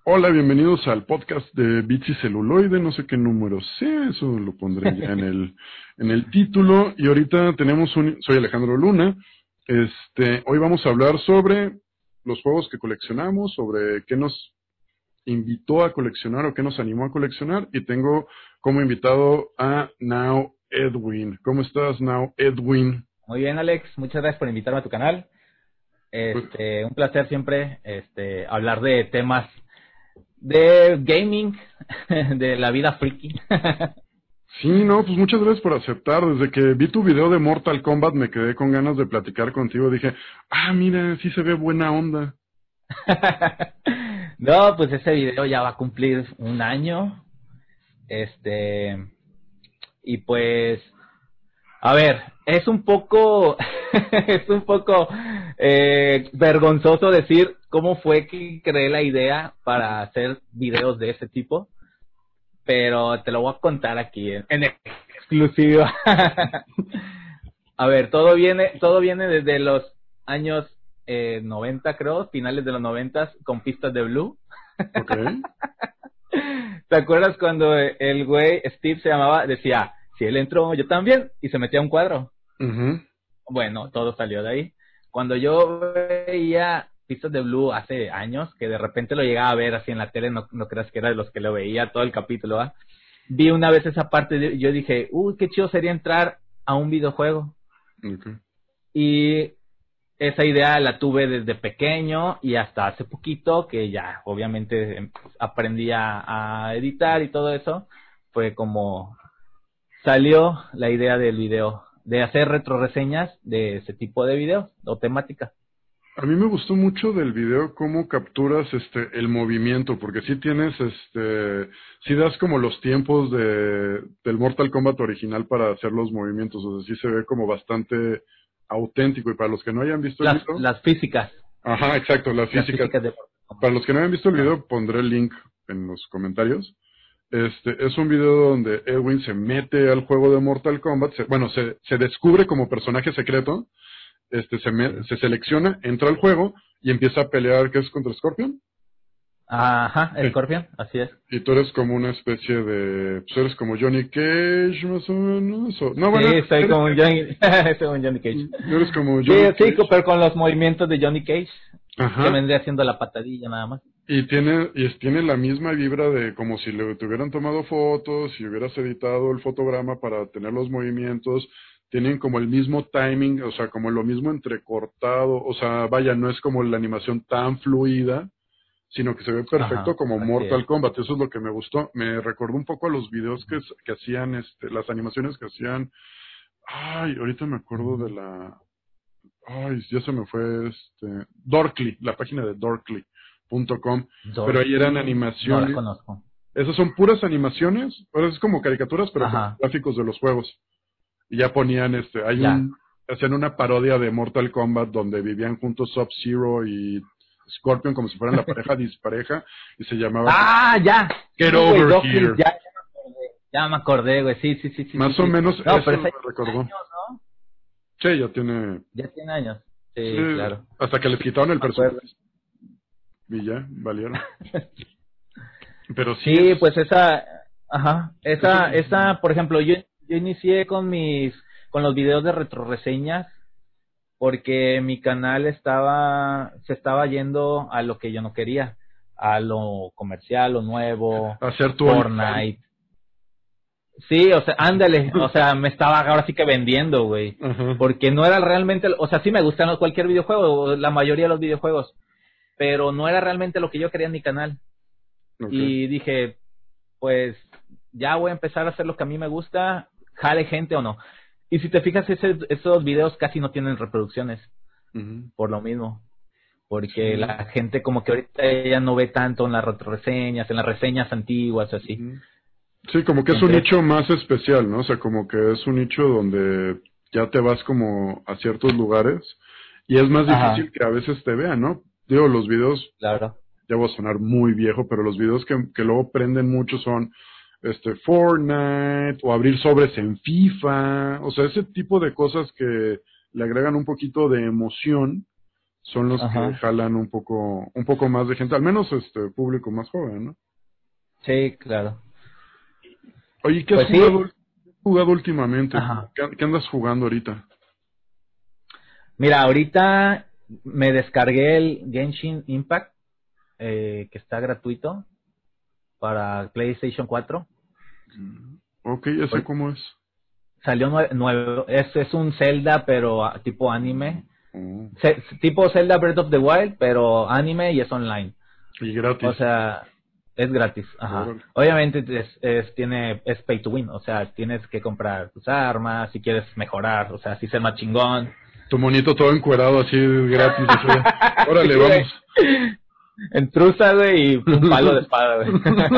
Hola, bienvenidos al podcast de Bits y Celuloide, no sé qué número sea, eso lo pondré ya en el título. Y ahorita soy Alejandro Luna. Hoy vamos a hablar sobre los juegos que coleccionamos, sobre qué nos invitó a coleccionar o qué nos animó a coleccionar. Y tengo como invitado a Now Edwin. ¿Cómo estás, Now Edwin? Muy bien, Alex, muchas gracias por invitarme a tu canal. Pues, Un placer siempre hablar de temas de gaming, de la vida friki. sí, no, pues muchas gracias por aceptar. Desde que vi tu video de Mortal Kombat me quedé con ganas de platicar contigo. Dije, mira, sí se ve buena onda. No, pues ese video ya va a cumplir un año. Y pues, a ver, es un poco, es un poco vergonzoso decir cómo fue que creé la idea para hacer videos de ese tipo, pero te lo voy a contar aquí en exclusiva. A ver, todo viene desde los años 90, creo, finales de los 90, con pistas de Blue. Ok. ¿Te acuerdas cuando el güey Steve decía, si él entró, yo también, y se metía a un cuadro? Ujú. Bueno, todo salió de ahí. Cuando yo veía pistas de Blue hace años, que de repente lo llegaba a ver así en la tele, no creas que era de los que lo veía todo el capítulo, ¿va? Vi una vez esa parte y yo dije, qué chido sería entrar a un videojuego. Ok. Y esa idea la tuve desde pequeño y hasta hace poquito, que ya obviamente aprendí a editar y todo eso, fue como salió la idea del video, de hacer retroreseñas de ese tipo de videos o temática. A mí me gustó mucho del video cómo capturas el movimiento, porque sí tienes sí das como los tiempos del Mortal Kombat original para hacer los movimientos, o sea, sí se ve como bastante auténtico. Y para los que no hayan visto el video, Las físicas, ajá, exacto, la las física. físicas de... Para los que no hayan visto el Ajá. video, pondré el link en los comentarios. Es un video donde Edwin se mete al juego de Mortal Kombat, se descubre como personaje secreto, Sí. se selecciona, entra al juego y empieza a pelear, ¿qué es? ¿Contra Scorpion? Ajá, Sí. Scorpion, así es. Y tú eres como una especie de, pues eres como Johnny Cage, más o menos, no, bueno, Sí, soy como un Johnny, soy un Johnny Cage. eres como Sí, Johnny sí, Cage. pero con los movimientos de Johnny Cage, que Ajá. vendría haciendo la patadilla nada más. Tiene la misma vibra de como si te hubieran tomado fotos, si hubieras editado el fotograma para tener los movimientos, tienen como el mismo timing, o sea, como lo mismo entrecortado, o sea, vaya, no es como la animación tan fluida, sino que se ve perfecto Ajá, como así es. Mortal Kombat. Eso es lo que me gustó. Me recordó un poco a los videos que hacían, las animaciones que hacían. Ay, ahorita me acuerdo de ay, ya se me fue, Dorkly, la página de Dorkly.com, pero ahí eran Dorky, no la animaciones. conozco. Esas son puras animaciones, ahora es como caricaturas, pero con Ajá, gráficos de los juegos. Y ya ponían, ya. hacían una parodia de Mortal Kombat donde vivían juntos Sub-Zero y Scorpion como si fueran la pareja dispareja y se llamaba Ah, ya. Get Sí, güey, Over Dockley, Here. ya me acordé, güey. Sí, sí, sí, sí, sí, Más o sí. menos No, eso pero esa me ya tiene recordó. años, ¿no? Sí, ya tiene, Ya tiene años. sí, Sí, claro. hasta que les quitaron el Me acuerdo. presupuesto y ya, valieron. Pero sí Sí, pues ajá, es por ejemplo, yo inicié con los videos de retroreseñas porque mi canal se estaba yendo a lo que yo no quería, a lo comercial, lo nuevo, hacer tu OnlyFans. Fortnite. Sí, o sea, ándale, o sea, me estaba ahora sí que vendiendo, güey, Ajá, porque no era realmente, o sea, sí me gustan cualquier videojuego, la mayoría de los videojuegos, pero no era realmente lo que yo quería en mi canal. ok. Y dije, pues ya voy a empezar a hacer lo que a mí me gusta, jale gente o no. Y si te fijas, esos videos casi no tienen reproducciones, Ujú. por lo mismo. Porque Sí. la gente como que ahorita ya no ve tanto en las reseñas, en las reseñas antiguas, así. Ujú. Sí, como que es un Entonces, nicho más especial, ¿no? O sea, como que es un nicho donde ya te vas como a ciertos lugares y es más difícil ajá, que a veces te vean, ¿no? Digo, los videos, claro, ya voy a sonar muy viejo, pero los videos que luego prenden mucho son Fortnite o abrir sobres en FIFA, o sea, ese tipo de cosas que le agregan un poquito de emoción son los Ajá. que jalan un poco más de gente, al menos público más joven, ¿no? Sí, claro. Oye, ¿qué has Pues sí. jugado últimamente? Ajá. ¿Qué andas jugando ahorita? Mira, ahorita me descargué el Genshin Impact, que está gratuito para PlayStation 4. Ok, ¿ese cómo es? Salió nuevo, es un Zelda, pero tipo anime. Oh, Tipo Zelda Breath of the Wild, pero anime y es online. y O gratis. sea, es gratis. Ajá. Órale. Obviamente es pay to win. O sea, tienes que comprar tus armas si quieres mejorar. O sea, si ser más chingón. Tu monito todo encuerado así gratis. Órale, Sí, güey. vamos. Entrusa, güey, y un palo de espada, güey.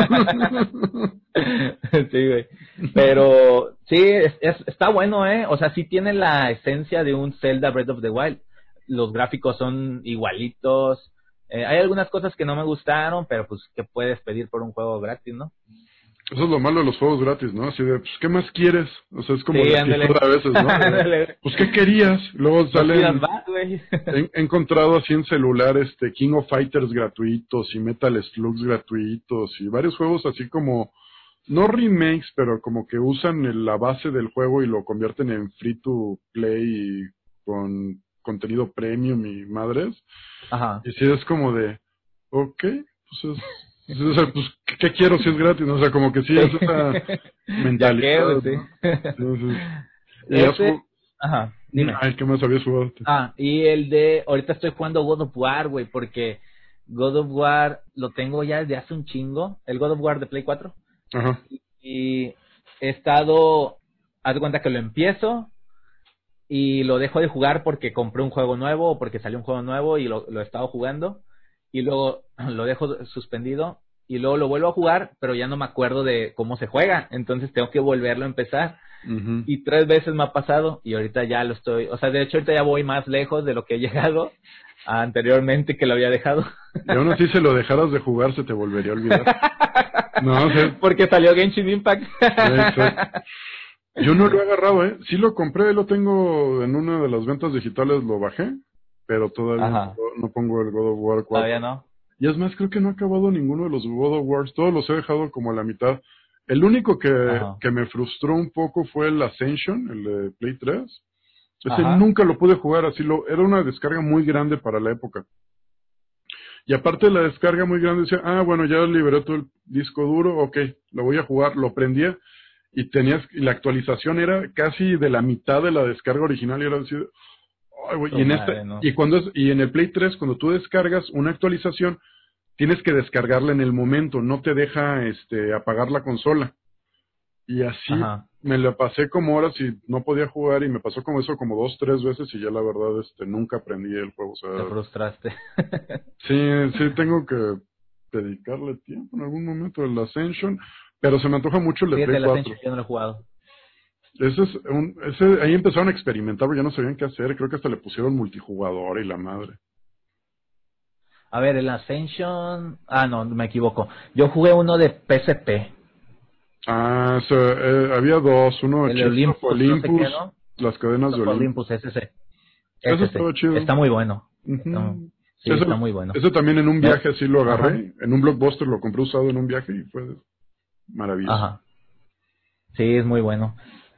Sí, güey. Pero sí, está bueno, ¿eh? O sea, sí tiene la esencia de un Zelda Breath of the Wild. Los gráficos son igualitos. Hay algunas cosas que no me gustaron, pero pues, ¿qué puedes pedir por un juego gratis, no? Eso es lo malo de los juegos gratis, ¿no? Así de, pues, ¿qué más quieres? O sea, es como Sí, la actitud ándale. a veces, ¿no? Ándale. Pues, ¿qué querías? Luego No pidas salen, más, güey. he encontrado así en celular, King of Fighters gratuitos y Metal Slug gratuitos y varios juegos así como, no remakes, pero como que usan la base del juego y lo convierten en free to play y con contenido premium y madres. Ajá. Y si es como de, ok, pues o sea, pues, ¿qué quiero si es gratis? ¿No? O sea, como que sí es esa Ya que, mentalidad, güey, sí. ¿no? Entonces, y has Ajá, dime. Ay, ¿qué más habías jugado? Y ahorita estoy jugando God of War, güey, porque God of War lo tengo ya desde hace un chingo, el God of War de Play 4, Ajá. y he estado, haz de cuenta que lo empiezo y lo dejo de jugar porque compré un juego nuevo o porque salió un juego nuevo y lo he estado jugando, y luego lo dejo suspendido y luego lo vuelvo a jugar, pero ya no me acuerdo de cómo se juega, entonces tengo que volverlo a empezar. Ujú. Y 3 veces me ha pasado y ahorita ya lo estoy, o sea, de hecho ahorita ya voy más lejos de lo que he llegado anteriormente que lo había dejado. Y aún así, si lo dejaras de jugar, se te volvería a olvidar. No, o sea, Porque salió Genshin Impact. exacto. Yo no lo he agarrado, ¿eh? Sí lo compré, lo tengo en una de las ventas digitales, lo bajé, pero todavía Ajá, no pongo el God of War 4. todavía no. Y es más, creo que no he acabado ninguno de los God of Wars, todos los he dejado como a la mitad. El único Ajá, que me frustró un poco fue el Ascension, el de Play 3. Ese ajá, nunca lo pude jugar, era una descarga muy grande para la época. Y aparte de la descarga muy grande, decía, bueno, ya liberé todo el disco duro, ok, lo voy a jugar, lo prendía, y la actualización era casi de la mitad de la descarga original, y era decir, ay, güey, tu madre, ¿no? y en el Play 3, cuando tú descargas una actualización, tienes que descargarla en el momento, no te deja apagar la consola. Y así Ajá, me la pasé como horas y no podía jugar, y me pasó como eso como 2, 3 veces, y ya la verdad nunca aprendí el juego. O te sea, frustraste. sí tengo que dedicarle tiempo en algún momento al Ascension, pero se me antoja mucho el de Fíjate, Play el 4. Ascension yo no lo he jugado. Ahí empezaron a experimentar, pero ya no sabían qué hacer. Creo que hasta le pusieron multijugador y la madre. A ver, el Ascension, no, me equivoco. Yo jugué uno de PSP, Había dos, uno el Chest of Olympus, no sé qué, Olympus, ¿no? las cadenas de Olympus. Olympus, ese. Eso Ese. estaba chido. Está muy bueno. Ujú. Sí, está muy bueno. Ese también en un viaje así lo Ajá. agarré, en un Blockbuster lo compré usado en un viaje y fue maravilloso. Ajá. Sí, es muy bueno.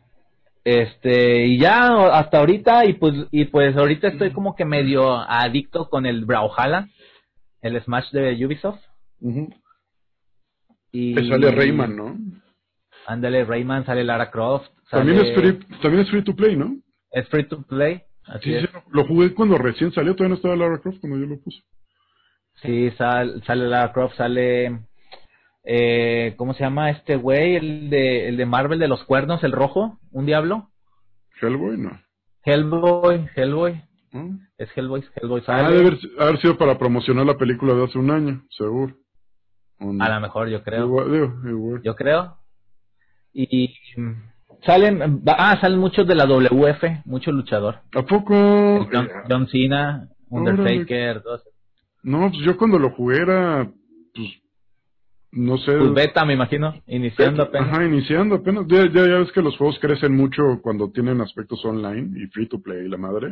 Y ya hasta ahorita, y pues ahorita estoy como que medio adicto con el Brawlhalla, el Smash de Ubisoft. Ujú. Y Que sale Rayman, ¿no? ándale, Rayman, sale Lara Croft, También sale, es free to play, ¿no? es free to play, así Sí, es. lo jugué cuando recién salió, todavía no estaba Lara Croft cuando yo lo puse. Sí, sale Lara Croft, sale, ¿cómo se llama este güey? El de Marvel de los cuernos, el rojo, un diablo. Hellboy, no. Hellboy, ¿No? es Hellboy Debe sale. haber sido para promocionar la película de hace un año, seguro. ¿O no? A lo mejor, yo creo. Igual. Yo creo. Y salen muchos de la WF, mucho luchador. ¿A poco? El John Cena, Órale. Undertaker, todos. No, pues yo cuando lo jugué era, pues, no sé. Pues beta, me imagino, iniciando apenas. Ajá, iniciando apenas. Ya ves que los juegos crecen mucho cuando tienen aspectos online y free to play, la madre.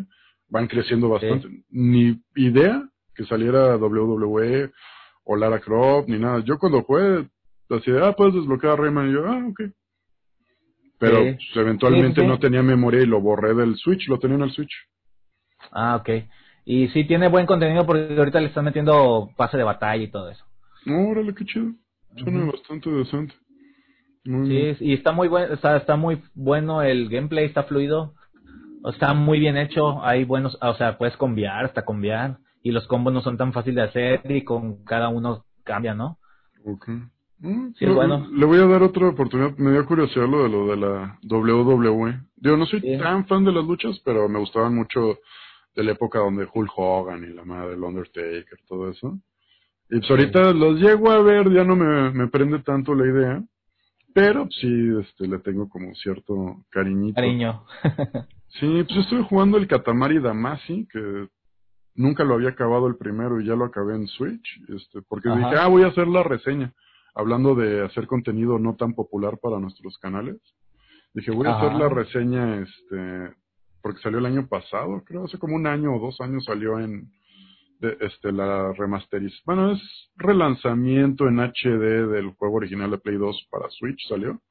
van creciendo bastante. Sí. Ni idea que saliera WWE o Lara Croft, ni nada. Yo cuando jugué, así de, puedes desbloquear a Rayman, y yo, ok. Pero Sí, pues, sí, sí, eventualmente no sí. tenía memoria y lo borré del Switch, lo tenía en el Switch. Ah, ok. Y sí tiene buen contenido porque ahorita le están metiendo pase de batalla y todo eso. No, órale, qué chido. Suena Ujú. bastante decente. Muy, muy. Sí, y está muy bueno, está muy bueno el gameplay, está fluido, está muy bien hecho, hay buenos, o sea, puedes combiar, hasta combiar, y los combos no son tan fáciles de hacer y con cada uno cambia, ¿no? Ok. Sí es bueno. Le voy a dar otra oportunidad. Me dio curiosidad lo de la WWE. Digo, no soy Sí. tan fan de las luchas, pero me gustaban mucho de la época donde Hulk Hogan y la madre del Undertaker, todo eso. Y pues Sí. ahorita los llego a ver, ya no me prende tanto la idea, pero sí, le tengo como cierto cariñito. Cariño. Sí, pues estoy jugando el Katamari Damacy, que nunca lo había acabado el primero y ya lo acabé en Switch, porque dije, Ajá. voy a hacer la reseña, hablando de hacer contenido no tan popular para nuestros canales. Dije, voy a hacer la Ajá. reseña, porque salió el año pasado, creo, hace como un año o 2 años salió la remasterización. Bueno, es relanzamiento en HD del juego original de Play 2 para Switch, salió.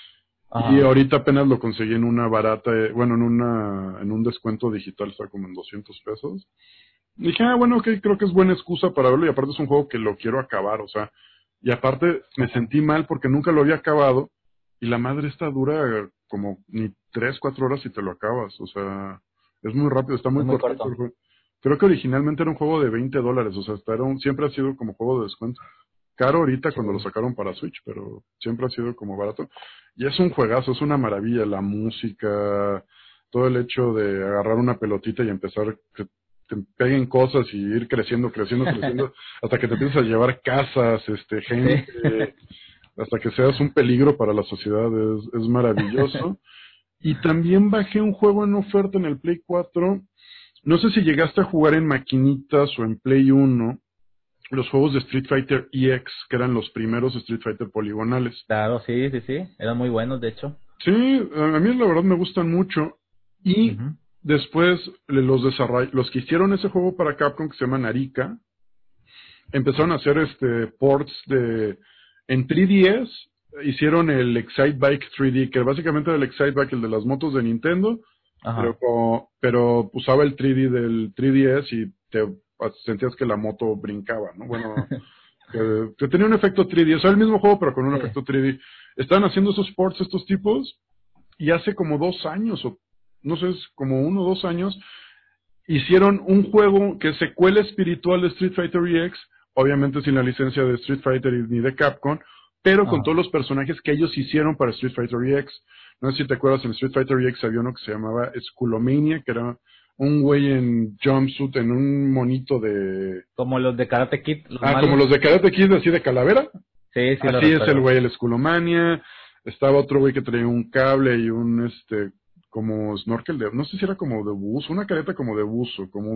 Y Ajá. ahorita apenas lo conseguí en una barata, bueno, en un descuento digital, está como en 200 pesos. Y dije, bueno, ok, creo que es buena excusa para verlo y aparte es un juego que lo quiero acabar, o sea, y aparte me Ajá. sentí mal porque nunca lo había acabado y la madre esta dura como ni 3, 4 horas y te lo acabas, o sea, es muy rápido, está Es muy muy cortito el corto. juego. Creo que originalmente era un juego de $20, o sea, siempre ha sido como juego de descuento. Caro ahorita Sí. cuando lo sacaron para Switch, pero siempre ha sido como barato. Y es un juegazo, es una maravilla, la música, todo el hecho de agarrar una pelotita y empezar que te peguen cosas y ir creciendo, creciendo, creciendo, hasta que te empiezas a llevar casas, Sí. gente, hasta que seas un peligro para la sociedad, es maravilloso. Y también bajé un juego en oferta en el Play 4. No sé si llegaste a jugar en maquinitas o en Play 1 los juegos de Street Fighter EX, que eran los primeros Street Fighter poligonales. Claro, sí, sí, sí. Eran muy buenos, de hecho. Sí, a mí la verdad me gustan mucho. Y Ujú. después los que hicieron ese juego para Capcom, que se llama Narika, empezaron a hacer ports en 3DS, hicieron el Excite Bike 3D, que básicamente era el Excite Bike, el de las motos de Nintendo, Ajá. pero usaba el 3D del 3DS y te sentías que la moto brincaba, ¿no? Bueno, que tenía un efecto 3D, o sea, el mismo juego pero con un Sí. efecto 3D. Estaban haciendo esos ports estos tipos y hace como 2 años, o no sé, es como 1 o 2 años, hicieron un juego que es secuela espiritual de Street Fighter EX, obviamente sin la licencia de Street Fighter ni de Capcom, pero con Ajá. todos los personajes que ellos hicieron para Street Fighter EX. No sé si te acuerdas, en Street Fighter EX había uno que se llamaba Skullomania, que era un güey en jumpsuit, en un monito de... Como los de Karate Kid, los Como malos. los de Karate Kid, así de calavera. Sí, sí, lo Así es el recuerdo. güey, el Skullomania. Estaba otro güey que traía un cable y como snorkel no sé si era como de buzo, una careta como de buzo, como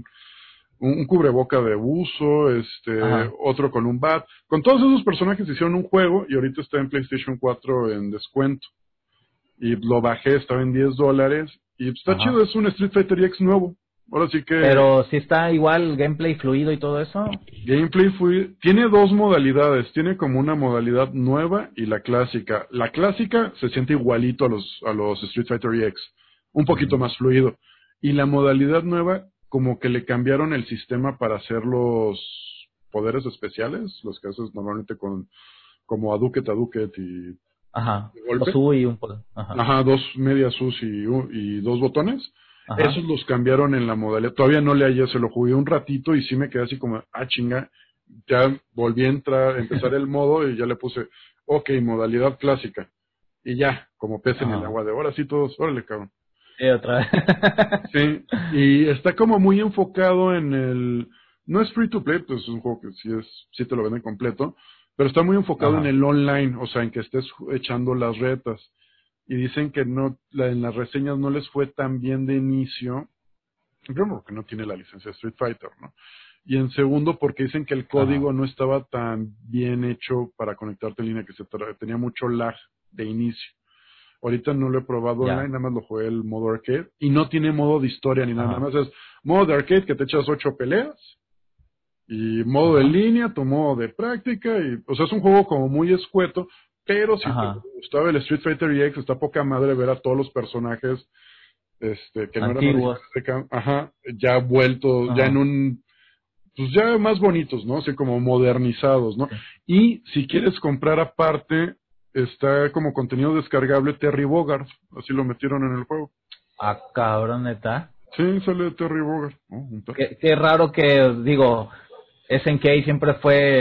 un cubreboca de buzo, Ajá. otro con un bat. Con todos esos personajes hicieron un juego y ahorita está en PlayStation 4 en descuento. Y lo bajé, estaba en $10 y está chido, Ajá. es un Street Fighter X nuevo. Ahora sí que Pero sí está igual, gameplay fluido y todo eso. tiene dos modalidades, tiene como una modalidad nueva y la clásica. La clásica se siente igualito a los Street Fighter EX, un poquito Ujú. más fluido. Y la modalidad nueva, como que le cambiaron el sistema para hacer los poderes especiales, los que haces normalmente como Hadouken y Ajá. de Los golpe. y un poco. Ajá. Ajá, dos medias sus y dos botones. Esos Ajá. los cambiaron en la modalidad. Todavía no le hallé, se lo jugué un ratito y sí me quedé así como, chinga. Ya volví a empezar el modo y ya le puse, ok, modalidad clásica. Y ya, como pez en el Ajá. agua de ahora sí todos, órale, cabrón. Sí, otra vez. Sí, y está como muy enfocado no es free to play, pues es un juego que sí te lo venden completo, pero está muy enfocado en Ajá. el online, o sea, en que estés echando las retas. Y dicen que en las reseñas no les fue tan bien de inicio, primero porque no tiene la licencia de Street Fighter, ¿no? Y en segundo porque dicen que el Ajá. código no estaba tan bien hecho para conectarte en línea, que tenía mucho lag de inicio. Ahorita no lo he probado Ya. online, nada más lo jugué el modo arcade. Y no tiene modo de historia ni nada, Ajá. nada más es modo de arcade que te echas 8 peleas. Y modo de Ajá. línea, tu modo de práctica. O sea, es un juego como muy escueto. Pero si te Ajá. gustaba el Street Fighter EX, está poca madre ver a todos los personajes que no eran Antiguos. originales ajá, ya vueltos, ya en Ajá. un, pues ya más bonitos, ¿no? Así como modernizados, ¿no? Sí. Y si quieres comprar aparte, está como contenido descargable Terry Bogard, así lo metieron en el juego. Ah, cabrón, neta. Sí, sale Terry Bogard, ¿no? Un perro. Qué raro que, digo, SNK siempre fue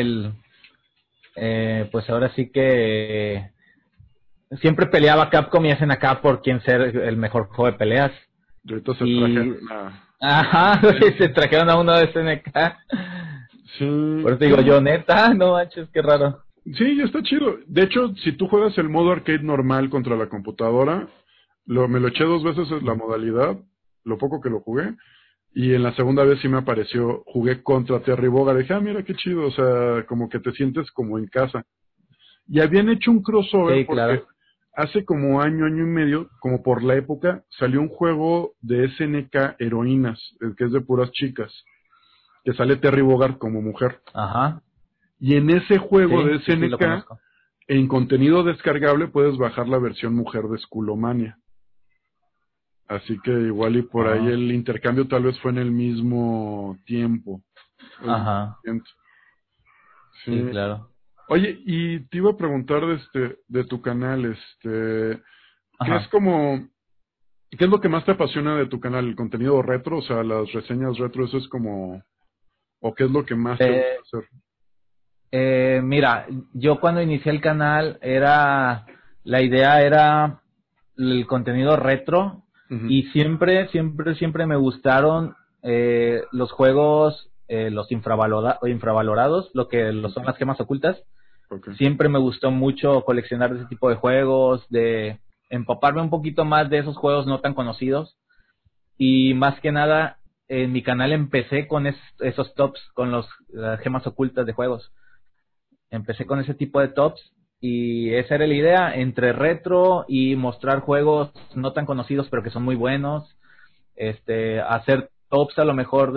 pues ahora sí que siempre peleaba Capcom y SNK por quién ser el mejor juego de peleas. Y ahorita se Y, trajeron ajá, se trajeron a uno de SNK. Sí, Por eso digo sí, yo, neta, no manches, qué raro. sí, ya está chido. De hecho, si tú juegas el modo arcade normal contra la computadora, me lo eché 2 veces en la modalidad, lo poco que lo jugué, y en la segunda vez sí me apareció, jugué contra Terry Bogard, dije, mira qué chido, o sea, como que te sientes como en casa. Y habían hecho un crossover Sí, porque claro. hace como año, año y medio, como por la época, salió un juego de SNK Heroínas, el que es de puras chicas, que sale Terry Bogard como mujer. Ajá. Y en ese juego de Sí, sí, sí, lo SNK, conozco. en contenido descargable, puedes bajar la versión mujer de Skullomania. Así que igual y por ahí Ah, el intercambio tal vez fue en el mismo tiempo. El ajá. siguiente. Sí, Sí. claro. Oye, y te iba a preguntar de tu canal, ¿qué es Ajá. como, qué es lo que más te apasiona de tu canal? ¿El contenido retro? O sea, las reseñas retro, eso es como, o qué es lo que más te gusta Eh, hacer? Mira, yo cuando inicié el canal la idea era el contenido retro Ujú. y siempre me gustaron los juegos, los infravalorados, lo que son las gemas ocultas. Ok. Siempre me gustó mucho coleccionar ese tipo de juegos, de empaparme un poquito más de esos juegos no tan conocidos y más que nada en mi canal empecé con esos tops, con las gemas ocultas de juegos. Empecé con ese tipo de tops y esa era la idea, entre retro y mostrar juegos no tan conocidos pero que son muy buenos, hacer tops a lo mejor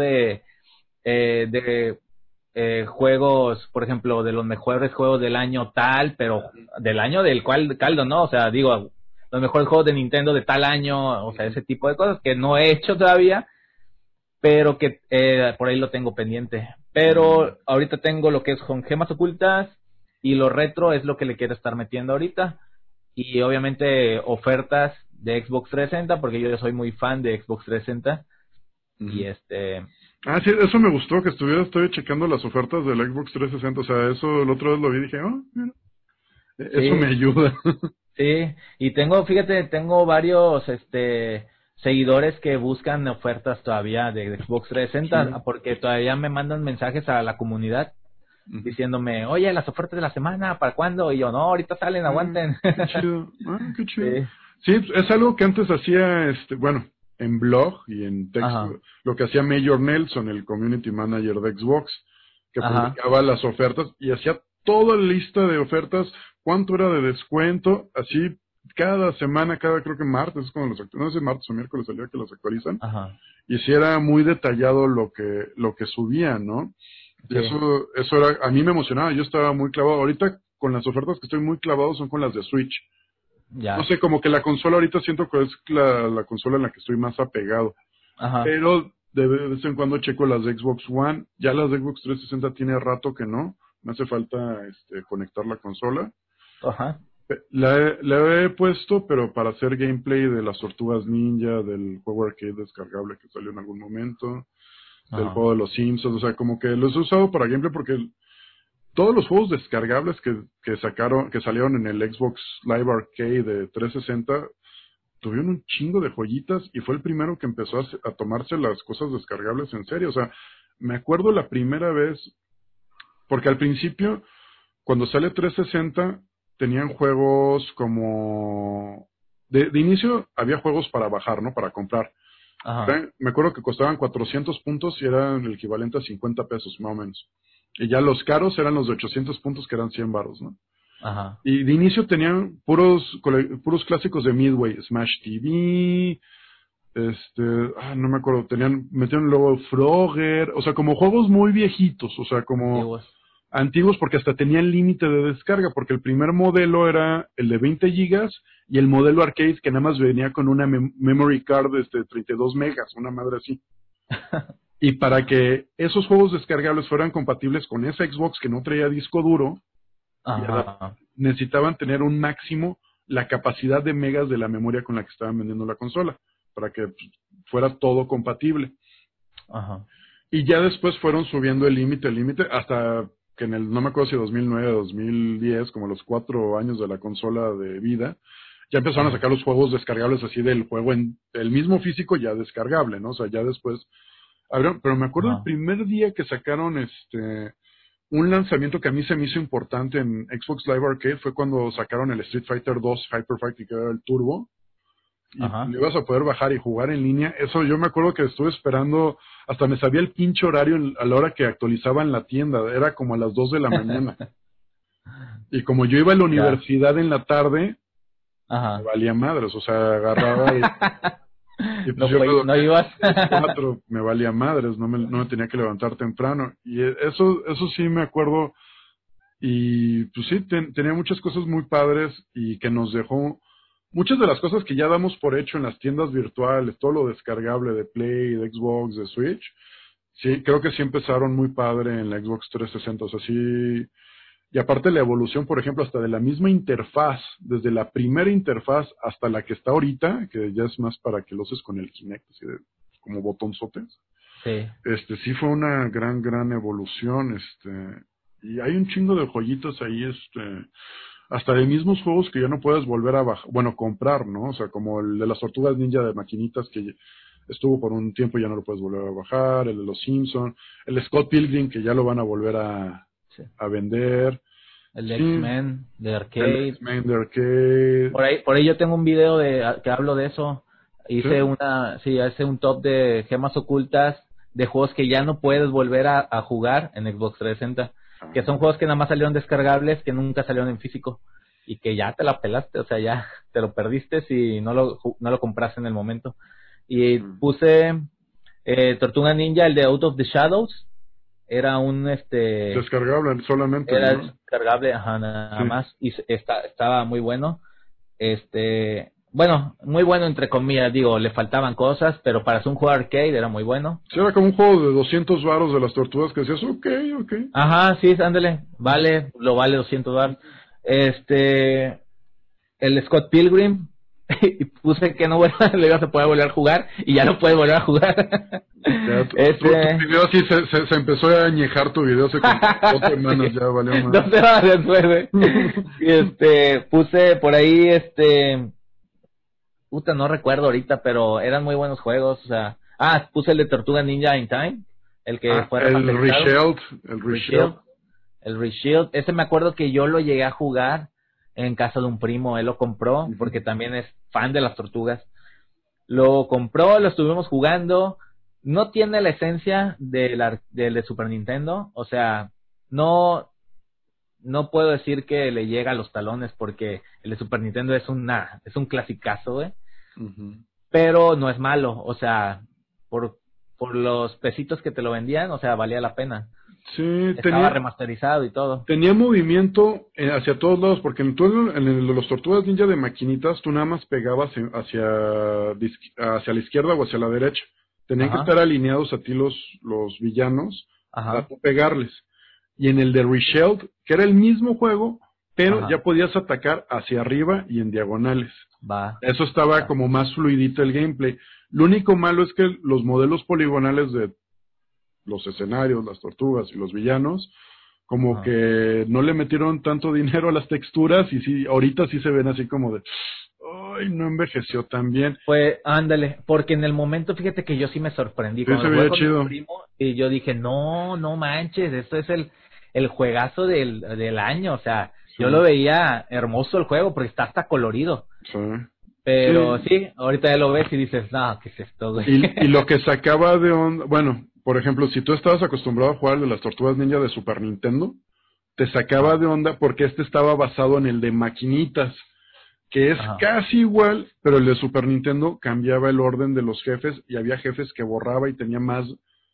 de juegos, por ejemplo, de los mejores juegos del año tal, pero del año del cual caldo, ¿no? O sea, digo, los mejores juegos de Nintendo de tal año, o sea, ese tipo de cosas que no he hecho todavía, pero que por ahí lo tengo pendiente. Pero ahorita tengo lo que es con gemas ocultas y lo retro es lo que le quiero estar metiendo ahorita. Y obviamente ofertas de Xbox 360, porque yo soy muy fan de Xbox 360. Y Ujú. Ah, sí, eso me gustó, que estoy checando las ofertas del Xbox 360, o sea, eso el otro vez lo vi y dije, oh, mira, eso me sí, ayuda. sí. Y tengo, fíjate, tengo varios seguidores que buscan ofertas todavía de Xbox Sí. 360, porque todavía me mandan mensajes a la comunidad Ujú. diciéndome, oye, las ofertas de la semana, ¿para cuándo? Y yo, no, ahorita salen, Ah, aguanten. qué chido, qué chido. Sí, Sí, es algo que antes hacía, bueno, en blog y en texto, ajá, lo que hacía Major Nelson, el community manager de Xbox, que ajá, publicaba las ofertas y hacía toda la lista de ofertas, cuánto era de descuento, así cada semana, cada creo que martes, es cuando los actualizan, no sé, martes o miércoles el día que los actualizan, ajá, y si era muy detallado lo que subían, ¿no? Y sí, eso era, a mí me emocionaba, yo estaba muy clavado. Ahorita con las ofertas que estoy muy clavado son con las de Switch. No ya, sé, como que la consola ahorita siento que es la consola en la que estoy más apegado. ajá, Pero de vez en cuando checo las de Xbox One. Ya las de Xbox 360 tiene rato que no. Me hace falta conectar la consola. ajá, La he puesto, pero para hacer gameplay de las Tortugas Ninja, del juego arcade descargable que salió en algún momento, del ajá, juego de los Simpsons, o sea, como que los he usado para gameplay porque todos los juegos descargables que salieron en el Xbox Live Arcade de 360 tuvieron un chingo de joyitas y fue el primero que empezó a tomarse las cosas descargables en serio. O sea, me acuerdo la primera vez, porque al principio, cuando sale 360, tenían juegos como... De inicio había juegos para bajar, ¿no? Para comprar. ajá, Me acuerdo que costaban 400 puntos y eran el equivalente a 50 pesos, más o menos. Y ya los caros eran los de 800 puntos, que eran 100 varos, ¿no? Ajá. Y de inicio tenían puros clásicos de Midway, Smash TV, no me acuerdo, metieron luego Frogger, o sea, como juegos muy viejitos, o sea, como antiguos porque hasta tenían límite de descarga, porque el primer modelo era el de 20 gigas y el modelo arcade que nada más venía con una memory card de 32 megas, una madre así. Y para que esos juegos descargables fueran compatibles con esa Xbox que no traía disco duro, necesitaban tener un máximo la capacidad de megas de la memoria con la que estaban vendiendo la consola, para que fuera todo compatible. Ajá. Y ya después fueron subiendo el límite, hasta que no me acuerdo si 2009 o 2010, como los 4 años de la consola de vida, ya empezaron a sacar los juegos descargables así del juego en el mismo físico ya descargable, ¿no? O sea, ya después pero me acuerdo el primer día que sacaron un lanzamiento que a mí se me hizo importante en Xbox Live Arcade fue cuando sacaron el Street Fighter 2 Hyper Fight, que era el Turbo, y lo ibas a poder bajar y jugar en línea. Eso yo me acuerdo que estuve esperando, hasta me sabía el pinche horario a la hora que actualizaban la tienda, era como a las 2 de la mañana. Y como yo iba a la universidad en la tarde, me valía madres, o sea, agarraba y pues no ibas. 4, me valía madres, no me tenía que levantar temprano. Y eso sí me acuerdo. Y pues sí, tenía muchas cosas muy padres y que nos dejó muchas de las cosas que ya damos por hecho en las tiendas virtuales, todo lo descargable de Play, de Xbox, de Switch. Sí, creo que sí empezaron muy padre en la Xbox 360, o sea, sí. Y aparte la evolución, por ejemplo, hasta de la misma interfaz, desde la primera interfaz hasta la que está ahorita, que ya es más para que lo uses con el Kinect, así de, como botonzotes. Sí. Sí fue una gran evolución, y hay un chingo de joyitas ahí, hasta de mismos juegos que ya no puedes volver a bajar, bueno, comprar, ¿no? O sea, como el de las Tortugas Ninja de maquinitas que estuvo por un tiempo y ya no lo puedes volver a bajar, el de los Simpsons, el Scott Pilgrim que ya lo van a volver a vender. El X-Men de arcade. El X-Men de arcade. Por ahí yo tengo un video que hablo de eso. Hice un top de gemas ocultas de juegos que ya no puedes volver a jugar en Xbox 360. Que son juegos que nada más salieron descargables, que nunca salieron en físico. Y que ya te la pelaste, o sea, ya te lo perdiste si no lo compraste en el momento. Y puse Tortuga Ninja, el de Out of the Shadows. Era un descargable solamente, era ¿no? descargable, nada más, y estaba muy bueno. Bueno, muy bueno entre comillas, digo, le faltaban cosas, pero para hacer un juego arcade era muy bueno. Sí, era como un juego de 200 varos de las tortugas que decías, ok. Ajá, sí, ándale, lo vale 200 varos. El Scott Pilgrim, y puse que no le ibas a poder volver a jugar, y ya no puedes volver a jugar. Tu video así se empezó a añejar tu video hace como 2 semanas, ya valió más. 2 semanas después, puse por ahí, no recuerdo ahorita, pero eran muy buenos juegos, o sea, puse el de Tortuga Ninja in Time, el que fue remasterizado. El Reshield, ese me acuerdo que yo lo llegué a jugar en casa de un primo, él lo compró, porque también es fan de las tortugas. Lo compró, lo estuvimos jugando, no tiene la esencia del de Super Nintendo, o sea, no puedo decir que le llega a los talones, porque el de Super Nintendo es un clasicazo, güey. Pero no es malo, o sea, por los pesitos que te lo vendían, o sea, valía la pena. Sí, estaba remasterizado y todo. Tenía movimiento hacia todos lados, porque en los Tortugas Ninja de maquinitas tú nada más pegabas hacia la izquierda o hacia la derecha. Tenían que estar alineados a ti los villanos para tú pegarles. Y en el de Reshield, que era el mismo juego, pero ya podías atacar hacia arriba y en diagonales. Eso estaba como más fluidito el gameplay. Lo único malo es que los modelos poligonales de los escenarios, las tortugas y los villanos, como que no le metieron tanto dinero a las texturas y sí, ahorita sí se ven así como de, ay, no envejeció tan bien. Pues, ándale, porque en el momento, fíjate que yo sí me sorprendí. Sí, se veía chido. Mi primo, y yo dije, no manches, esto es el juegazo del año, o sea, yo lo veía hermoso el juego porque está hasta colorido. Sí. Pero sí, ahorita ya lo ves y dices, no, ¿qué es esto, güey? Y lo que sacaba de onda, bueno, por ejemplo, si tú estabas acostumbrado a jugar de las Tortugas Ninja de Super Nintendo, te sacaba de onda porque este estaba basado en el de maquinitas, que es casi igual, pero el de Super Nintendo cambiaba el orden de los jefes y había jefes que borraba y tenía más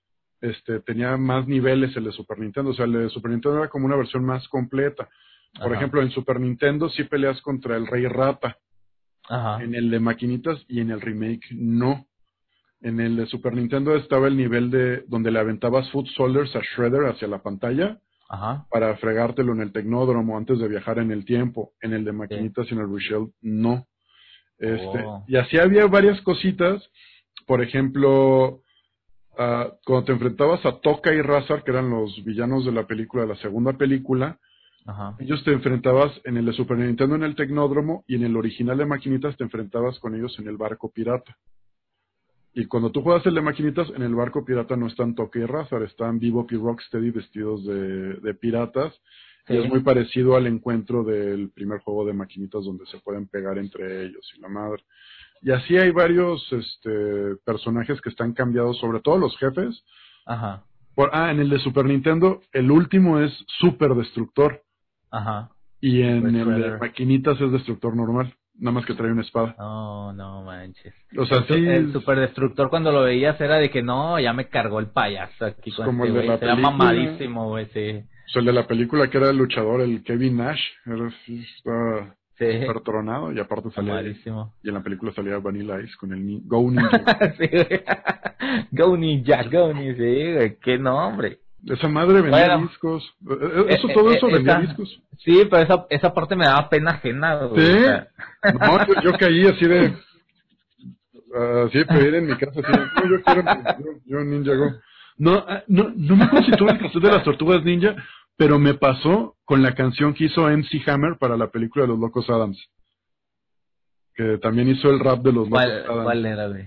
niveles el de Super Nintendo. O sea, el de Super Nintendo era como una versión más completa. Por ejemplo, en Super Nintendo sí peleas contra el Rey Rata. En el de maquinitas y en el remake no. En el de Super Nintendo estaba el nivel de donde le aventabas Foot Soldiers a Shredder hacia la pantalla para fregártelo en el Tecnódromo antes de viajar en el tiempo. En el de maquinitas y en el Reshell no. Y así había varias cositas. Por ejemplo, cuando te enfrentabas a Tokka y Razar, que eran los villanos de la película, de la segunda película, ellos te enfrentabas en el de Super Nintendo en el Tecnódromo y en el original de maquinitas te enfrentabas con ellos en el barco pirata. Y cuando tú juegas el de maquinitas, en el barco pirata no están Tokka y Razar, están Bebop y Rocksteady vestidos de piratas. Y es muy parecido al encuentro del primer juego de maquinitas donde se pueden pegar entre ellos y la madre. Y así hay varios personajes que están cambiados, sobre todo los jefes. En el de Super Nintendo, el último es Super Destructor. Y en el de maquinitas es Destructor normal. Nada más que trae una espada. No manches. O sea, el Super Destructor cuando lo veías era de que no, ya me cargó el payaso aquí con como el de la película. Era mamadísimo, güey, sí. O sea, el de la película que era el luchador, el Kevin Nash, estaba super tronado y aparte salía mamadísimo. Y en la película salía Vanilla Ice con el Go Ninja. Sí, güey. Go Ninja, sí, güey, qué nombre. Esa madre vendía discos. Todo eso vendía discos. Sí, pero esa parte me daba pena ajena, güey. ¿Sí? O sea. No, yo caí así de... pedir en mi casa. Así de, yo quiero... Yo Ninja Go. No me acuerdo si tuve el cassette de las Tortugas Ninja, pero me pasó con la canción que hizo MC Hammer para la película de los Locos Adams. Que también hizo el rap de los Locos Adams. ¿Cuál era, güey?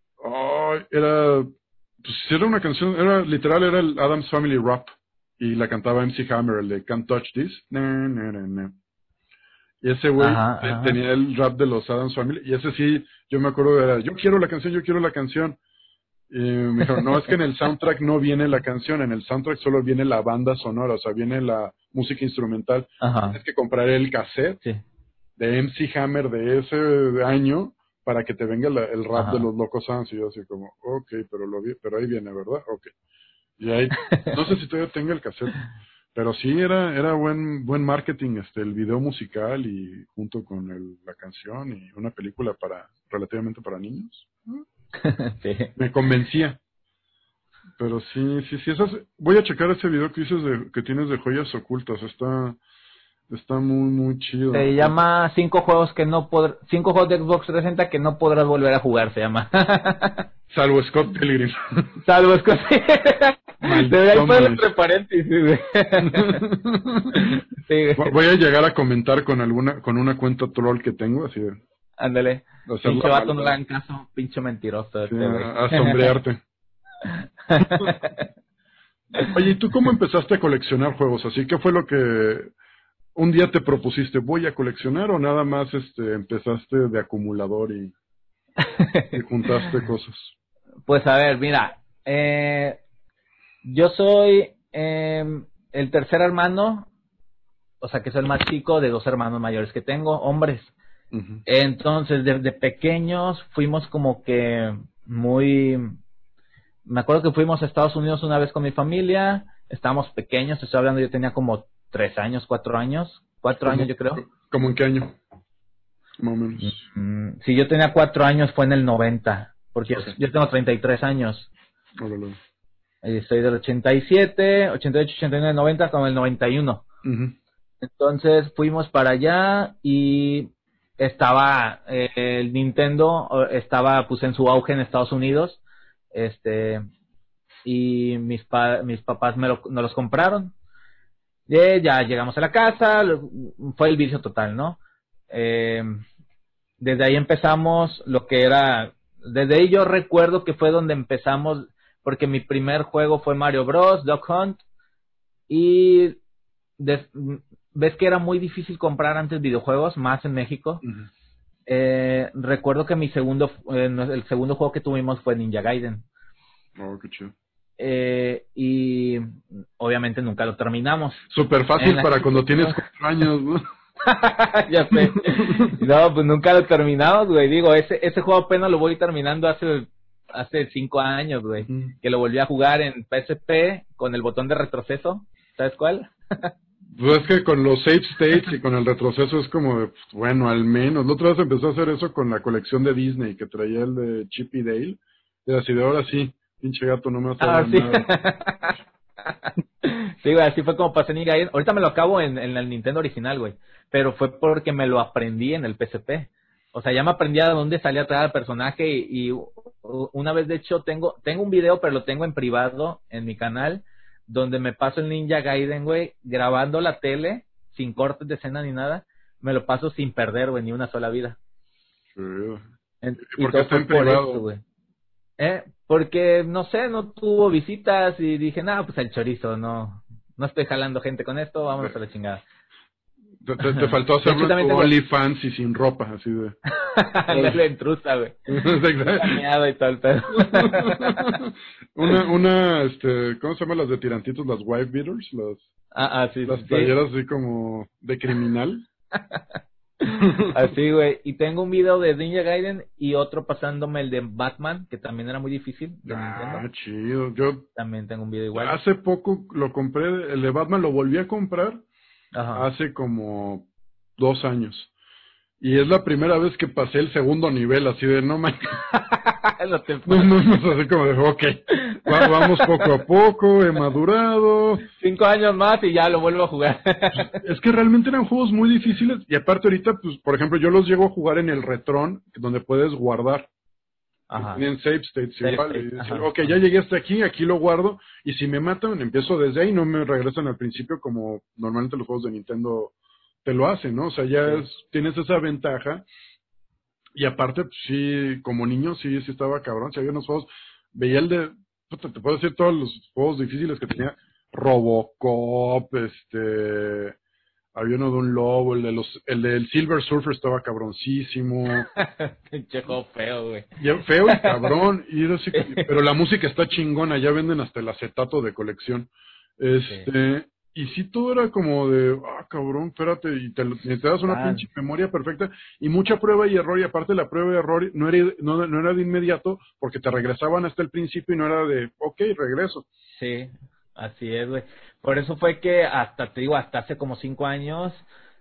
Era una canción, era el Adams Family Rap. Y la cantaba MC Hammer, el de Can't Touch This. Y ese güey tenía el rap de los Adams Family. Y ese sí, yo me acuerdo, era, yo quiero la canción. Y me dijeron, no, es que en el soundtrack no viene la canción, en el soundtrack solo viene la banda sonora, o sea, viene la música instrumental. Tienes que comprar el cassette de MC Hammer de ese año para que te venga el rap de los Locos Adams. Y yo así como, ok, pero ahí viene, ¿verdad? Ok. Y ahí, no sé si todavía tenga el cassette, pero sí era buen marketing, el video musical y junto con la canción y una película relativamente para niños. Sí. Me convencía. Pero sí, voy a checar ese video que dices que tienes de joyas ocultas. Está muy, muy chido. Se llama 5 juegos de Xbox 360 que no podrás volver a jugar, se llama. Salvo Scott Pilgrim. Salvo Scott. Debería ponerle entre paréntesis. Sí. Voy a llegar a comentar con una cuenta troll que tengo, así de... Ándale. Pinche vato, no le hagan caso, pinche mentiroso. Sí, a sombrearte. Oye, ¿y tú cómo empezaste a coleccionar juegos? Así, ¿qué fue lo que un día te propusiste? ¿Voy a coleccionar o nada más empezaste de acumulador y juntaste cosas? Pues a ver, mira, yo soy el tercer hermano, o sea que soy el más chico de 2 hermanos mayores que tengo, hombres. Entonces, desde pequeños fuimos como que me acuerdo que fuimos a Estados Unidos una vez con mi familia, estábamos pequeños, estoy hablando, yo tenía como 3 años, 4 años, 4 años yo creo. ¿Cómo en qué año? Más o menos. Si yo tenía 4 años fue en el 90, porque yo tengo 33 años. Soy del 87, 88, 89, 90 hasta el 91. Entonces fuimos para allá y estaba el Nintendo, estaba pues en su auge en Estados Unidos, y mis papás nos los compraron. Ya llegamos a la casa, fue el vicio total, ¿no? Desde ahí empezamos desde ahí yo recuerdo que fue donde empezamos, porque mi primer juego fue Mario Bros, Duck Hunt, y ves que era muy difícil comprar antes videojuegos, más en México. Recuerdo que el segundo juego que tuvimos fue Ninja Gaiden. Oh, qué chido. y obviamente nunca lo terminamos. Súper fácil para cuando tienes 4 años, ¿no? Ya sé. No, pues nunca lo terminamos, güey. Digo, ese juego apenas lo voy terminando hace 5 años, güey. Que lo volví a jugar en PSP con el botón de retroceso. ¿Sabes cuál? Pues es que con los save states y con el retroceso es como de, pues, bueno, al menos. La otra vez empezó a hacer eso con la colección de Disney que traía el de Chip y Dale. Y así de ahora sí, pinche gato, no me vas a dar sí. nada. Sí, güey, así fue como pasé Ninja Gaiden. Ahorita me lo acabo en el Nintendo original, güey. Pero fue porque me lo aprendí en el PSP. O sea, ya me aprendí a dónde salía cada personaje y una vez, de hecho, tengo un video, pero lo tengo en privado en mi canal, donde me paso el Ninja Gaiden, güey, grabando la tele, sin cortes de escena ni nada. Me lo paso sin perder, güey, ni una sola vida. Sí. Y porque todo está fue en por privado. eso, güey. Porque, no sé, no tuvo visitas y dije, no, pues el chorizo, no estoy jalando gente con esto, vámonos a la chingada. Te faltó De hecho, hacerlo en también tu tengo... OnlyFans y sin ropa, así de... Ándale, intrusa, güey. Bañado y todo el pedo. ¿cómo se llaman las de tirantitos? Las wife beaters, Sí, las sí, sí. playeras así como de criminal. Así, güey. Y tengo un video de Ninja Gaiden y otro pasándome el de Batman, que también era muy difícil, de Nintendo. Chido. Yo También tengo un video igual. hace poco lo compré, el de Batman lo volví a comprar Ajá. hace como 2 años. Y es la primera vez que pasé el segundo nivel, así de no manches. No, así como de, ok, vamos poco a poco, he madurado. 5 años más y ya lo vuelvo a jugar. Es que realmente eran juegos muy difíciles y aparte ahorita, pues, por ejemplo, yo los llego a jugar en el Retron, donde puedes guardar. Ajá. Tienen save states Save igual. state, Y decir, ajá. ok, ya llegué hasta aquí lo guardo y si me matan, empiezo desde ahí, no me regresan al principio como normalmente los juegos de Nintendo te lo hacen, ¿no? O sea, ya tienes esa ventaja. Y aparte, pues, sí, como niño, sí estaba cabrón. Si había unos juegos, veía el de, puta, te puedo decir todos los juegos difíciles que tenía. Robocop, había uno de un lobo, el del Silver Surfer estaba cabroncísimo. Pinche juego feo, güey. Feo y cabrón, pero la música está chingona, ya venden hasta el acetato de colección. Y sí, todo era como de, cabrón, espérate, y te das una pinche memoria perfecta, y mucha prueba y error, y aparte la prueba y error no era de inmediato, porque te regresaban hasta el principio y no era de, ok, regreso. Sí, así es, güey. Por eso fue que hasta hace como 5 años,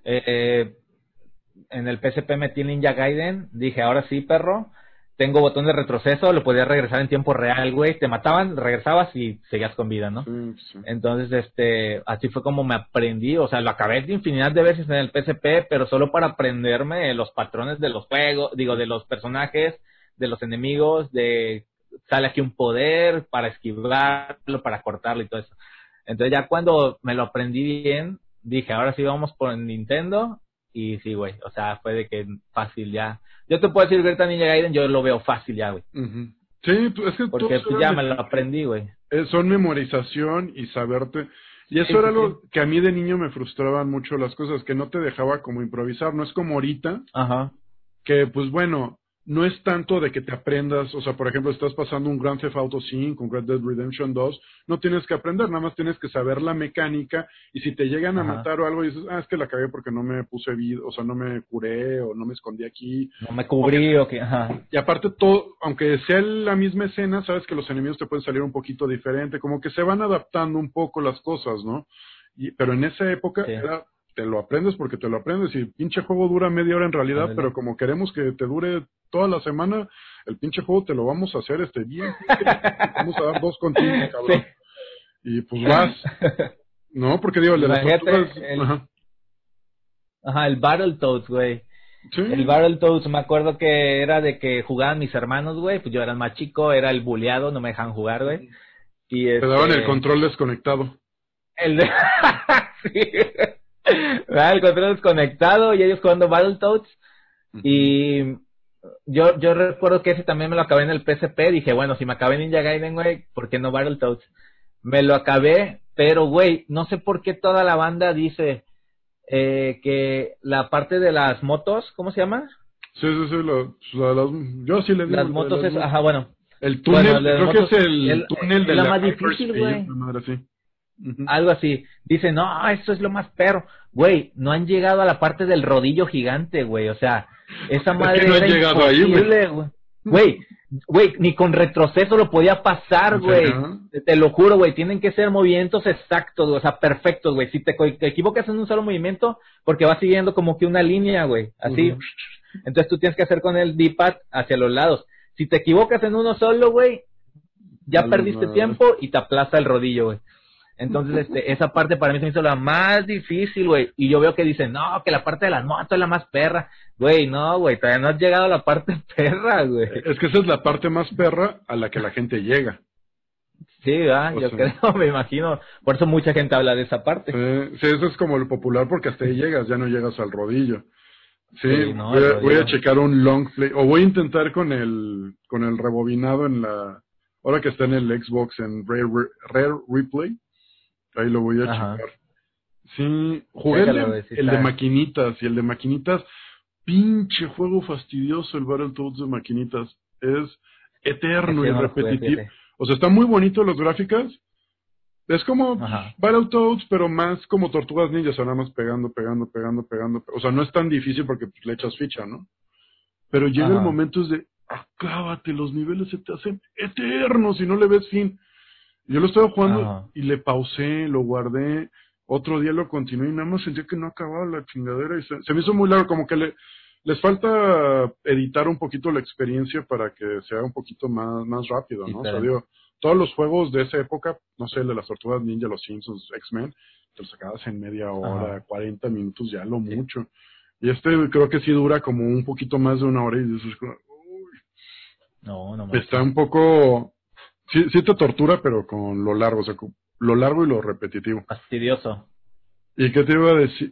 en el PSP metí Ninja Gaiden, dije, ahora sí, perro, tengo botón de retroceso, lo podías regresar en tiempo real, güey, te mataban, regresabas y seguías con vida, ¿no? Sí. Entonces, así fue como me aprendí, o sea, lo acabé de infinidad de veces en el PSP, pero solo para aprenderme los patrones de los juegos, de los personajes, de los enemigos, sale aquí un poder para esquivarlo, para cortarlo y todo eso. Entonces ya cuando me lo aprendí bien, dije, ahora sí vamos por Nintendo. Y sí, güey, o sea, fue de que fácil ya. Yo te puedo decir, ahorita Ninja Gaiden, yo lo veo fácil ya, güey. Uh-huh. Sí, pues es que porque pues ya me lo aprendí, güey. Son memorización y saberte. Y eso era algo que a mí de niño me frustraban mucho las cosas, que no te dejaba como improvisar. No es como ahorita, que pues bueno, no es tanto de que te aprendas, o sea, por ejemplo, estás pasando un Grand Theft Auto 5, un Red Dead Redemption 2, no tienes que aprender, nada más tienes que saber la mecánica, y si te llegan a matar o algo, dices, es que la cagué porque no me puse vida, o sea, no me curé, o no me escondí aquí. No me cubrí, Y aparte todo, aunque sea la misma escena, sabes que los enemigos te pueden salir un poquito diferente, como que se van adaptando un poco las cosas, ¿no? Pero en esa época era... te lo aprendes porque te lo aprendes y el pinche juego dura media hora en realidad, pero como queremos que te dure toda la semana, el pinche juego te lo vamos a hacer bien, vamos a dar 2 continuos, cabrón. Y pues vas, ¿no? Porque digo, las tortugas... el Battletoads, güey. Sí. El Battletoads, me acuerdo que era de que jugaban mis hermanos, güey, pues yo era el más chico, era el buleado, no me dejaban jugar, güey. Y te daban el control desconectado. Sí. El control desconectado y ellos jugando Battletoads. Y yo recuerdo que ese también me lo acabé en el PSP. Dije, bueno, si me acabé Ninja Gaiden, güey, ¿por qué no Battletoads? Me lo acabé, pero, güey, no sé por qué toda la banda dice que la parte de las motos, ¿cómo se llama? Sí, yo sí le digo. Las motos, bueno. El túnel, Bueno, creo motos, que es el túnel de la la más difícil, Hyperspeed, güey. una madre así. Ujú. Algo así. Dicen, no, eso es lo más perro. Güey, no han llegado a la parte del rodillo gigante, güey. O sea, esa Es que no madre han era llegado ahí, güey. imposible, güey. Güey, güey, ni con retroceso lo podía pasar, ¿En güey. serio? Te lo juro, güey. Tienen que ser movimientos exactos, güey, o sea, perfectos, güey. Si te equivocas en un solo movimiento, porque va siguiendo como que una línea, güey. Así. Ujú. Entonces tú tienes que hacer con el D-pad hacia los lados. Si te equivocas en uno solo, güey, ya Vale, perdiste madre. tiempo y te aplasta el rodillo, güey. Entonces, esa parte para mí se me hizo la más difícil, güey. Y yo veo que dicen, no, que la parte de las motos es la más perra. Güey, no, güey, todavía no has llegado a la parte perra, güey. Es que esa es la parte más perra a la que la gente llega. Sí, ¿verdad? O Yo sea, creo, me imagino. Por eso mucha gente habla de esa parte. sí, eso es como lo popular porque hasta ahí llegas, ya no llegas al rodillo. Sí, Sí, no, voy el a, voy a rodillo. checar un long play, o voy a intentar con el rebobinado en la, ahora que está en el Xbox en Rare Replay, ahí lo voy a Ajá. checar. Sí, jugué Chécalo, güey, sí el de está. maquinitas, y el de maquinitas, pinche juego fastidioso el Battletoads de maquinitas, es eterno Ese y no lo jugué, repetitivo. fíjate. O sea, están muy bonitos las gráficas, es como Ajá. Battletoads, pero más como Tortugas Ninja, o sea, nada más pegando, pegando, pegando, pegando. O sea, no es tan difícil porque pues, le echas ficha, ¿no? Pero llega el Ajá. momento es de, acábate, los niveles se te hacen eternos y no le ves fin. Yo lo estaba jugando Ajá. y le pausé, lo guardé, otro día lo continué y nada más sentía que no acababa la chingadera y se me hizo muy largo, como que les falta editar un poquito la experiencia para que sea un poquito más rápido, ¿no? O sea, Diferente. digo, todos los juegos de esa época, no sé, el de las Tortugas Ninja, los Simpsons, X-Men, te los sacabas en media hora, Ajá. 40 minutos, ya lo Sí. mucho. Y este creo que sí dura como un poquito más de una hora y dices, uy, No, no está manches. un poco, sí te tortura, pero con lo largo, o sea, con lo largo y lo repetitivo. Fastidioso. ¿Y qué te iba a decir,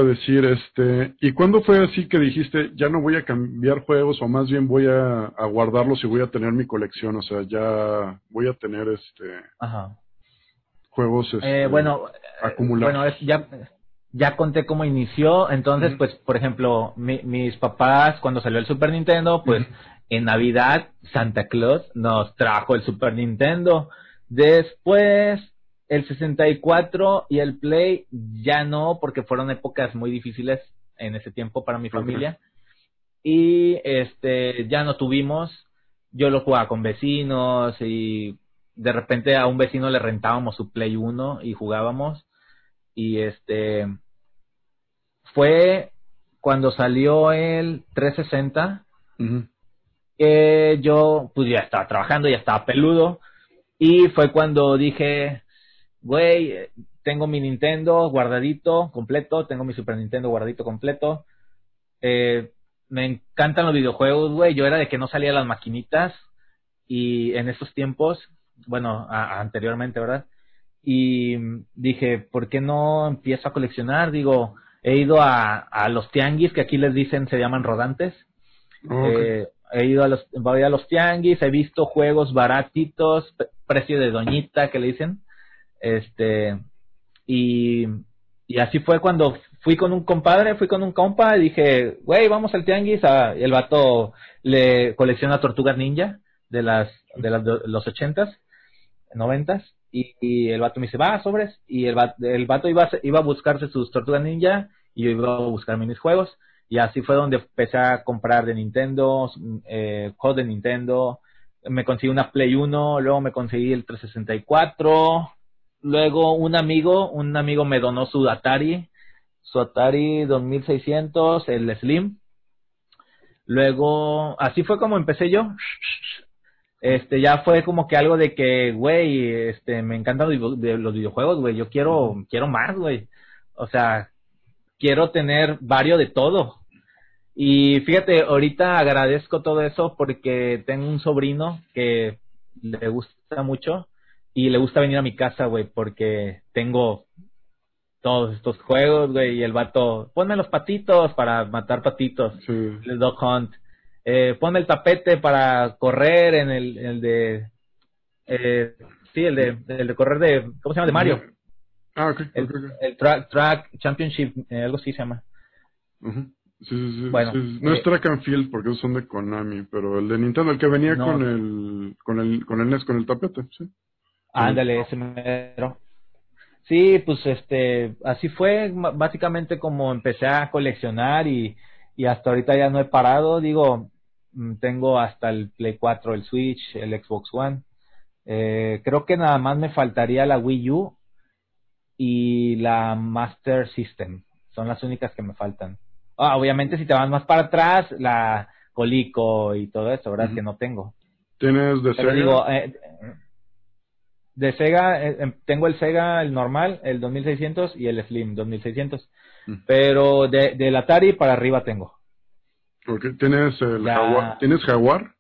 y cuándo fue así que dijiste, ya no voy a cambiar juegos, o más bien voy a guardarlos y voy a tener mi colección, o sea, ya voy a tener Ajá. juegos Bueno, acumular? bueno, ya conté cómo inició. Entonces, Ujú, pues, por ejemplo, mis papás, cuando salió el Super Nintendo, pues, ujú, en Navidad, Santa Claus nos trajo el Super Nintendo. Después, el 64 y el Play, ya no, porque fueron épocas muy difíciles en ese tiempo para mi okay, familia. Y, ya no tuvimos. Yo lo jugaba con vecinos y de repente a un vecino le rentábamos su Play 1 y jugábamos. Y fue cuando salió el 360 ujú, que yo pues ya estaba trabajando, ya estaba peludo. Y fue cuando dije, güey, tengo mi Nintendo guardadito completo, tengo mi Super Nintendo guardadito completo. Eh, Me encantan los videojuegos, güey. Yo era de que no salía las maquinitas y en esos tiempos, bueno, anteriormente, ¿verdad? Y dije, ¿por qué no empiezo a coleccionar? Digo, he ido a los tianguis, que aquí les dicen, se llaman rodantes. okay, Voy a los tianguis, he visto juegos baratitos, precio de doñita, que le dicen. Este, y, y así fue cuando fui con un compa y dije, güey, vamos al tianguis. El vato le colecciona tortugas ninja de los 80s, 90s. Y el vato me dice, va, sobres. Y el vato iba a buscarse sus tortugas ninja y yo iba a buscar mis juegos. Y así fue donde empecé a comprar de Nintendo, juegos de Nintendo. Me conseguí una Play 1, luego me conseguí el 364. Luego un amigo me donó su Atari 2600, el Slim. Luego, así fue como empecé yo. Ya fue como que algo de que, güey, me encantan los videojuegos, güey. Yo ujú. quiero más, güey. O sea, quiero tener varios de todo. Y fíjate, ahorita agradezco todo eso porque tengo un sobrino que le gusta mucho y le gusta venir a mi casa, güey, porque tengo todos estos juegos, güey, y el vato, ponme los patitos para matar patitos, Sí, el Dog Hunt, ponme el tapete para correr en el de, eh, sí, el de correr de, ¿cómo se llama? De Mario, okay, okay, okay. el track Championship, algo así se llama. Ujú. Bueno, No es Track and Field porque esos son de Konami, pero el de Nintendo, el que venía no, con el NES, con el tapete, sí. ándale, ese mero. Sí, pues así fue básicamente como empecé a coleccionar y hasta ahorita ya no he parado. Digo, tengo hasta el Play 4, el Switch, el Xbox One. Creo que nada más me faltaría la Wii U y la Master System. Son las únicas que me faltan. Obviamente si te vas más para atrás, la Colico y todo eso, ¿verdad? Que no tengo. ¿Tienes de Pero Sega? digo, de Sega, tengo el Sega, el normal, el 2600 y el Slim 2600. Pero del Atari para arriba tengo. Porque ¿tienes el Ya, Jaguar? ¿Tienes Jaguar?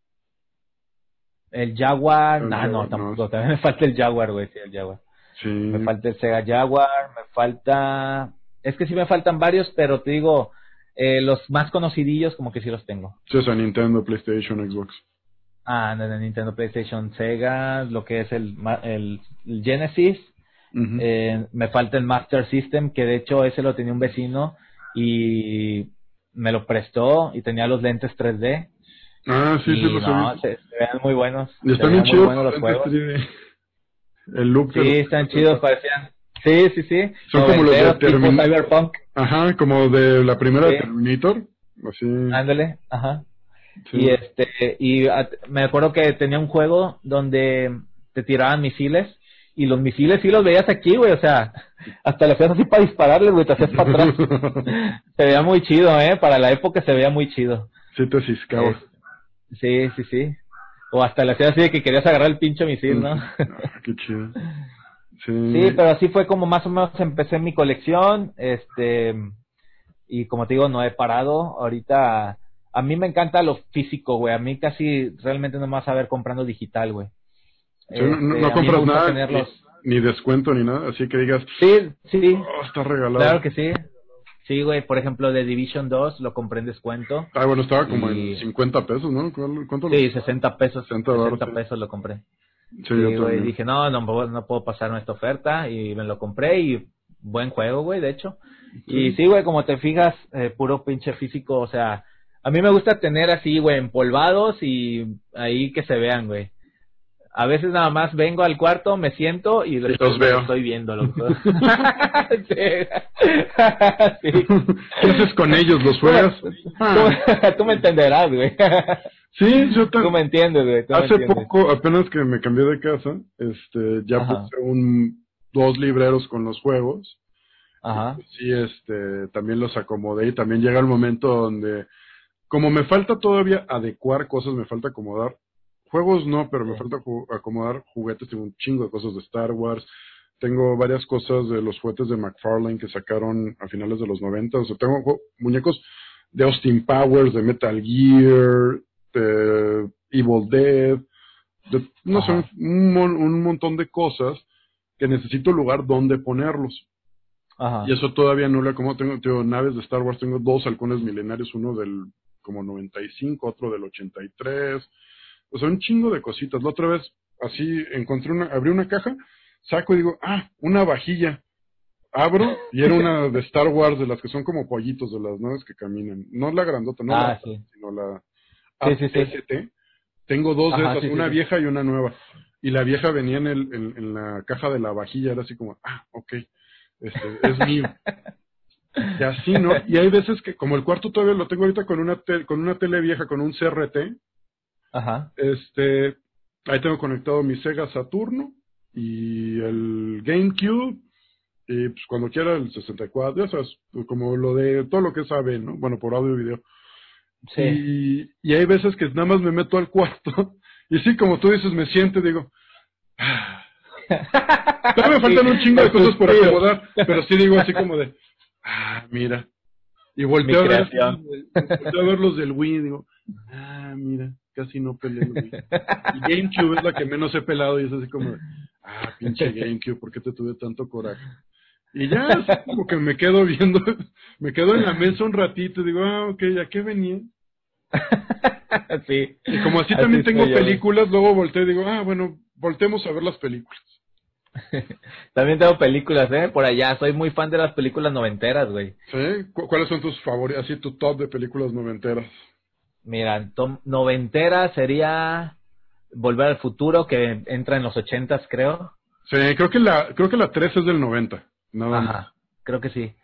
el Jaguar, El no, Jaguar, tampoco. También me falta el Jaguar, güey, sí, el Jaguar. Sí. Me falta el Sega Jaguar, me falta... Es que sí me faltan varios, pero te digo, los más conocidillos como que sí los tengo. Sí, o sea, Nintendo, PlayStation, Xbox. De Nintendo, PlayStation, Sega, lo que es el Genesis. Me falta el Master System, que de hecho ese lo tenía un vecino y me lo prestó y tenía los lentes 3D. Ah, sí, Y sí, los he no, visto. se vean muy buenos. Y Se están bien veían muy chidos buenos los los juegos. lentes 3D. El look de Sí, los están lentes chidos, está- parecían. Sí, sí. Son como los de Noventeros, tipo Terminator. Cyberpunk. Ajá, como de la primera Sí, de Terminator. Así. ándale, ajá. Sí. Me acuerdo que tenía un juego donde te tiraban misiles y los misiles sí los veías aquí, güey, o sea, hasta le hacías así para dispararles, güey, te hacías para atrás. Se veía muy chido, para la época se veía muy chido. Sí, te ciscaba. Sí. O hasta le hacías así de que querías agarrar el pinche misil, ¿no? Qué chido. Sí, Sí. pero así fue como más o menos empecé mi colección, y como te digo, no he parado. Ahorita, a mí me encanta lo físico, güey. A mí casi realmente no me vas a ver comprando digital, güey. Sí, no A mí me compras gusta nada, tenerlos. ni descuento ni nada, así que digas, Sí, oh, está regalado. claro que sí. Sí, güey, por ejemplo, de Division 2 lo compré en descuento. Ah, bueno, estaba como en Y 50 pesos, ¿no? ¿Cuánto sí, 60 pesos, 60 60 sí. pesos lo compré. Sí, yo Sí, güey, también. dije, no puedo pasarme esta oferta y me lo compré y buen juego, güey, de hecho. Y Sí. sí, güey, como te fijas, puro pinche físico, o sea, a mí me gusta tener así, güey, empolvados y ahí que se vean, güey. A veces nada más vengo al cuarto, me siento y Y después los me lo veo. estoy viendo. Sí. Sí. ¿Qué haces con ellos? ¿Los Tú juegas? tú me entenderás, güey. Sí, Tú me entiendes, güey, tú me hace entiendes. poco, apenas que me cambié de casa, ya Ajá, puse dos libreros con los juegos. Y ajá. pues sí, también los acomodé y también llega el momento donde, como me falta todavía adecuar cosas, me falta acomodar juegos, no, pero me Sí. falta acomodar juguetes, tengo un chingo de cosas de Star Wars, tengo varias cosas de los juguetes de McFarlane que sacaron a finales de los 90, o sea, tengo muñecos de Austin Powers, de Metal Gear, de Evil Dead, no sé, Ajá, un montón de cosas que necesito lugar donde ponerlos. Y ajá. eso todavía no lo acomodo. Tengo naves de Star Wars, tengo dos halcones milenarios, uno del como 95, otro del 83. O sea, un chingo de cositas. La otra vez, así, abrí una caja, saco y digo, una vajilla. Abro y era una de Star Wars, de las que son como pollitos, de las naves que caminan. No la grandota, no la Sí. sino la Sí. AT-ST. Tengo dos de Ajá, esas, una sí. vieja y una nueva. Y la vieja venía en la caja de la vajilla, era así como, ok, es mío. Y así, ¿no? Y hay veces que, como el cuarto todavía lo tengo ahorita con una tele vieja, con un CRT, Ajá. ahí tengo conectado mi Sega Saturno y el GameCube, y pues cuando quiera el 64, ya sabes, pues, como lo de todo lo que sabe, ¿no? Bueno, por audio y video. Sí. Y hay veces que nada más me meto al cuarto, y sí, como tú dices, me siento y digo, todavía me Sí, faltan un chingo de el cosas por suspiro. acomodar, pero sí digo así como de, mira. Y Mi volteo a ver, creación. volteo a ver los del Wii y digo, mira, casi no peleé el Wii. Y GameCube es la que menos he pelado y es así como, pinche GameCube, ¿por qué te tuve tanto coraje? Y ya así como que me quedo viendo, me quedo en la mesa un ratito y digo, ok, ¿a qué venía? Sí. Y como así Así también tengo estoy yo, güey. películas, luego volteo y digo, bueno, voltemos a ver las películas. También tengo películas, por allá. Soy muy fan de las películas noventeras, güey. ¿Sí? ¿Cuáles son tus favoritas, así tu top de películas noventeras? Mira, noventera sería Volver al Futuro, que entra en los 80s, creo. Sí, creo que la 3 es del 90, nada más. Ajá, creo que sí.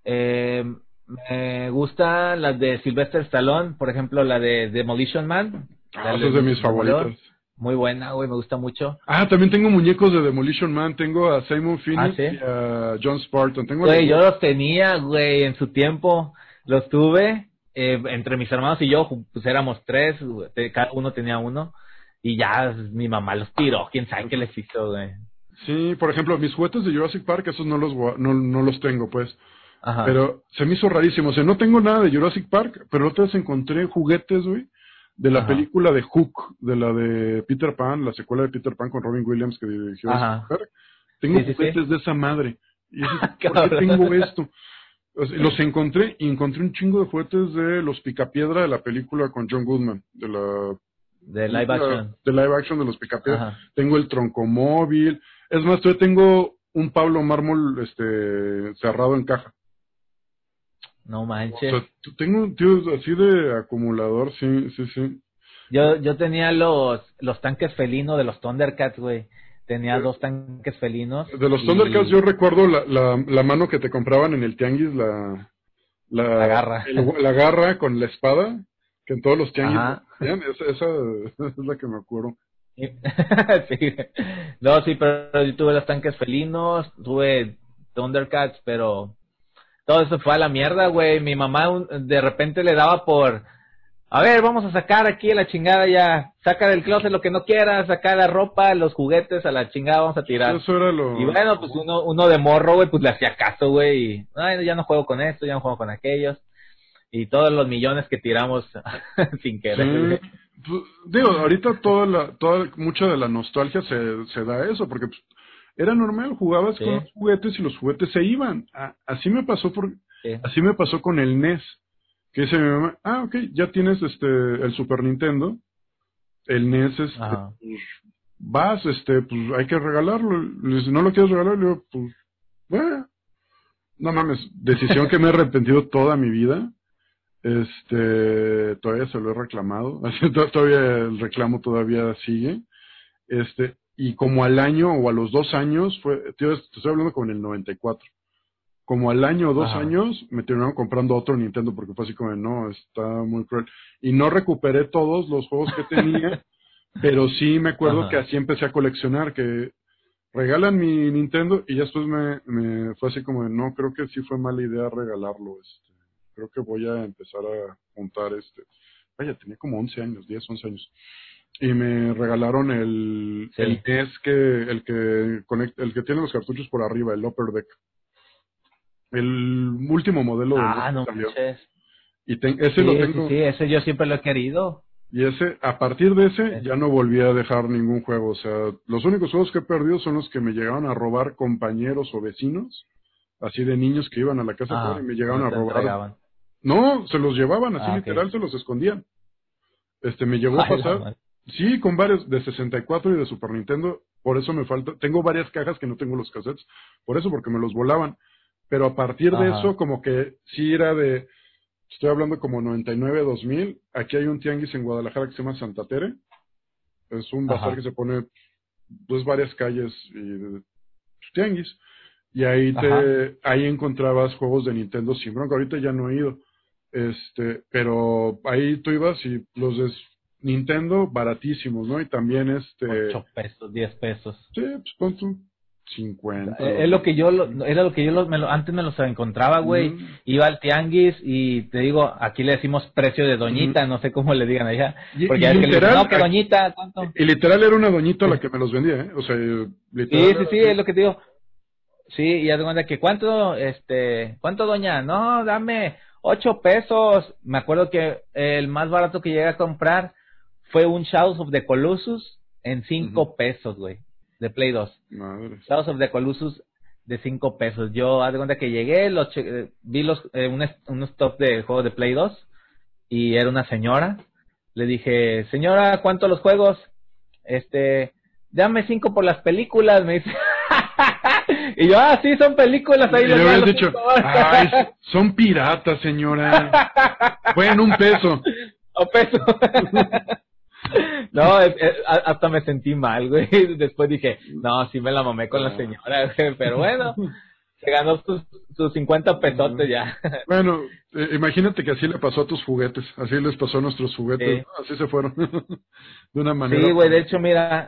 Me gustan las de Sylvester Stallone, por ejemplo, la de Demolition Man. Esa es de mis Demoledor. favoritas. Muy buena, güey, me gusta mucho. También tengo muñecos de Demolition Man. Tengo a Simon Phoenix ¿Sí? y a John Spartan. Güey, yo los tenía, güey, en su tiempo. Los tuve. Entre mis hermanos y yo, pues éramos 3. Cada uno tenía uno. Y ya mi mamá los tiró. ¿Quién sabe qué les hizo, güey? Sí, por ejemplo, mis juguetes de Jurassic Park, esos no los tengo, pues. Ajá. Pero se me hizo rarísimo. O sea, no tengo nada de Jurassic Park, pero otra vez encontré juguetes, güey, de la película de Hook, de la de Peter Pan, la secuela de Peter Pan con Robin Williams que dirigió Jurassic Park. Tengo juguetes de esa madre. Y eso, ¿por qué tengo esto? O sea, los encontré y encontré un chingo de juguetes de los Picapiedra de la película con John Goodman, de live action. De live action de los Picapiedra. Tengo el troncomóvil. Es más, todavía tengo un Pablo Mármol cerrado en caja. No manches. O sea, tengo tío así de acumulador, sí. Yo tenía los tanques felinos de los Thundercats, güey. Tenía 2 tanques felinos. De los Thundercats yo recuerdo la mano que te compraban en el tianguis, la garra. La garra con la espada, que en todos los tianguis. Esa es la que me acuerdo. Sí. No, sí, pero yo tuve los tanques felinos, tuve Thundercats, pero todo eso fue a la mierda, güey. Mi mamá de repente le daba por, a ver, vamos a sacar aquí a la chingada ya, saca del closet lo que no quieras, saca la ropa, los juguetes, a la chingada vamos a tirar. Eso era lo... Y bueno, pues uno de morro, güey, pues le hacía caso, güey, y ay, ya no juego con esto, ya no juego con aquellos. Y todos los millones que tiramos sin querer. Sí. Pues, digo, ahorita mucha de la nostalgia se da a eso, porque pues, era normal, jugabas con los juguetes y los juguetes se iban. Así me pasó así me pasó con el NES, que dice mi mamá, ok, ya tienes el Super Nintendo, el NES, pues, vas, pues hay que regalarlo. Le dice, ¿no lo quieres regalar? Le digo, pues, bueno, no mames, decisión que me he arrepentido toda mi vida. Todavía se lo he reclamado, todavía el reclamo todavía sigue, y como al año o a los 2 años te estoy hablando como en el 94, como al año o 2 años me terminaron comprando otro Nintendo porque fue así como, no, está muy cruel, y no recuperé todos los juegos que tenía, pero sí me acuerdo que así empecé a coleccionar, que regalan mi Nintendo y ya después me fue así como, no, creo que sí fue mala idea regalarlo, creo que voy a empezar a juntar vaya, tenía como 11 años, 10, 11 años. Y me regalaron el NES el que tiene los cartuchos por arriba, el Upper Deck. El último modelo de no salió. manches. Y ese lo tengo. Sí, ese yo siempre lo he querido. Y a partir de ese, ya no volví a dejar ningún juego. O sea, los únicos juegos que he perdido son los que me llegaban a robar compañeros o vecinos, así de niños que iban a la casa a jugar y me llegaban a robar. Entregaban. No, se los llevaban, así literal, se los escondían. Me llegó a pasar, sí, con varios de 64 y de Super Nintendo, por eso me falta, tengo varias cajas que no tengo los cassettes, por eso, porque me los volaban. Pero a partir de eso, como que sí era estoy hablando como 99, 2000, aquí hay un tianguis en Guadalajara que se llama Santa Tere, es un bazar que se pone, pues, varias calles y tianguis, y ahí encontrabas juegos de Nintendo sin bronca. Ahorita ya no he ido, pero ahí tú ibas y los de Nintendo baratísimos, ¿no? Y también 8 pesos, 10 pesos. Sí, pues pon tú 50. Es lo que era lo que yo antes me los encontraba, güey. Iba al tianguis y te digo, aquí le decimos precio de doñita, no sé cómo le digan allá. Porque es que le dicen, no, que doñita, ¿cuánto? Y literal era una doñita la que me los vendía, ¿eh? O sea, literal. Sí, es lo que te digo. Sí, y haz de cuenta que ¿cuánto doña? No, dame 8 pesos. Me acuerdo que el más barato que llegué a comprar fue un Shadows of the Colossus en 5 pesos, güey, de Play 2. Madre. Shadows of the Colossus de 5 pesos. Yo, haz de cuenta que llegué, vi unos top de juegos de Play 2 y era una señora. Le dije, señora, ¿cuánto los juegos? Dame 5 por las películas, me dice. Y yo, sí, son películas, ahí Y les le doy habías los dicho, 5 ay, son piratas, señora. Bueno, $1. o peso. No, hasta me sentí mal, güey. Después dije, no, sí me la mamé con la señora, güey. Pero bueno, se ganó sus 50 pesotes ya. Bueno, imagínate que así le pasó a tus juguetes, así les pasó a nuestros juguetes, Sí, así se fueron, de una manera. sí, güey, de hecho, mira,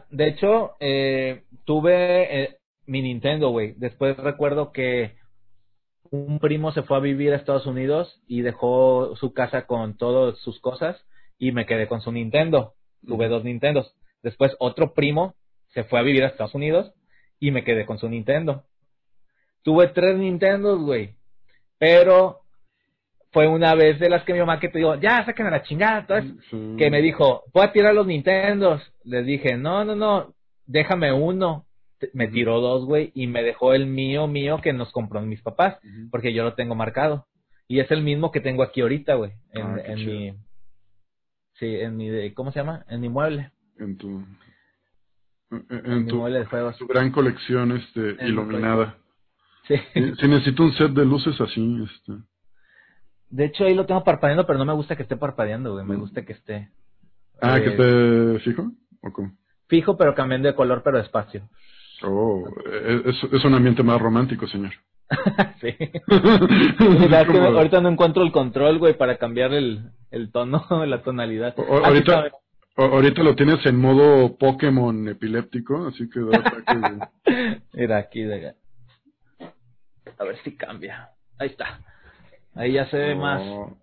tuve mi Nintendo, güey. Después recuerdo que un primo se fue a vivir a Estados Unidos y dejó su casa con todas sus cosas y me quedé con su Nintendo. Tuve 2 Nintendos. Después otro primo se fue a vivir a Estados Unidos y me quedé con su Nintendo. Tuve 3 Nintendos, güey. Pero fue una vez de las que mi mamá que te dijo, ya, sáquenme la chingada. Entonces, Sí. que me dijo, voy a tirar los Nintendos. Les dije, no, déjame uno. Me tiró 2, güey, y me dejó el mío que nos compró mis papás, porque yo lo tengo marcado. Y es el mismo que tengo aquí ahorita, güey, en mi, sí, ¿cómo se llama? En mi mueble. En tu, En en mi tu, mueble de juegos. tu gran colección, En mi iluminada. Sí. Si necesito un set de luces así, De hecho, ahí lo tengo parpadeando, pero no me gusta que esté parpadeando, güey. Me gusta que esté que esté fijo, ¿o cómo? fijo, pero cambiando de color, pero despacio. Oh, es un ambiente más romántico, señor. Sí. Así Es que como- ahorita no encuentro el control, güey, para cambiar el tono, la tonalidad. ahorita, ahorita lo tienes en modo Pokémon epiléptico, así que da ataques de... Mira aquí, a ver si cambia. Ahí está. Ahí ya se ve más.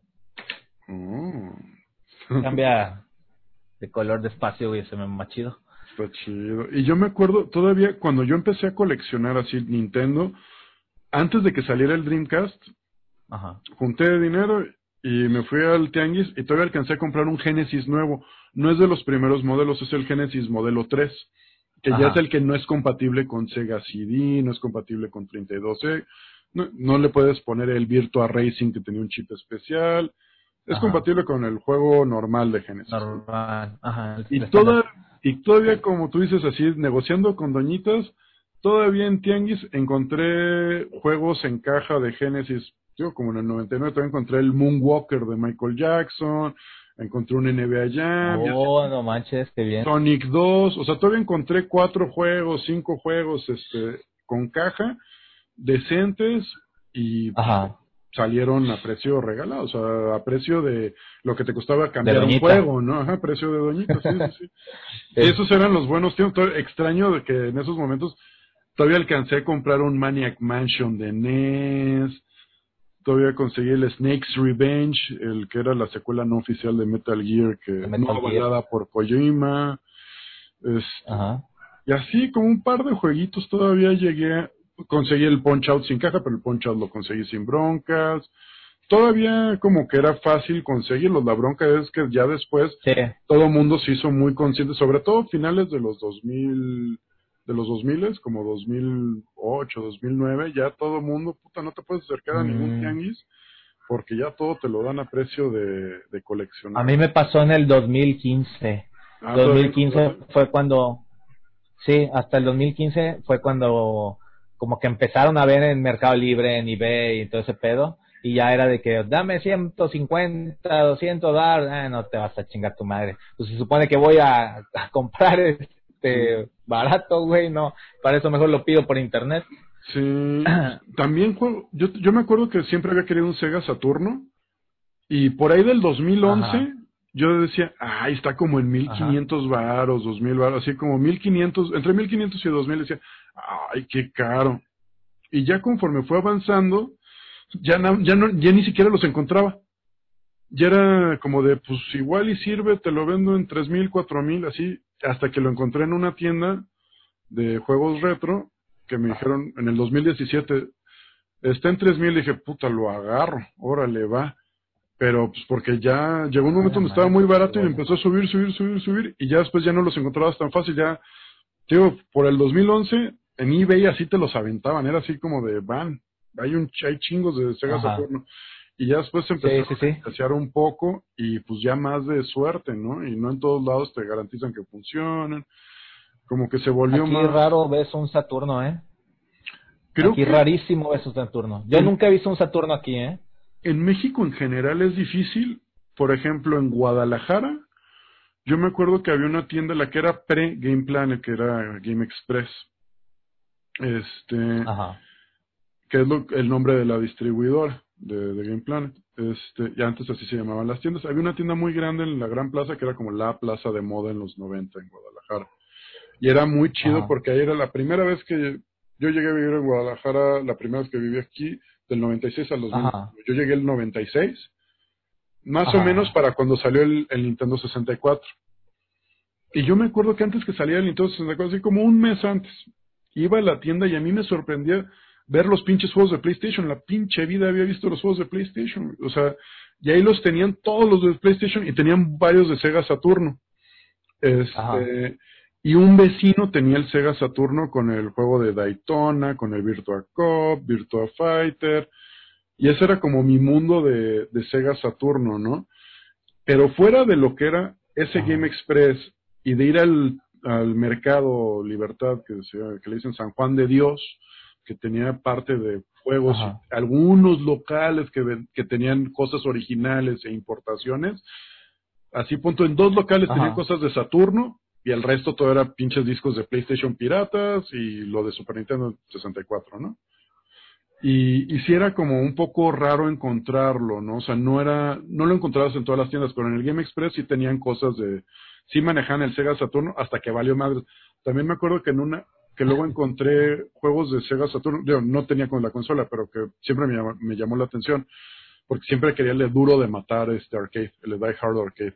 Oh. Cambia de color despacio, güey, se me ve más chido. Está chido. Y yo me acuerdo todavía cuando yo empecé a coleccionar así Nintendo, antes de que saliera el Dreamcast, Ajá. junté dinero y me fui al Tianguis y todavía alcancé a comprar un Genesis nuevo. No es de los primeros modelos, es el Genesis modelo 3, que ya es el que no es compatible con Sega CD, no es compatible con 32E, no le puedes poner el Virtua Racing que tenía un chip especial, es compatible con el juego normal de Genesis. Normal. Ajá. Y todavía, como tú dices así, negociando con doñitas, todavía en Tianguis encontré juegos en caja de Genesis. Yo, como en el 99, todavía encontré el Moonwalker de Michael Jackson, encontré un NBA Jam, Oh, no manches, qué bien. Sonic 2, o sea, todavía encontré 4 juegos, 5 juegos, con caja, decentes, y Ajá. salieron a precio regalado, o sea, a precio de lo que te costaba De cambiar un doñita. juego, ¿no? Ajá, precio de doñita, sí, sí, sí. Y esos eran los buenos tiempos. Extraño de que en esos momentos todavía alcancé a comprar un Maniac Mansion de NES, todavía conseguí el Snake's Revenge, el que era la secuela no oficial de Metal Gear, que no avalada por Kojima. Ajá. Y así, como un par de jueguitos todavía conseguí el Punch Out sin caja, pero el Punch Out lo conseguí sin broncas. Todavía como que era fácil conseguirlo. La bronca es que ya después todo el mundo se hizo muy consciente, sobre todo finales de los 2000, como 2008, 2009, ya todo el mundo, puta, no te puedes acercar a ningún tianguis porque ya todo te lo dan a precio de coleccionar. A mí me pasó en el 2015. 2015 fue cuando, sí, hasta el 2015 fue cuando como que empezaron a ver en Mercado Libre, en eBay y todo ese pedo, y ya era de que dame 150, 200 $, no te vas a chingar tu madre. Pues se supone que voy a comprar barato, güey, no, para eso mejor lo pido por internet. Sí, también yo me acuerdo que siempre había querido un Sega Saturno, y por ahí del 2011 yo decía, ay, está como en 1500 varos, 2000 varos, así como 1500, entre 1500 y 2000, decía, ay, qué caro. Y ya conforme fue avanzando, ya ni siquiera los encontraba. Ya era como de, pues igual y sirve, te lo vendo en 3000, 4000, así, hasta que lo encontré en una tienda de juegos retro, que me dijeron en el 2017, está en 3000, dije, puta, lo agarro, órale, va. Pero pues porque ya llegó un momento donde estaba muy barato y empezó a subir, y ya después ya no los encontrabas tan fácil, ya, digo, por el 2011, en eBay así te los aventaban, era así como de, hay chingos de Sega Saturno, y ya después se empezó a escasear un poco, y pues ya más de suerte, ¿no? Y no en todos lados te garantizan que funcionen, como que se volvió Aquí más... raro ves un Saturno, Creo Aquí que rarísimo es un Saturno. Yo en, nunca he visto un Saturno aquí, ¿eh? en México en general es difícil. Por ejemplo, en Guadalajara, yo me acuerdo que había una tienda, la que era pre-Game Planet, que era Game Express, este, Ajá, que es el nombre de la distribuidora de Game Planet. Y antes así se llamaban las tiendas. Había una tienda muy grande en la Gran Plaza, que era como la plaza de moda en los 90 en Guadalajara. Y era muy chido ajá, porque ahí era la primera vez que yo llegué a vivir en Guadalajara, la primera vez que viví aquí, del 96 al 2000. ajá, Yo llegué el 96, más o menos ajá, para cuando salió el Nintendo 64. Y yo me acuerdo que antes que saliera el Nintendo 64, así como un mes antes, iba a la tienda y a mí me sorprendía ver los pinches juegos de PlayStation. La pinche vida había visto los juegos de PlayStation. O sea, y ahí los tenían todos los de PlayStation y tenían varios de Sega Saturno. ajá, Y un vecino tenía el Sega Saturno con el juego de Daytona, con el Virtua Cop, Virtua Fighter, y ese era como mi mundo de Sega Saturno, ¿no? Pero fuera de lo que era ese Game ajá, Express y de ir al mercado Libertad, que le dicen San Juan de Dios, que tenía parte de juegos, y ajá, algunos locales que tenían cosas originales e importaciones, así punto, en dos locales tenían ajá, cosas de Saturno y el resto todo era pinches discos de PlayStation piratas y lo de Super Nintendo 64, ¿no? Y sí era como un poco raro encontrarlo, ¿no? O sea, no lo encontrabas en todas las tiendas, pero en el Game Express sí tenían cosas sí manejaban el Sega Saturno hasta que valió madre. También me acuerdo que luego encontré juegos de Sega Saturno, yo no tenía con la consola, pero que siempre me llamó la atención, porque siempre quería el duro de matar este arcade, el Die Hard Arcade.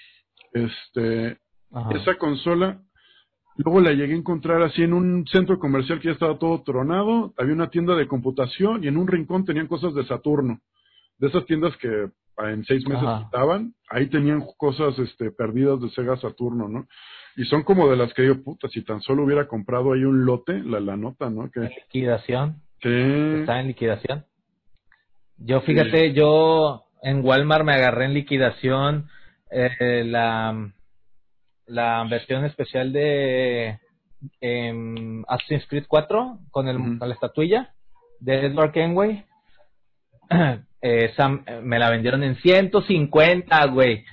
Este, ajá. esa consola, luego la llegué a encontrar así en un centro comercial que ya estaba todo tronado, había una tienda de computación y en un rincón tenían cosas de Saturno, de esas tiendas que en 6 meses Ajá. quitaban, ahí tenían cosas perdidas de Sega Saturno, ¿no? Y son como de las que digo, puta, si tan solo hubiera comprado ahí un lote, la nota, ¿no? En liquidación. Sí, Está en liquidación. Yo, sí, fíjate, yo en Walmart me agarré en liquidación la versión especial de Assassin's Creed 4 ujú. con la estatuilla de Edward Kenway. Me la vendieron en 150, güey.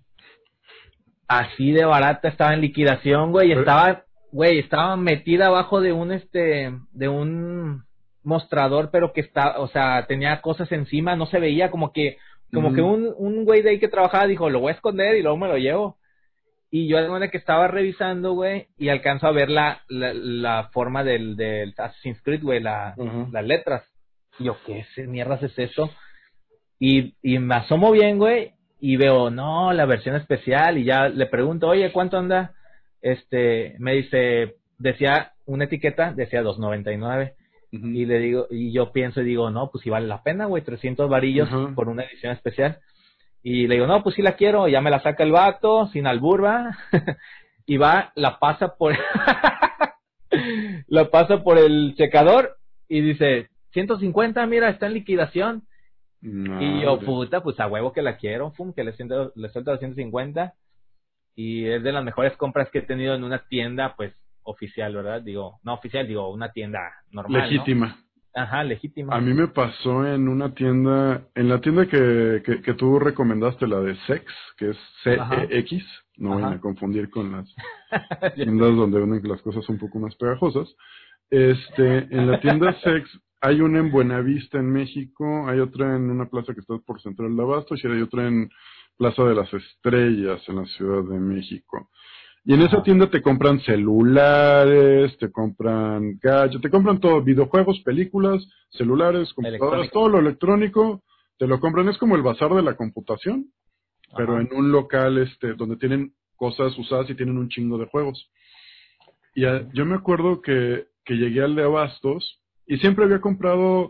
Así de barata estaba en liquidación, güey. Pero, Estaba metida abajo de un mostrador, pero que está, o sea, tenía cosas encima, no se veía, como que ujú, un güey de ahí que trabajaba dijo, lo voy a esconder y luego me lo llevo. Y yo de manera que estaba revisando, güey, y alcanzo a ver la forma del Assassin's Creed, güey, ajá. las letras. Y yo, mierdas es eso? Y me asomo bien, güey, y veo, no, la versión especial, y ya le pregunto, oye, ¿cuánto anda? Me dice, decía, una etiqueta, decía 2.99, Ujú, y le digo, y yo pienso y digo, no, pues sí vale la pena, güey, 300 varillos ajá. por una edición especial. Y le digo, no, pues sí la quiero, ya me la saca el vato, sin albur, va, y va, la pasa por el checador, y dice, 150, mira, está en liquidación. Y yo, Madre. puta, pues a huevo que la quiero, pum, que le suelto los 150. Y es de las mejores compras que he tenido en una tienda, pues, oficial, ¿verdad? Digo, no oficial, digo, una tienda normal, ¿no? Legítima. Ajá, A legítima. mí me pasó en una tienda, en la tienda que tú recomendaste, la de Sex, que es Ajá, CEX, no vayan a ajá. confundir con las Ya tiendas sé. donde venden las cosas un poco más pegajosas. En la tienda Sex hay una en Buenavista en México, hay otra en una plaza que está por Central de Abastos y hay otra en Plaza de las Estrellas en la Ciudad de México. Y en esa Ajá. tienda te compran celulares, te compran gadgets, te compran todo, videojuegos, películas, celulares, computadoras, Electrónico. todo lo electrónico, te lo compran. Es como el bazar de la computación, pero en Ajá. un local donde tienen cosas usadas y tienen un chingo de juegos. Y Ok. yo me acuerdo que llegué al de Abastos y siempre había comprado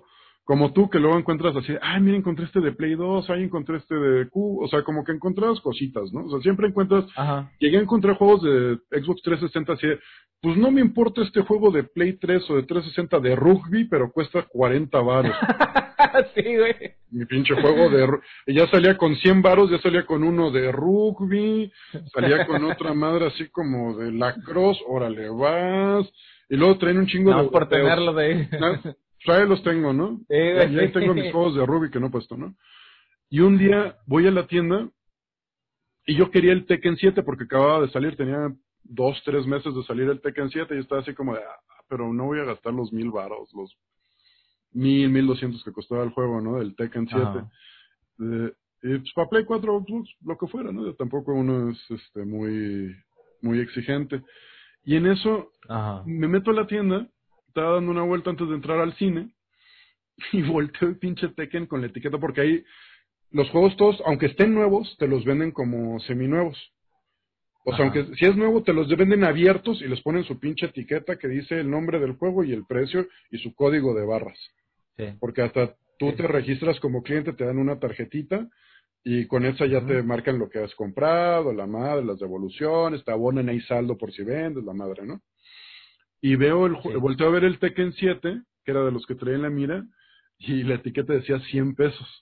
Como tú, que luego encuentras así, ay, mira, encontré este de Play 2, ay, encontré este de Q, o sea, como que encontrabas cositas, ¿no? O sea, siempre encuentras, Ajá. llegué a encontrar juegos de Xbox 360 así, pues no me importa este juego de Play 3 o de 360 de rugby, pero cuesta 40 varos. Sí, güey. Mi pinche juego y ya salía con 100 varos, ya salía con uno de rugby, salía con otra madre así como de lacrosse, órale vas, y luego traen un chingo de Nada más por europeos. tenerlo de... Pues ahí los tengo, ¿no? Sí, Y ahí tengo mis güey. juegos de rugby que no he puesto, ¿no? Y un día voy a la tienda y yo quería el Tekken 7 porque acababa de salir, tenía 2, 3 meses de salir el Tekken 7 y estaba así como de, pero no voy a gastar los 1000 varos, los 1200 que costaba el juego, ¿no? Del Tekken 7. Ajá. Y pues para Play 4, pues, lo que fuera, ¿no? Yo tampoco uno es muy, muy exigente. Y en eso Ajá. me meto a la tienda, estaba dando una vuelta antes de entrar al cine y volteo el pinche Tekken con la etiqueta porque ahí los juegos todos, aunque estén nuevos, te los venden como seminuevos. O sea, Ajá. aunque si es nuevo, te los venden abiertos y les ponen su pinche etiqueta que dice el nombre del juego y el precio y su código de barras. Sí. Porque hasta tú Sí, te sí. registras como cliente, te dan una tarjetita y con esa ya Ujú. te marcan lo que has comprado, la madre, las devoluciones, te abonan ahí saldo por si vendes, la madre, ¿no? Y veo Sí. volteo a ver el Tekken 7, que era de los que traía en la mira, y la etiqueta decía 100 pesos.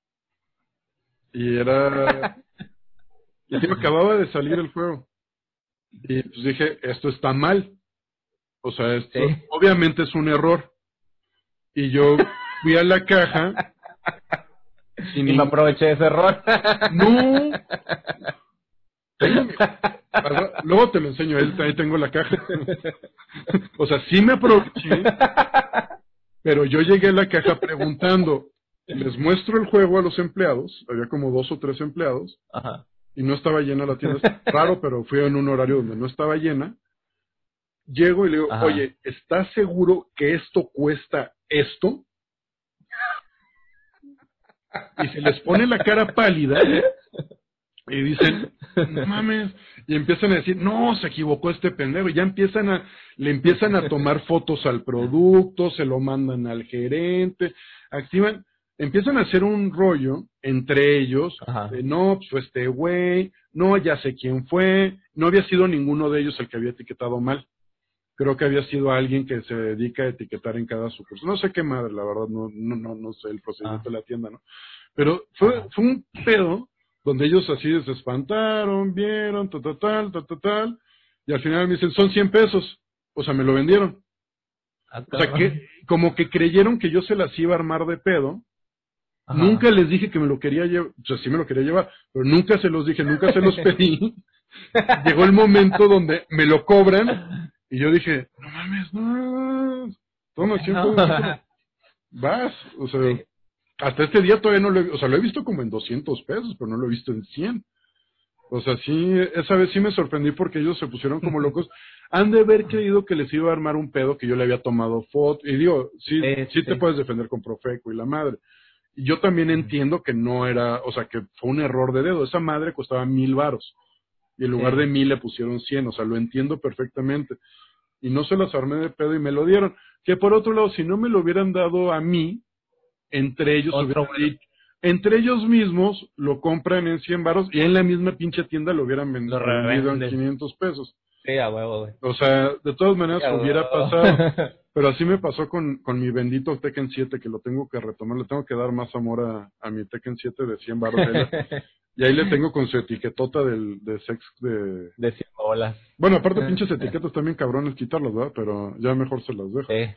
Y era, y digo, acababa de salir el juego. Y pues dije, esto está mal. O sea, esto Sí. obviamente es un error. Y yo fui a la caja sin Y me ningún... aproveché de ese error. No, tengo mi... Luego te lo enseño, ahí tengo la caja. O sea, sí me aproveché, pero yo llegué a la caja preguntando, les muestro el juego a los empleados, había como 2 o 3 empleados, Ajá. y no estaba llena la tienda, raro, pero fui en un horario donde no estaba llena. Llego y le digo, Ajá. oye, ¿estás seguro que esto cuesta esto? Y se les pone la cara pálida y dicen, no mames, y empiezan a decir, no, se equivocó este pendejo, y ya le empiezan a tomar fotos al producto, se lo mandan al gerente, activan, empiezan a hacer un rollo entre ellos, Ajá. de no, pues fue este güey, no, ya sé quién fue, no había sido ninguno de ellos el que había etiquetado mal. Creo que había sido alguien que se dedica a etiquetar en cada sucursal. No sé qué madre, la verdad, no sé el Ah, procedimiento de la tienda, ¿no? Pero fue, ajá. fue un pedo donde ellos así se espantaron, vieron, tal, y al final me dicen, son 100 pesos. O sea, me lo vendieron. Ah, O sea, que cabrón. como que creyeron que yo se las iba a armar de pedo. Nunca Ajá. les dije que me lo quería llevar, o sea, sí me lo quería llevar, pero nunca se los dije, nunca se los pedí. Llegó el momento donde me lo cobran y yo dije, no mames, no, toma 100 No. pesos así como, vas, o sea, Sí. hasta este día todavía no lo he, o sea, lo he visto como en 200 pesos, pero no lo he visto en 100. O sea, sí, esa vez sí me sorprendí porque ellos se pusieron como locos. Han de haber creído que les iba a armar un pedo que yo le había tomado foto. Y digo, sí, Sí, sí, sí te sí. puedes defender con Profeco y la madre. Y yo también Ujú. entiendo que no era, o sea, que fue un error de dedo. Esa madre costaba 1000 varos. Y en lugar de Sí. 1000 le pusieron 100. O sea, lo entiendo perfectamente. Y no se las armé de pedo y me lo dieron. Que por otro lado, si no me lo hubieran dado a mí, entre ellos Otro, hubieran güey. dicho, entre ellos mismos lo compran en 100 varos y en la misma pinche tienda lo hubieran Lo vendido en revenden. 500 pesos. Sí, a huevo, güey. O sea, de todas Sí, maneras a hubiera huevo. pasado. Pero así me pasó con mi bendito Tekken 7, que lo tengo que retomar. Le tengo que dar más amor a mi Tekken 7 de 100 varos. Y ahí le tengo con su etiquetota de sex de... De 100 bolas. Bueno, aparte pinches etiquetas también cabrones quitarlas, ¿verdad? Pero ya mejor se las dejo. Sí.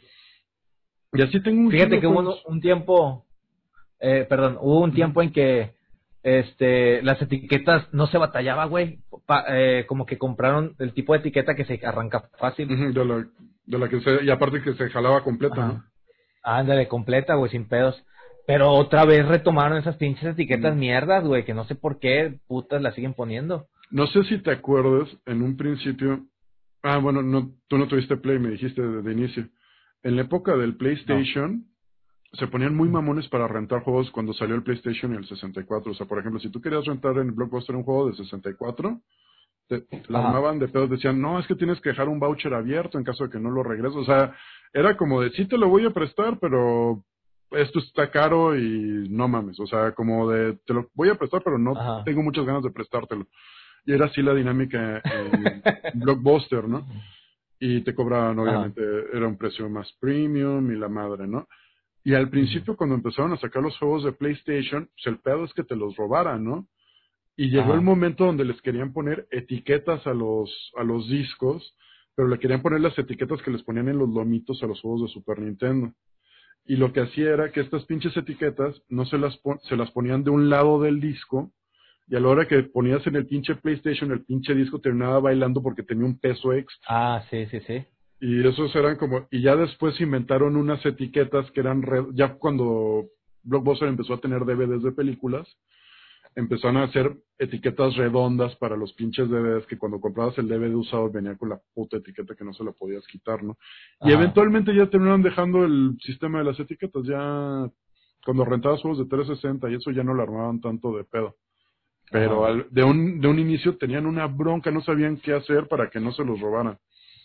Y así tengo un chingo Fíjate de que hubo juegos. un tiempo, hubo un Ujú, tiempo en que las etiquetas no se batallaba, güey. Como que compraron el tipo de etiqueta que se arranca fácil. ujú, de la que se... Y aparte que se jalaba completa, ¿no? Ajá. Ándale, completa, güey, sin pedos. Pero otra vez retomaron esas pinches etiquetas Ujú. mierdas, güey, que no sé por qué putas las siguen poniendo. No sé si te acuerdas, en un principio, bueno, no, tú no tuviste Play, me dijiste de inicio. En la época del No. PlayStation, se ponían muy mamones para rentar juegos cuando salió el PlayStation y el 64. O sea, por ejemplo, si tú querías rentar en Blockbuster un juego de 64, te la Ajá. armaban de pedos, decían, no, es que tienes que dejar un voucher abierto en caso de que no lo regreses. O sea, era como de, sí te lo voy a prestar, pero esto está caro y no mames, o sea, como de, te lo voy a prestar, pero no Ajá. tengo muchas ganas de prestártelo. Y era así la dinámica en Blockbuster, ¿no? Y te cobraban, Ajá. obviamente, era un precio más premium y la madre, ¿no? Y al Ujú. principio, cuando empezaron a sacar los juegos de PlayStation, pues el pedo es que te los robaran, ¿no? Y llegó el Ajá. momento donde les querían poner etiquetas a los discos, pero le querían poner las etiquetas que les ponían en los lomitos a los juegos de Super Nintendo. Y lo que hacía era que estas pinches etiquetas no se las ponían de un lado del disco, y a la hora que ponías en el pinche PlayStation, el pinche disco terminaba bailando porque tenía un peso extra. Ah, sí, sí, sí. Y esos eran como, y ya después inventaron unas etiquetas que eran, ya cuando Blockbuster empezó a tener DVDs de películas, empezaron a hacer etiquetas redondas para los pinches DVDs que cuando comprabas el DVD usado venía con la puta etiqueta que no se la podías quitar, ¿no? Y Ajá. eventualmente ya terminaron dejando el sistema de las etiquetas, ya cuando rentabas juegos de 360 y eso ya no lo armaban tanto de pedo. Pero Ajá. de un inicio tenían una bronca, no sabían qué hacer para que no se los robaran.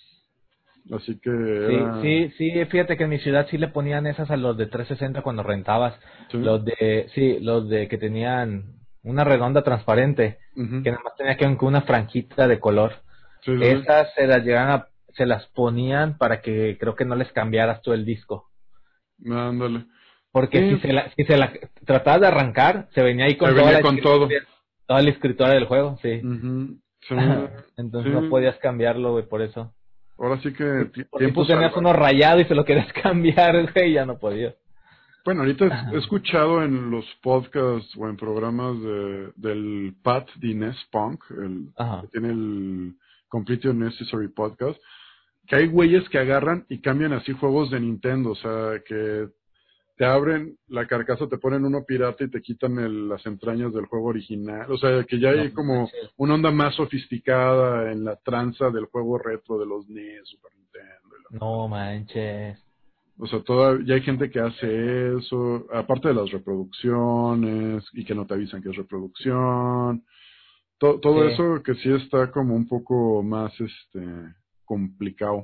Así que Sí, era... sí, sí, fíjate que en mi ciudad sí le ponían esas a los de 360 cuando rentabas. Sí, Los de que tenían una redonda transparente, ujú, que nada más tenía que ver con una franjita de color. sí, sí, sí. Esas se las ponían para que creo que no les cambiaras tú el disco. Ándale. Porque Sí, si se la tratabas de arrancar, se venía ahí se con venía con todo. toda la escritura del juego, sí. Ujú, sí, Entonces no sí. podías cambiarlo, güey, por eso. Ahora sí que Por si tú tiempos tenías uno salvajes. rayado y se lo querías cambiar, güey, ya no podías. Bueno, ahorita he escuchado en los podcasts o en programas del Pat Dines Punk, el que Ajá. tiene el Complete Your Necessary Podcast, que hay güeyes que agarran y cambian así juegos de Nintendo, o sea, que te abren la carcasa, te ponen uno pirata y te quitan las entrañas del juego original. O sea, que ya No hay como manches. una onda más sofisticada en la tranza del juego retro de los NES, Super Nintendo y la madre. No manches. O sea, ya hay gente que hace eso, aparte de las reproducciones y que no te avisan que es reproducción. Todo Sí, eso que sí está como un poco más complicado.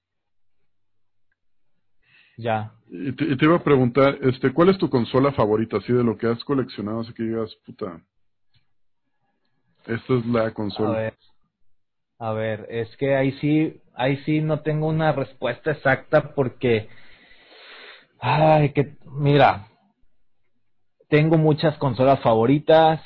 ya. Y te iba a preguntar, ¿cuál es tu consola favorita, así de lo que has coleccionado, así que digas, puta, esta es la A consola? ver, a ver, es que ahí sí no tengo una respuesta exacta porque, ay, que, mira, tengo muchas consolas favoritas.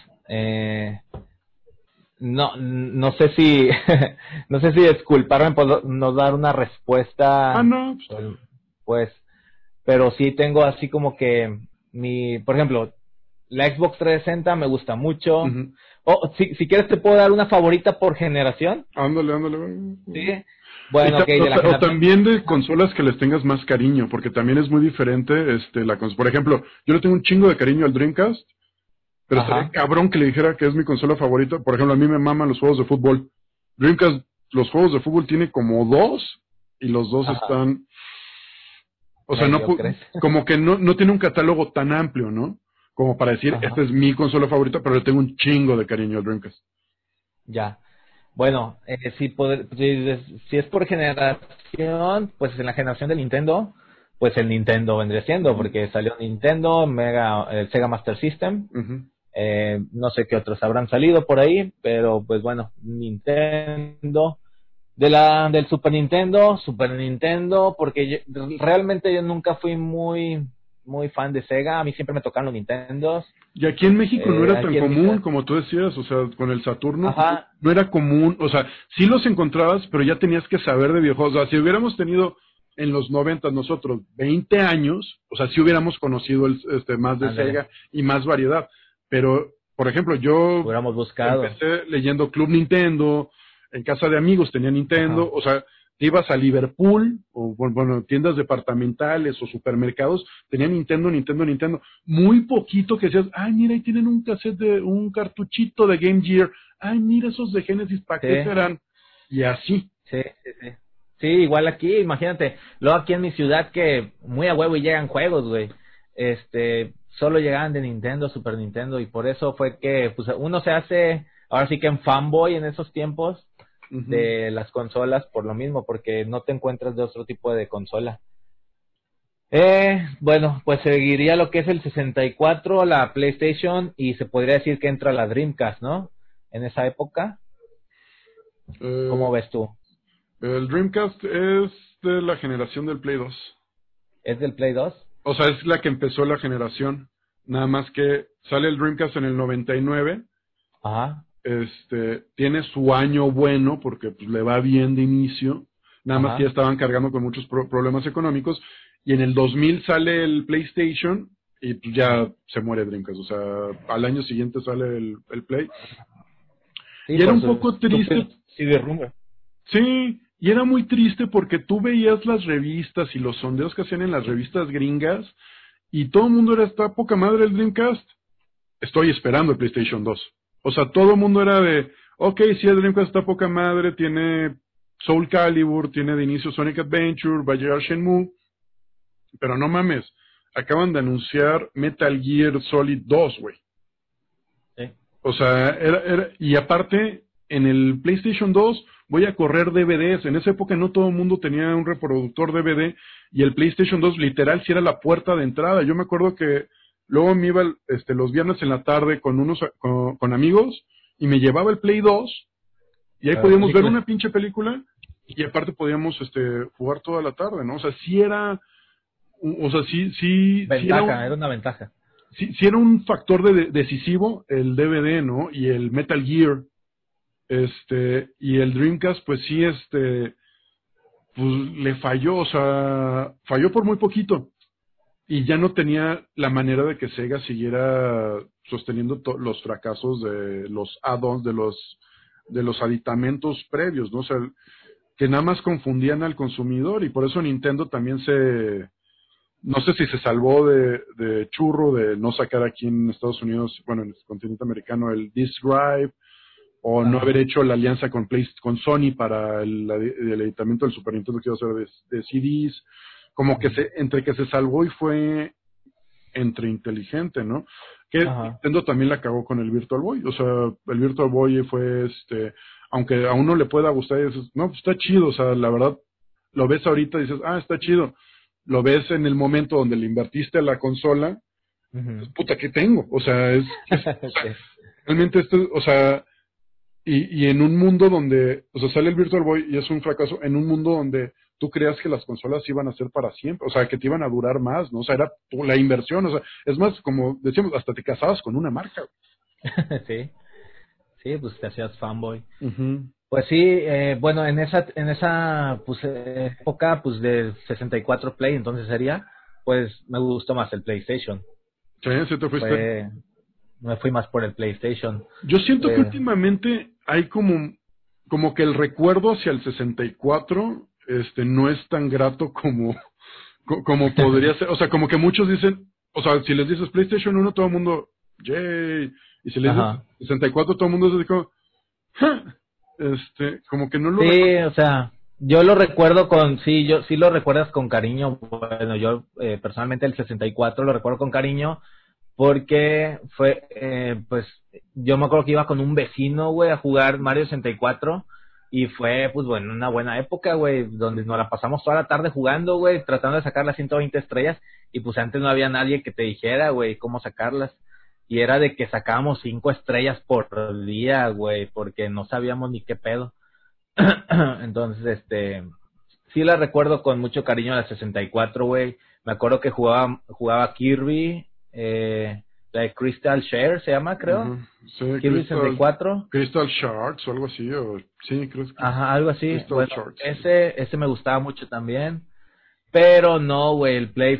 No sé si, no sé si disculparme por no dar una Ah, respuesta, no. pues, pero sí tengo así como que por ejemplo, la Xbox 360 me gusta mucho. Ujú. O si quieres te puedo dar una favorita por generación, Ándale, ándale. ¿sí? Bueno, ok, de la O generación. también de Ajá. consolas que les tengas más cariño, porque también es muy diferente, por ejemplo, yo le tengo un chingo de cariño al Dreamcast, pero estaría Ajá. cabrón que le dijera que es mi consola favorita. Por ejemplo, a mí me maman los juegos de fútbol. Dreamcast, los juegos de fútbol tiene como dos, y los dos Ajá. están, o sea, Mediocres. como que no tiene un catálogo tan amplio, ¿no? Como para decir, esta Ajá. es mi consola favorita, pero le tengo un chingo de cariño al Dreamcast. Ya. Bueno, si es por generación, pues en la generación de Nintendo, pues el Nintendo vendría siendo, Ujú, porque salió Nintendo, el Sega Master System, ujú. no sé qué otros habrán salido por ahí, pero pues bueno, Nintendo. Del Super Nintendo, porque realmente yo nunca fui muy fan de Sega, a mí siempre me tocaron los Nintendos. Y aquí en México no era tan Aquí en mi común ciudad. como tú decías, o sea, con el Saturno Ajá, no era común, o sea, sí los encontrabas, pero ya tenías que saber de videojuegos. O sea, si hubiéramos tenido en los 90 nosotros 20 años, o sea, sí hubiéramos conocido más de ándale, Sega y más variedad. Pero, por ejemplo, yo hubiéramos buscado. empecé leyendo Club Nintendo, en casa de amigos tenía Nintendo, Ajá, o sea, te ibas a Liverpool, o bueno, tiendas departamentales o supermercados, tenían Nintendo, Nintendo, Nintendo. Muy poquito que decías, ay, mira, ahí tienen un cassette un cartuchito de Game Gear, ay, mira esos de Genesis, ¿para sí, qué serán? Y así. sí, sí, sí. Sí, igual aquí, imagínate, luego aquí en mi ciudad que muy a huevo y llegan juegos, güey. Solo llegaban de Nintendo, Super Nintendo, y por eso fue que, pues, uno se hace, ahora sí que en fanboy en esos tiempos, Ujú. de las consolas por lo mismo, porque no te encuentras de otro tipo de consola. Bueno, pues seguiría lo que es el 64, la PlayStation, y se podría decir que entra la Dreamcast, ¿no? En esa época, Eh, ¿cómo ves tú? el Dreamcast es de la generación del Play 2. ¿Es del Play 2? O sea, es la que empezó la generación. Nada más que sale el Dreamcast en el 99. Ajá, Tiene su año bueno porque pues, le va bien de inicio. Nada más que ya ajá. estaban cargando con muchos problemas económicos. Y en el 2000 sale el PlayStation y pues ya se muere Dreamcast. O sea, al año siguiente sale el Play. Sí, Y era por un su poco estúpido triste. sigue rumbo. Sí, y era muy triste porque tú veías las revistas y los sondeos que hacían en las revistas gringas y todo el mundo era, está poca madre el Dreamcast. Estoy esperando el PlayStation 2. O sea, todo el mundo era de, ok, sí, el Dreamcast está poca madre, tiene Soul Calibur, tiene de inicio Sonic Adventure, va a llegar Shenmue, pero no mames, acaban de anunciar Metal Gear Solid 2, güey. Sí. O sea, y aparte, en el PlayStation 2 voy a correr DVDs. En esa época no todo el mundo tenía un reproductor DVD y el PlayStation 2 literal sí era la puerta de entrada. Yo me acuerdo que luego me iba los viernes en la tarde con amigos y me llevaba el Play 2 y ahí A ver, podíamos ver películas. una pinche película y aparte podíamos jugar toda la tarde, ¿no? O sea, sí era, o sea, sí era Ventaja, era una ventaja. sí era un factor decisivo el DVD, ¿no? Y el Metal Gear, y el Dreamcast, pues sí, pues le falló, o sea, falló por muy poquito. Y ya no tenía la manera de que Sega siguiera sosteniendo los fracasos de los add-ons, de los aditamentos previos, ¿no? O sea, que nada más confundían al consumidor y por eso Nintendo también no sé si se salvó de churro de no sacar aquí en Estados Unidos, bueno, en el continente americano, el Disk Drive, o no haber Ajá. hecho la alianza con Sony para el editamiento del Super Nintendo que iba a ser de CDs, como que Ujú. entre que se salvó y fue entre inteligente, ¿no? Que Ajá. Nintendo también la cagó con el Virtual Boy, o sea, el Virtual Boy fue aunque a uno le pueda gustar, y dices, no, pues está chido, o sea, la verdad, lo ves ahorita y dices, ah, está chido, lo ves en el momento donde le invertiste a la consola, pues, Ujú. puta, ¿qué tengo? O sea, o sea, Sí. realmente o sea, y en un mundo donde, o sea, sale el Virtual Boy y es un fracaso, en un mundo donde tú creas que las consolas iban a ser para siempre, o sea, que te iban a durar más, ¿no? O sea, era la inversión, o sea, es más, como decíamos, hasta te casabas con una marca. Sí, sí, pues te hacías fanboy. Ujú. Pues sí, bueno, en esa pues, época, pues de 64 Play, entonces sería, pues me gustó más el PlayStation. Sí, sí te fuiste. Fue, me fui más por el PlayStation. Yo siento que Eh, últimamente hay como que el recuerdo hacia el 64, no es tan grato como podría ser, o sea, como que muchos dicen, o sea, si les dices PlayStation 1, todo el mundo, yay, y si les dices ajá. 64, todo el mundo se dijo, "Ja". Como que no lo Sí, recuerdo. o sea, yo lo recuerdo sí, yo sí lo recuerdas con cariño. Bueno, yo personalmente el 64 lo recuerdo con cariño porque fue, pues, yo me acuerdo que iba con un vecino, güey, a jugar Mario 64 y fue, pues, bueno, una buena época, güey, donde nos la pasamos toda la tarde jugando, güey, tratando de sacar las 120 estrellas y pues antes no había nadie que te dijera, güey, cómo sacarlas. Y era de que sacábamos 5 estrellas por día, güey, porque no sabíamos ni qué pedo. Entonces, sí la recuerdo con mucho cariño a la 64, güey. Me acuerdo que jugaba Kirby, la de Crystal Share se llama, creo. Ajá. Sí, Kirby 64. Crystal Sharks o algo así, sí, creo que Ajá, algo así. Crystal Bueno, Sharks, sí. ese me gustaba mucho también. Pero no, güey, el Play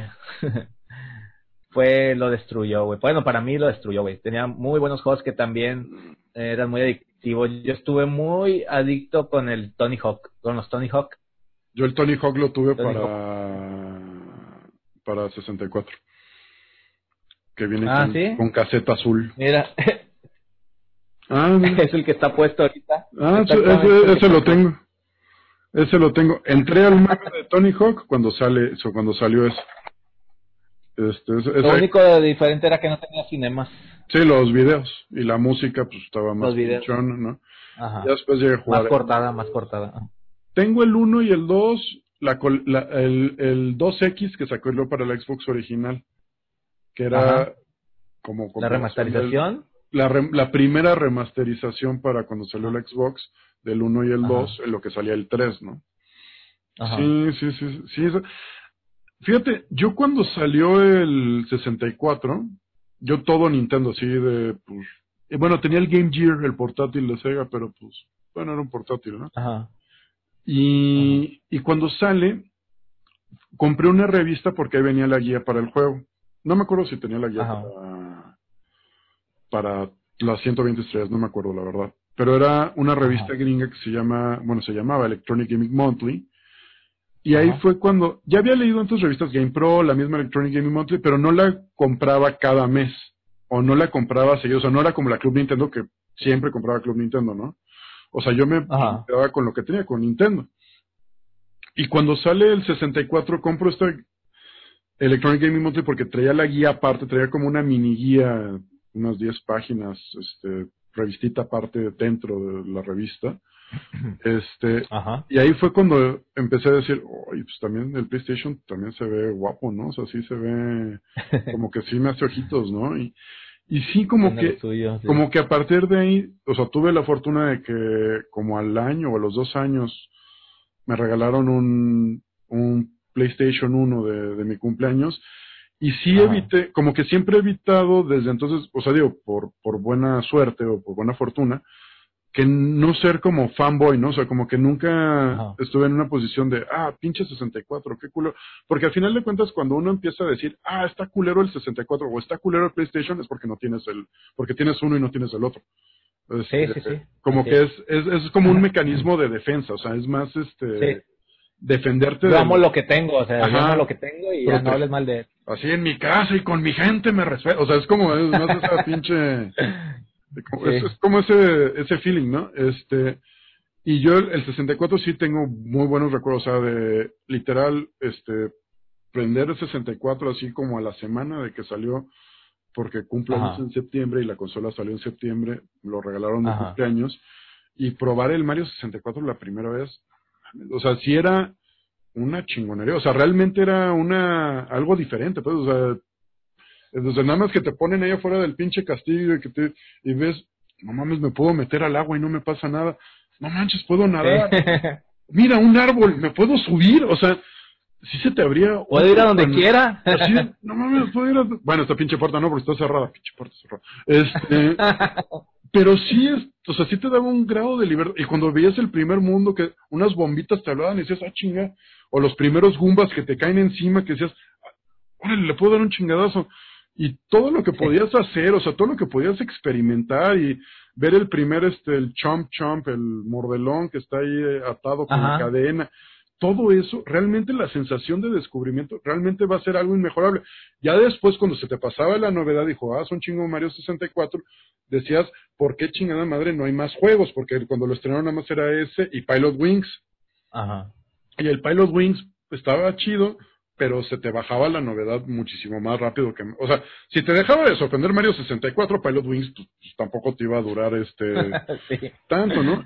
lo destruyó, güey. Bueno, para mí lo destruyó, güey. Tenía muy buenos juegos que también eran muy adictivos. Yo estuve muy adicto con el Tony Hawk, con los Tony Hawk. Yo el Tony Hawk lo tuve Tony Hawk. para 64, que viene Ah, con, sí. con caseta azul. Mira, Ah, mira. es el que está puesto ahorita. Ah, sí, Exactamente el ese, que ese está lo puesto. tengo. Ese lo tengo. Entré al mame de Tony Hawk cuando salió ese. Lo Ese, único diferente era que no tenía cinemas, sí, los videos y la música pues estaba más los videos. pinchón, ¿no? Ya Ajá. después llegué a Más jugar. cortada, más cortada. Tengo el uno y el 2 el 2X que sacó luego para la Xbox original, que era Ajá. como La remasterización. la primera remasterización para cuando salió Ajá. la Xbox del 1 y el Ajá. 2, en lo que salía el 3, ¿no? Ajá. Sí. Fíjate, yo cuando salió el 64, yo todo Nintendo, así de, pues, bueno, tenía el Game Gear, el portátil de Sega, pero pues, bueno, era un portátil, ¿no? Ajá. Ajá. Y cuando sale, compré una revista porque ahí venía la guía para el juego. No me acuerdo si tenía la guía Ajá. para las 120 estrellas, no me acuerdo la verdad. Pero era una revista Ajá. gringa que se llamaba Electronic Gaming Monthly. Y ahí Ajá. fue cuando, ya había leído antes revistas Game Pro, la misma Electronic Gaming Monthly, pero no la compraba cada mes. O no la compraba seguido. O sea, no era como la Club Nintendo que siempre compraba Club Nintendo, ¿no? O sea, yo me Ajá. quedaba con lo que tenía, con Nintendo. Y cuando sale el 64, compro esta Electronic Gaming Monthly porque traía la guía aparte, traía como una mini guía, unas 10 páginas, revistita aparte dentro de la revista. Ajá. Y ahí fue cuando empecé a decir, oye, pues también el PlayStation también se ve guapo, ¿no? O sea, sí se ve como que sí me hace ojitos, ¿no? Y sí Tiene lo suyo, sí. como que a partir de ahí, o sea, tuve la fortuna de que como al año o a los 2 años me regalaron un PlayStation 1 de mi cumpleaños. Y sí Ajá. evité, como que siempre he evitado desde entonces, o sea, digo, por buena suerte o por buena fortuna, que no ser como fanboy, ¿no? O sea, como que nunca Ajá. estuve en una posición de, pinche 64, qué culo. Porque al final de cuentas, cuando uno empieza a decir, está culero el 64 o está culero el PlayStation, es porque no tienes porque tienes uno y no tienes el otro. Sí, sí, sí. Como Así que es. es como un mecanismo de defensa, o sea, es más, Sí. defenderte Yo amo del, lo que tengo, o sea, yo amo lo ajá, que tengo y ya no protege. hables mal de él. Así en mi casa y con mi gente me respeto. O sea, es más esa pinche, Sí. es como ese feeling, ¿no? Y yo el 64 sí tengo muy buenos recuerdos, o sea, de literal, prender el 64 así como a la semana de que salió, porque cumpleaños Ajá. en septiembre y la consola salió en septiembre, lo regalaron de Ajá. cumpleaños, y probar el Mario 64 la primera vez, o sea, sí era una chingonería, o sea, realmente era algo diferente, pues, o sea, entonces nada más que te ponen ahí afuera del pinche castillo y ves, no mames, me puedo meter al agua y no me pasa nada, no manches, puedo Sí. nadar, mira un árbol, me puedo subir, o sea, sí se te abría Puedo ir a otro donde quiera. así de, no mames, puedo ir bueno, esta pinche puerta no, porque está cerrada, pinche puerta cerrada, pero sí o sea, sí te daba un grado de libertad, y cuando veías el primer mundo, que unas bombitas te hablaban y decías, chinga, o los primeros Goombas que te caen encima, que decías, órale, le puedo dar un chingadazo, y todo lo que Sí. podías hacer, o sea, todo lo que podías experimentar, y ver el primer, el chomp chomp, el mordelón que está ahí atado con la Ajá. cadena, todo eso, realmente la sensación de descubrimiento, realmente va a ser algo inmejorable. Ya después, cuando se te pasaba la novedad, dijo, son chingo Mario 64, decías, ¿por qué chingada madre no hay más juegos? Porque cuando lo estrenaron nada más era ese y Pilot Wings. Ajá. Y el Pilot Wings estaba chido, pero se te bajaba la novedad muchísimo más rápido que... O sea, si te dejaba de sorprender Mario 64, Pilot Wings pues, tampoco te iba a durar Sí. tanto, ¿no?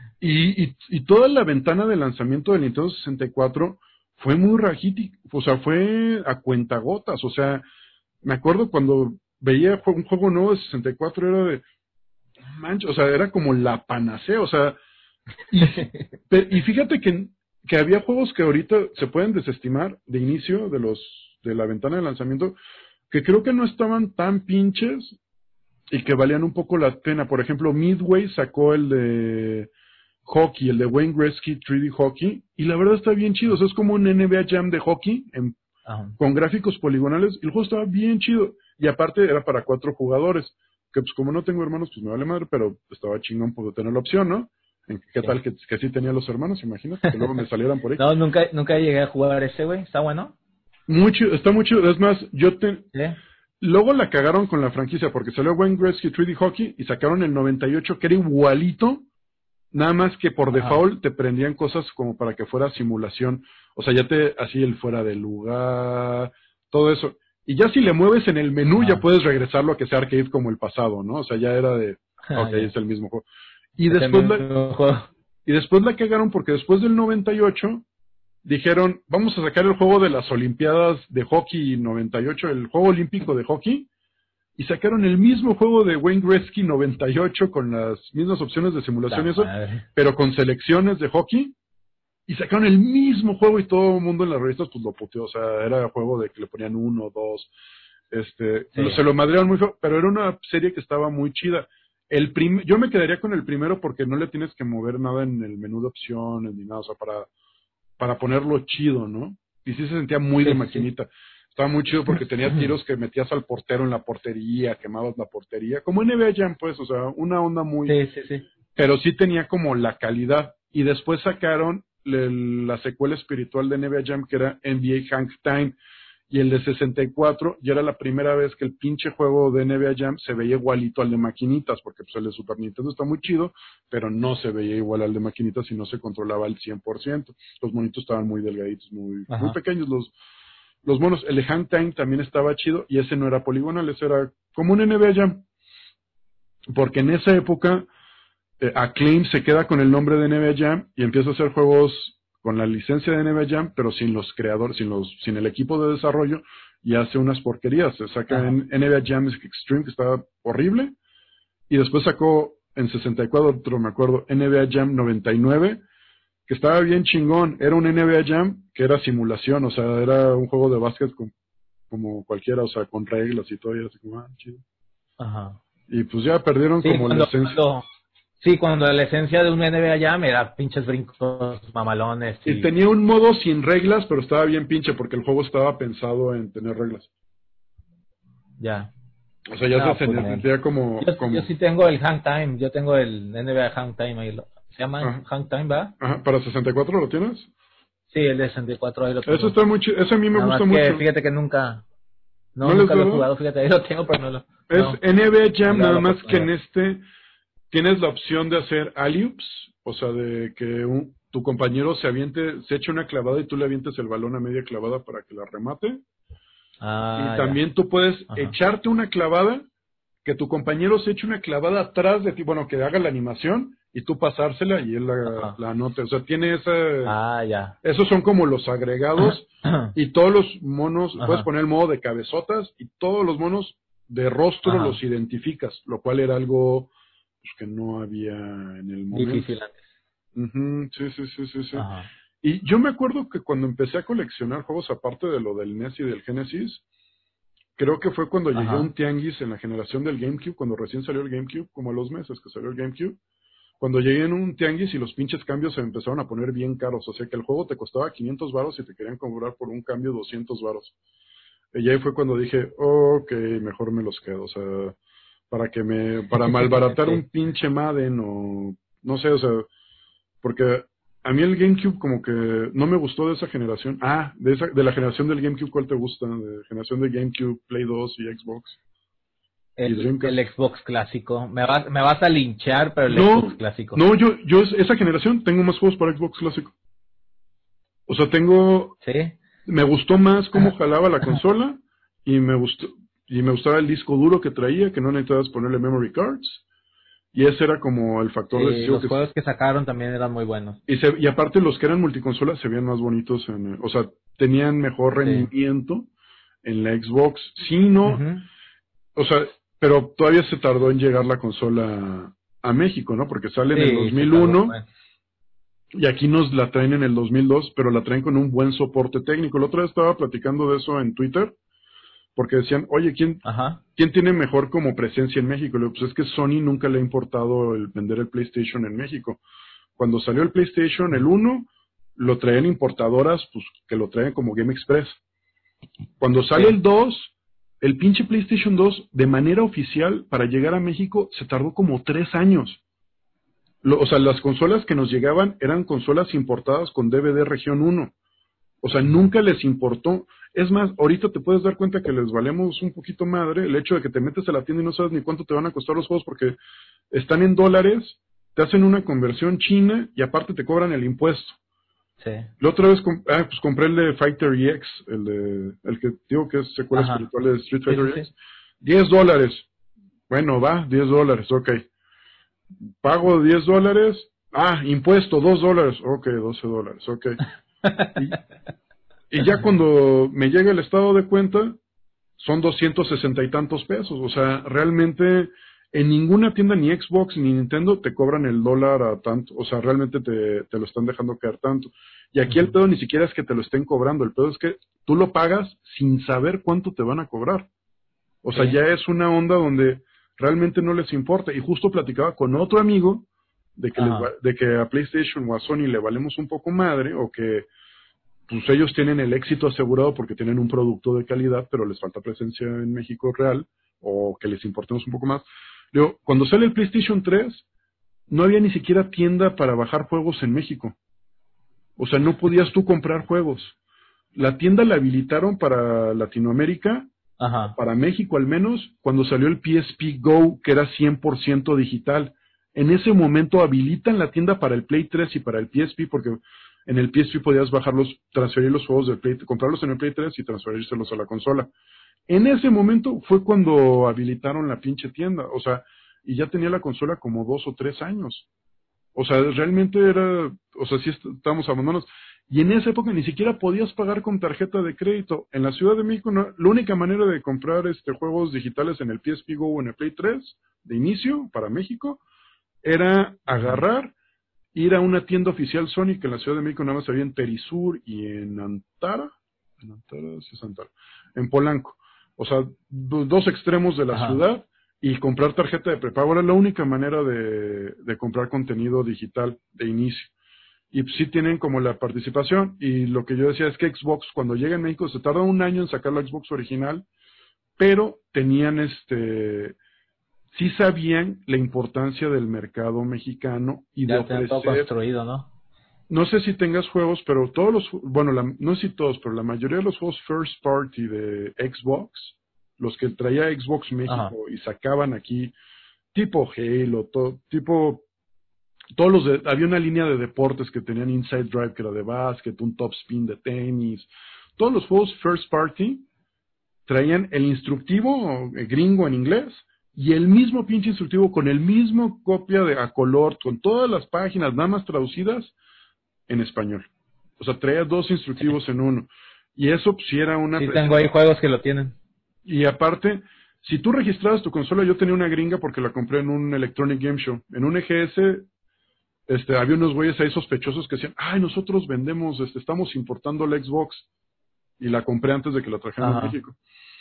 Y toda la ventana de lanzamiento del Nintendo 64 fue muy rajítica, o sea, fue a cuentagotas, o sea, me acuerdo cuando veía un juego nuevo de 64 era de, "No manches", o sea, era como la panacea, o sea, y, y fíjate que había juegos que ahorita se pueden desestimar de inicio de la ventana de lanzamiento, que creo que no estaban tan pinches y que valían un poco la pena. Por ejemplo, Midway sacó el de hockey, el de Wayne Gretzky 3D Hockey, y la verdad está bien chido. O sea, es como un NBA Jam de hockey Ajá. con gráficos poligonales, y el juego estaba bien chido. Y aparte era para 4 jugadores, que pues como no tengo hermanos, pues me vale madre, pero estaba chingón poder tener la opción, ¿no? ¿Qué Sí. tal que sí tenía los hermanos? Imagínate, que luego me salieran por ahí. No, nunca llegué a jugar ese, güey. ¿Está bueno? Muy chido, está muy chido. Es más, Sí. luego la cagaron con la franquicia, porque salió Wayne Gretzky 3D Hockey y sacaron el 98, que era igualito, nada más que por Ajá. default te prendían cosas como para que fuera simulación. O sea, ya así el fuera de lugar, todo eso. Y ya si le mueves en el menú, ya Ajá. puedes regresarlo a que sea arcade como el pasado, ¿no? O sea, ya era de, Ah, ok, ya. es el mismo juego. Y Es el después mismo juego. y después la cagaron porque después del 98 dijeron, vamos a sacar el juego de las Olimpiadas de Hockey 98, el juego olímpico de hockey, y sacaron el mismo juego de Wayne Gretzky 98 con las mismas opciones de simulación y eso, pero con selecciones de hockey, y sacaron el mismo juego y todo el mundo en las revistas pues lo puteó, o sea, era juego de que le ponían 1, 2, se lo madrearon muy feo, pero era una serie que estaba muy chida. Yo me quedaría con el primero porque no le tienes que mover nada en el menú de opciones ni nada, o sea, para ponerlo chido, ¿no? Y sí se sentía muy de maquinita. Estaba muy chido porque tenía tiros que metías al portero en la portería, quemabas la portería, como NBA Jam, pues, o sea, una onda muy... Sí. Pero sí tenía como la calidad. Y después sacaron la secuela espiritual de NBA Jam, que era NBA Hang Time, y el de 64, y era la primera vez que el pinche juego de NBA Jam se veía igualito al de maquinitas, porque pues el de Super Nintendo está muy chido, pero no se veía igual al de maquinitas y no se controlaba al 100%. Los monitos estaban muy delgaditos, muy pequeños los monos. El de Hang Time también estaba chido, y ese no era poligonal, ese era como un NBA Jam, porque en esa época Acclaim se queda con el nombre de NBA Jam y empieza a hacer juegos con la licencia de NBA Jam, pero sin los creadores, sin el equipo de desarrollo, y hace unas porquerías. Se saca en NBA Jam Extreme, que estaba horrible, y después sacó en 64, me acuerdo, NBA Jam 99, que estaba bien chingón. Era un NBA Jam que era simulación, o sea, era un juego de básquet como cualquiera, o sea, con reglas y todo, y así como, chido. Y pues ya perdieron como la esencia. Cuando la esencia de un NBA Jam era pinches brincos mamalones. Y tenía un modo sin reglas, pero estaba bien pinche porque el juego estaba pensado en tener reglas. Ya. O sea, ya se sentía como... Yo sí tengo el Hang Time, yo tengo el NBA Hang Time ahí. ¿Se llama Hang Time, va? Ajá, ¿para 64 lo tienes? Sí, el de 64 ahí lo tengo. Eso está muy chido, ese a mí me gusta mucho. Fíjate que nunca nunca lo he jugado, fíjate, ahí lo tengo, pero no lo... NBA Jam, nada más que en tienes la opción de hacer alley-oops, o sea, de que tu compañero se eche una clavada y tú le avientes el balón a media clavada para que la remate. Y también tú puedes echarte una clavada, que tu compañero se eche una clavada atrás de ti, bueno, que haga la animación y tú pasársela y él la anote. O sea, tiene esa... Esos son como los agregados y todos los monos, puedes poner el modo de cabezotas y todos los monos de rostro los identificas, lo cual era algo... pues que no había en el momento. Difícil antes. Sí. Y yo me acuerdo que cuando empecé a coleccionar juegos, aparte de lo del NES y del Genesis, creo que fue cuando llegué a un tianguis en la generación del GameCube, cuando recién salió el GameCube, como a los meses que salió el GameCube, cuando llegué en un tianguis y los pinches cambios se empezaron a poner bien caros, o sea que el juego te costaba 500 varos y te querían cobrar por un cambio 200 varos. Y ahí fue cuando dije, ok, mejor me los quedo, o sea... para malbaratar un pinche Madden o no sé, o sea, porque a mí el GameCube como que no me gustó de esa generación. De la generación del GameCube, ¿cuál te gusta? De generación de GameCube, Play 2 y Xbox. El Xbox clásico. Me vas a linchar, pero Xbox clásico. No, yo esa generación tengo más juegos para Xbox clásico. O sea, me gustó más cómo jalaba la consola y me gustaba el disco duro que traía, que no necesitabas ponerle memory cards. Y ese era como el factor decisivo. Los juegos que sacaron también eran muy buenos. Y aparte los que eran multiconsolas se veían más bonitos. O sea, tenían mejor rendimiento en la Xbox. Sí, no. O sea, pero todavía se tardó en llegar la consola a México, ¿no? Porque sale en el 2001. Y aquí nos la traen en el 2002, pero la traen con un buen soporte técnico. La otra vez estaba platicando de eso en Twitter. Porque decían, oye, ¿quién tiene mejor como presencia en México? Le digo, pues es que Sony nunca le ha importado el vender el PlayStation en México. Cuando salió el PlayStation, el 1, lo traían importadoras, pues que lo traen como Game Express. Cuando sale el 2, el pinche PlayStation 2, de manera oficial, para llegar a México, se tardó como 3 años. O sea, las consolas que nos llegaban eran consolas importadas con DVD región 1. O sea, nunca les importó. Es más, ahorita te puedes dar cuenta que les valemos un poquito madre el hecho de que te metes a la tienda y no sabes ni cuánto te van a costar los juegos porque están en dólares, te hacen una conversión china y aparte te cobran el impuesto. Sí. La otra vez pues compré el de Fighter EX, el que digo que es secuela espiritual de Street Fighter EX. $10. Bueno, va, $10, ok. Pago $10. Impuesto, $2. Ok, $12, ok. Y, y ya cuando me llega el estado de cuenta, son 260 y tantos pesos. O sea, realmente en ninguna tienda, ni Xbox ni Nintendo, te cobran el dólar a tanto. O sea, realmente te lo están dejando caer tanto. Y aquí el pedo ni siquiera es que te lo estén cobrando. El pedo es que tú lo pagas sin saber cuánto te van a cobrar. O sea, Sí. ya es una onda donde realmente no les importa. Y justo platicaba con otro amigo de que, Ajá. de que a PlayStation o a Sony le valemos un poco madre, o que pues ellos tienen el éxito asegurado porque tienen un producto de calidad, pero les falta presencia en México real, o que les importemos un poco más. Digo, cuando sale el PlayStation 3, no había ni siquiera tienda para bajar juegos en México. O sea, no podías tú comprar juegos. La tienda la habilitaron para Latinoamérica, Ajá. para México al menos, cuando salió el PSP Go, que era 100% digital. En ese momento habilitan la tienda para el Play 3 y para el PSP, porque en el PSP podías bajarlos, transferir los juegos del Play, comprarlos en el Play 3 y transferírselos a la consola. En ese momento fue cuando habilitaron la pinche tienda, o sea, y ya tenía la consola como 2 o 3 años. O sea, realmente era, o sea, sí estábamos abandonados. Y en esa época ni siquiera podías pagar con tarjeta de crédito. En la Ciudad de México, la única manera de comprar juegos digitales en el PSP Go o en el Play 3, de inicio, para México, era Ujú. agarrar, ir a una tienda oficial Sony, que en la Ciudad de México nada más había en Perisur y en Antara, sí es Antara, en Polanco. O sea, dos extremos de la Ajá. ciudad, y comprar tarjeta de prepago era la única manera de comprar contenido digital de inicio. Y sí tienen como la participación, y lo que yo decía es que Xbox cuando llega en México se tarda un año en sacar la Xbox original, pero tenían sí sabían la importancia del mercado mexicano y de Ya tener todo ofrecer, construido, ¿no? no sé si tengas juegos, pero todos los, bueno, no sé si todos, pero la mayoría de los juegos first party de Xbox, los que traía Xbox Ajá. México y sacaban aquí, tipo Halo, tipo, todos había una línea de deportes que tenían Inside Drive, que era de básquet, un Top Spin de tenis, todos los juegos first party traían el instructivo gringo en inglés y el mismo pinche instructivo con el mismo copia de a color, con todas las páginas nada más traducidas en español. O sea, traía dos Sí. instructivos en uno. Y eso pues sí era una Sí, tengo presión. ahí juegos que lo tienen. Y aparte, si tú registrabas tu consola, yo tenía una gringa porque la compré en un Electronic Game Show. En un EGS, había unos güeyes ahí sospechosos que decían, ay, nosotros vendemos, estamos importando la Xbox. Y la compré antes de que la trajeran a Ajá. México.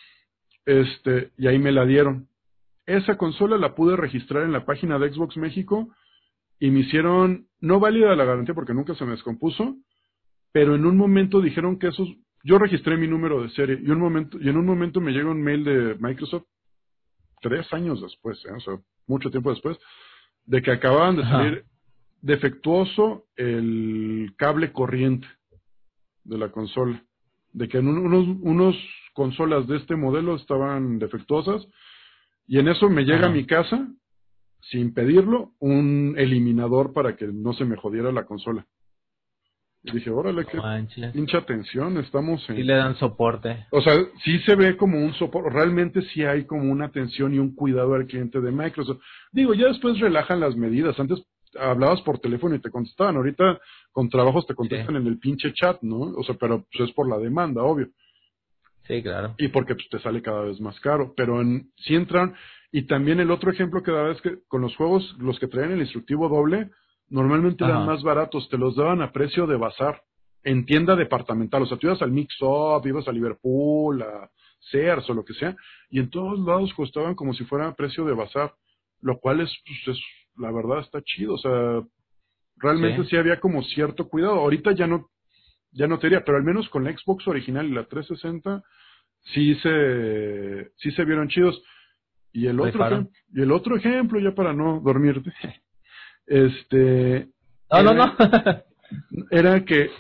Y ahí me la dieron. Esa consola la pude registrar en la página de Xbox México y me hicieron, no válida la garantía porque nunca se me descompuso, pero en un momento dijeron que esos, yo registré mi número de serie y en un momento me llega un mail de Microsoft 3 años después, o sea, mucho tiempo después, de que acababan de Ajá. salir defectuoso el cable corriente de la consola, de que en unos consolas de este modelo estaban defectuosas, y en eso me llega a mi Ajá. casa, sin pedirlo, un eliminador para que no se me jodiera la consola. Y dije, órale, No qué manches. pinche atención, estamos Sí en... le dan soporte. O sea, sí se ve como un soporte, realmente sí hay como una atención y un cuidado al cliente de Microsoft. Digo, ya después relajan las medidas. Antes hablabas por teléfono y te contestaban. Ahorita con trabajos te Sí. contestan en el pinche chat, ¿no? O sea, pero pues es por la demanda, obvio. Sí, claro. Y porque pues, te sale cada vez más caro. Pero sí entran, y también el otro ejemplo que daba es que con los juegos, los que traen el instructivo doble, normalmente eran Ajá. más baratos, te los daban a precio de bazar, en tienda departamental. O sea, tú ibas al Mix Up, ibas a Liverpool, a Sears o lo que sea, y en todos lados costaban como si fuera a precio de bazar, lo cual la verdad está chido. O sea, Sí. realmente sí había como cierto cuidado. Ahorita ya no te diría, pero al menos con la Xbox original y la 360 sí se vieron chidos. Rifaron. Y el otro ejemplo, ya para no dormirte, este, No, no, era, no. era que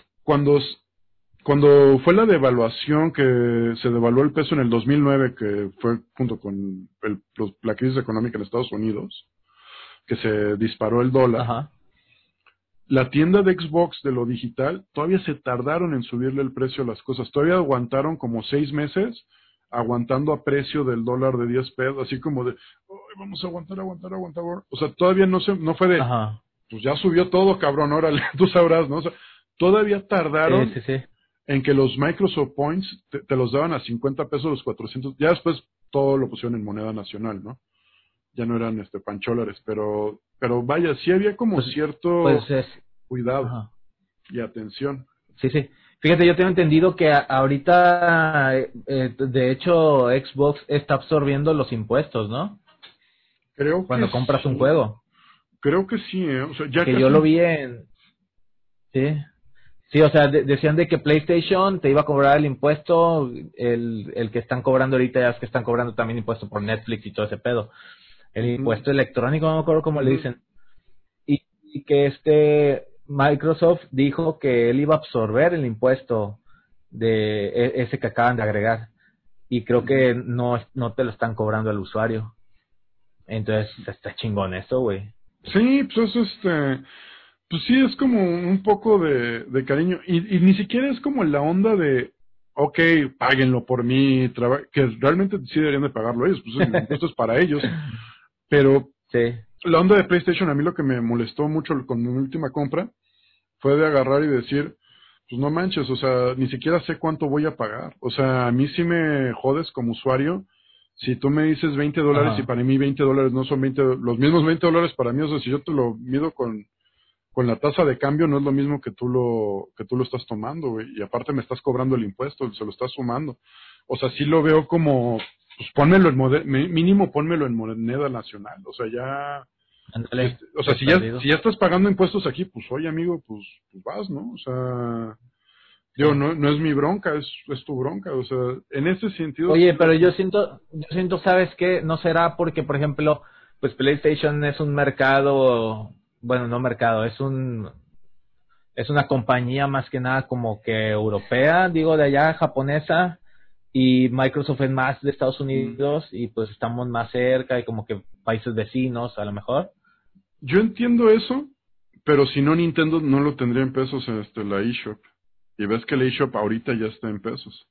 cuando fue la devaluación, que se devaluó el peso en el 2009, que fue junto con la crisis económica en Estados Unidos, que se disparó el dólar, Ajá. la tienda de Xbox de lo digital todavía se tardaron en subirle el precio a las cosas. Todavía aguantaron como 6 meses aguantando a precio del dólar de 10 pesos, así como de, "Ay, vamos a aguantar, aguantar, aguantar. O sea, todavía no fue de, Ajá. pues ya subió todo, cabrón, órale, tú sabrás, ¿no? O sea, todavía tardaron Sí, sí, sí. en que los Microsoft Points te los daban a 50 pesos los 400. Ya después todo lo pusieron en moneda nacional, ¿no? Ya no eran pancholares, pero vaya, sí había como Pues, cierto pues es, cuidado ajá. y atención. Sí, sí. Fíjate, yo tengo entendido que ahorita, de hecho, Xbox está absorbiendo los impuestos, ¿no? Creo que Cuando compras un sí, juego. creo que sí, ¿eh? O sea, ya Que yo casi, lo vi en... Sí. Sí, o sea, decían de que PlayStation te iba a cobrar el impuesto, el que están cobrando ahorita, ya es que están cobrando también impuesto por Netflix y todo ese pedo. El ujú, impuesto electrónico, no me acuerdo cómo le ujú. dicen. Y que Microsoft dijo que él iba a absorber el impuesto de ese que acaban de agregar. Y creo Ujú. que no te lo están cobrando al usuario. Entonces, está chingón eso, güey. Sí, pues eso pues sí es como un poco de cariño y ni siquiera es como la onda de, ok, páguenlo por mí, que realmente sí deberían de pagarlo ellos, pues el impuesto es para ellos, pero Sí. la onda de PlayStation a mí lo que me molestó mucho con mi última compra fue de agarrar y decir, pues no manches, o sea, ni siquiera sé cuánto voy a pagar, o sea, a mí sí me jodes como usuario. Si tú me dices $20 y Ajá. para mí $20 no son los mismos $20 para mí, o sea, si yo te lo mido con la tasa de cambio no es lo mismo que tú lo estás tomando, güey, y aparte me estás cobrando el impuesto, se lo estás sumando. O sea, sí lo veo como, pues pónmelo mínimo pónmelo en moneda nacional, o sea, ya, Ándale, o sea, de si perdido. ya estás pagando impuestos aquí, pues oye, amigo, pues vas, ¿no? O sea, Sí. digo, no es mi bronca, es tu bronca, o sea, en ese sentido sí Oye, veo pero como, ¿sabes qué? ¿No será porque, por ejemplo, pues PlayStation es un mercado, bueno, no mercado, es una compañía más que nada como que europea, digo, de allá, japonesa, y Microsoft es más de Estados mm, Unidos, y pues estamos más cerca, y como que países vecinos, a lo mejor. yo entiendo eso, pero si no Nintendo no lo tendría en pesos en la eShop. Y ves que el eShop ahorita ya está en pesos.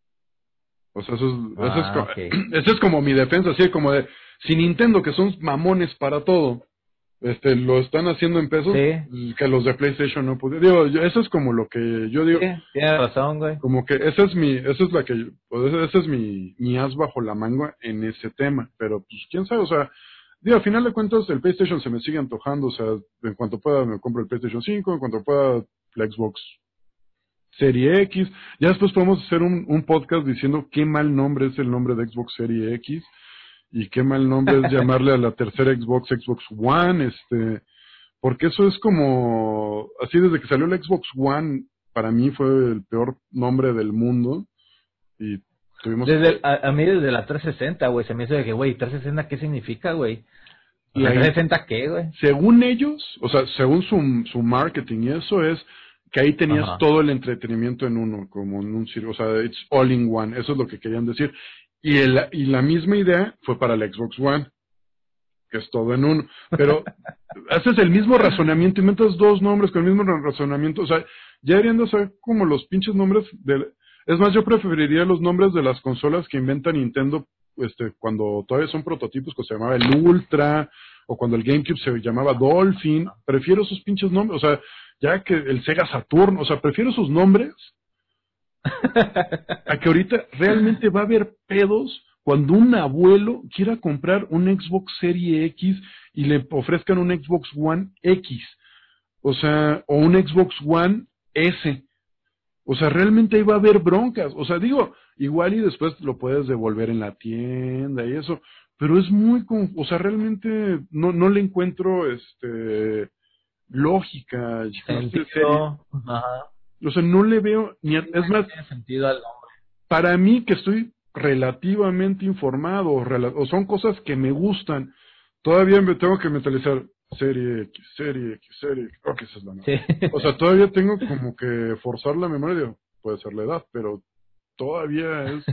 O sea, Ah, ok. esa es como mi defensa, así como de, si Nintendo, que son mamones para todo, lo están haciendo en pesos, Sí, que los de PlayStation no pudieron. Digo, eso es como lo que yo sí, digo, tienes razón, güey. como que esa es la que, pues ese es mi as bajo la manga en ese tema. Pero, pues, quién sabe, o sea, digo, a final de cuentas, el PlayStation se me sigue antojando, o sea, en cuanto pueda me compro el PlayStation 5, en cuanto pueda la Xbox Serie X. Ya después podemos hacer un podcast diciendo qué mal nombre es el nombre de Xbox Serie X y qué mal nombre es llamarle a la tercera Xbox One, porque eso es como, así desde que salió la Xbox One, para mí fue el peor nombre del mundo y tuvimos que, A mí desde la 360, güey, se me hizo de que, güey, 360, ¿qué significa, güey? O sea, la, 360, ¿qué, güey? según ellos, o sea, según su marketing y eso es que ahí tenías Ajá. todo el entretenimiento en uno, como en un o sea, it's all in one, eso es lo que querían decir. Y la misma idea fue para la Xbox One, que es todo en uno. Pero haces el mismo razonamiento, inventas dos nombres con el mismo razonamiento, o sea, ya deberían de ser como los pinches nombres es más, yo preferiría los nombres de las consolas que inventa Nintendo, cuando todavía son prototipos, que se llamaba el Ultra, o cuando el GameCube se llamaba Dolphin, prefiero esos pinches nombres, o sea, ya que el Sega Saturn, o sea, prefiero esos nombres a que ahorita realmente va a haber pedos cuando un abuelo quiera comprar un Xbox Serie X y le ofrezcan un Xbox One X, o sea, o un Xbox One S. O sea, realmente ahí va a haber broncas. O sea, digo, igual y después lo puedes devolver en la tienda y eso, pero es muy, o sea, realmente no le encuentro, lógica, no sé, serie. Sentido. Ajá. O sea, no le veo, Sí, es güey, no más, tiene sentido al nombre. para mí que estoy relativamente informado, o son cosas que me gustan, todavía me tengo que mentalizar serie X, serie X, ok, esa es la nueva. Sí. O sea, todavía tengo como que forzar la memoria, puede ser la edad, pero todavía es,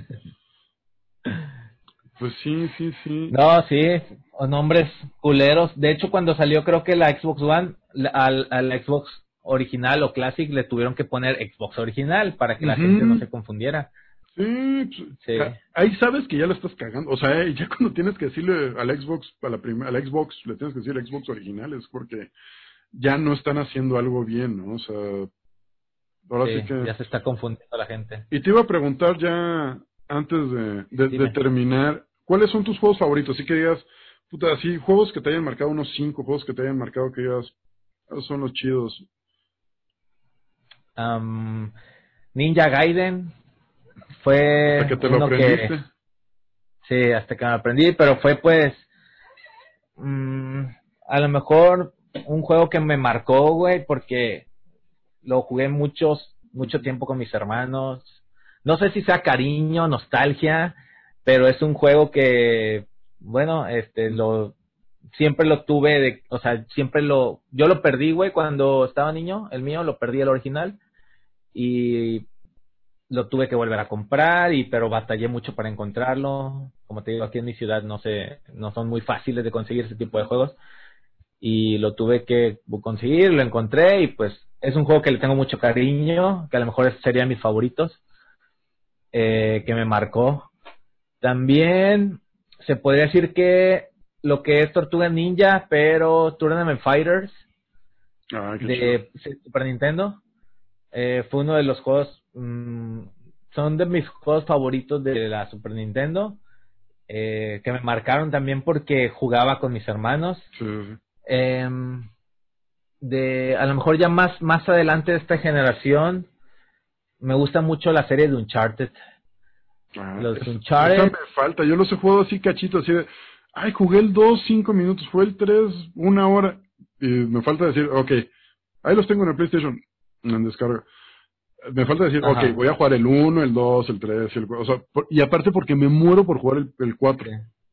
pues sí, sí, sí. No, sí, o nombres culeros. De hecho, cuando salió creo que la Xbox One, al Xbox original o Classic le tuvieron que poner Xbox original para que la gente no Ujú. se confundiera. Sí, Sí. pues, ahí sabes que ya la estás cagando. O sea, ya cuando tienes que decirle al Xbox, a la Xbox, le tienes que decir Xbox original, es porque ya no están haciendo algo bien, ¿no? O sea, Ahora Sí, sí que... ya se está confundiendo la gente. Y te iba a preguntar ya, antes de terminar, ¿cuáles son tus juegos favoritos? Así que digas, puta, así, juegos que te hayan marcado, unos 5 juegos que te hayan marcado, que digas, esos son los chidos. Am, Ninja Gaiden Hasta fue que te lo uno que, aprendiste. sí, hasta que me aprendí, pero fue pues, mm, a lo mejor un juego que me marcó, güey, porque lo jugué mucho tiempo con mis hermanos. No sé si sea cariño, nostalgia, pero es un juego que, bueno, siempre lo tuve o sea, yo lo perdí, güey, cuando estaba niño, el mío, lo perdí el original, y lo tuve que volver a comprar, pero batallé mucho para encontrarlo. Como te digo, aquí en mi ciudad no son muy fáciles de conseguir ese tipo de juegos, y lo tuve que conseguir, lo encontré, y pues es un juego que le tengo mucho cariño, que a lo mejor sería de mis favoritos, que me marcó. También se podría decir que lo que es Tortuga Ninja, pero Tournament Fighters Ah, qué chido. de Super Nintendo, fue uno de los juegos, son de mis juegos favoritos de la Super Nintendo, que me marcaron también porque jugaba con mis hermanos. Sí, sí. Em, a lo mejor ya más adelante de esta generación, me gusta mucho la serie de Uncharted. Ah, Los esa me Uncharted, falta. Yo los he jugado así cachito, así de, ay, jugué el 2 5 minutos, fue el 3 una hora. Y me falta decir, ok, ahí los tengo en el PlayStation, en descarga. Me falta decir, ok, ajá. voy a jugar el uno el 2 el 3 y el 4. O sea, y aparte porque me muero por jugar el 4. Sí.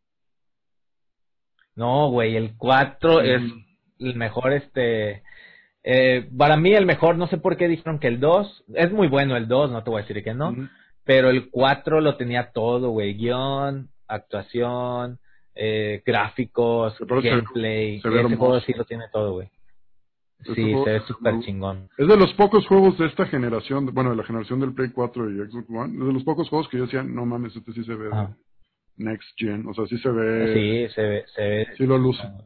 No, güey, el 4 es Ujú, el mejor, para mí el mejor, no sé por qué dijeron que el 2 es muy bueno el 2, no te voy a decir que no, ujú. pero el 4 lo tenía todo, güey, guión, actuación, gráficos, Pero gameplay, se ve ese juego hermoso. sí lo tiene todo, güey. Este Sí, juego se ve se ve súper chingón. es de los pocos juegos de esta generación, bueno, de la generación del Play 4 y Xbox One, es de los pocos juegos que yo decía, no mames, este sí se ve de Ajá. Next Gen, o sea, sí se ve, Sí, se ve sí lo luce. chingón.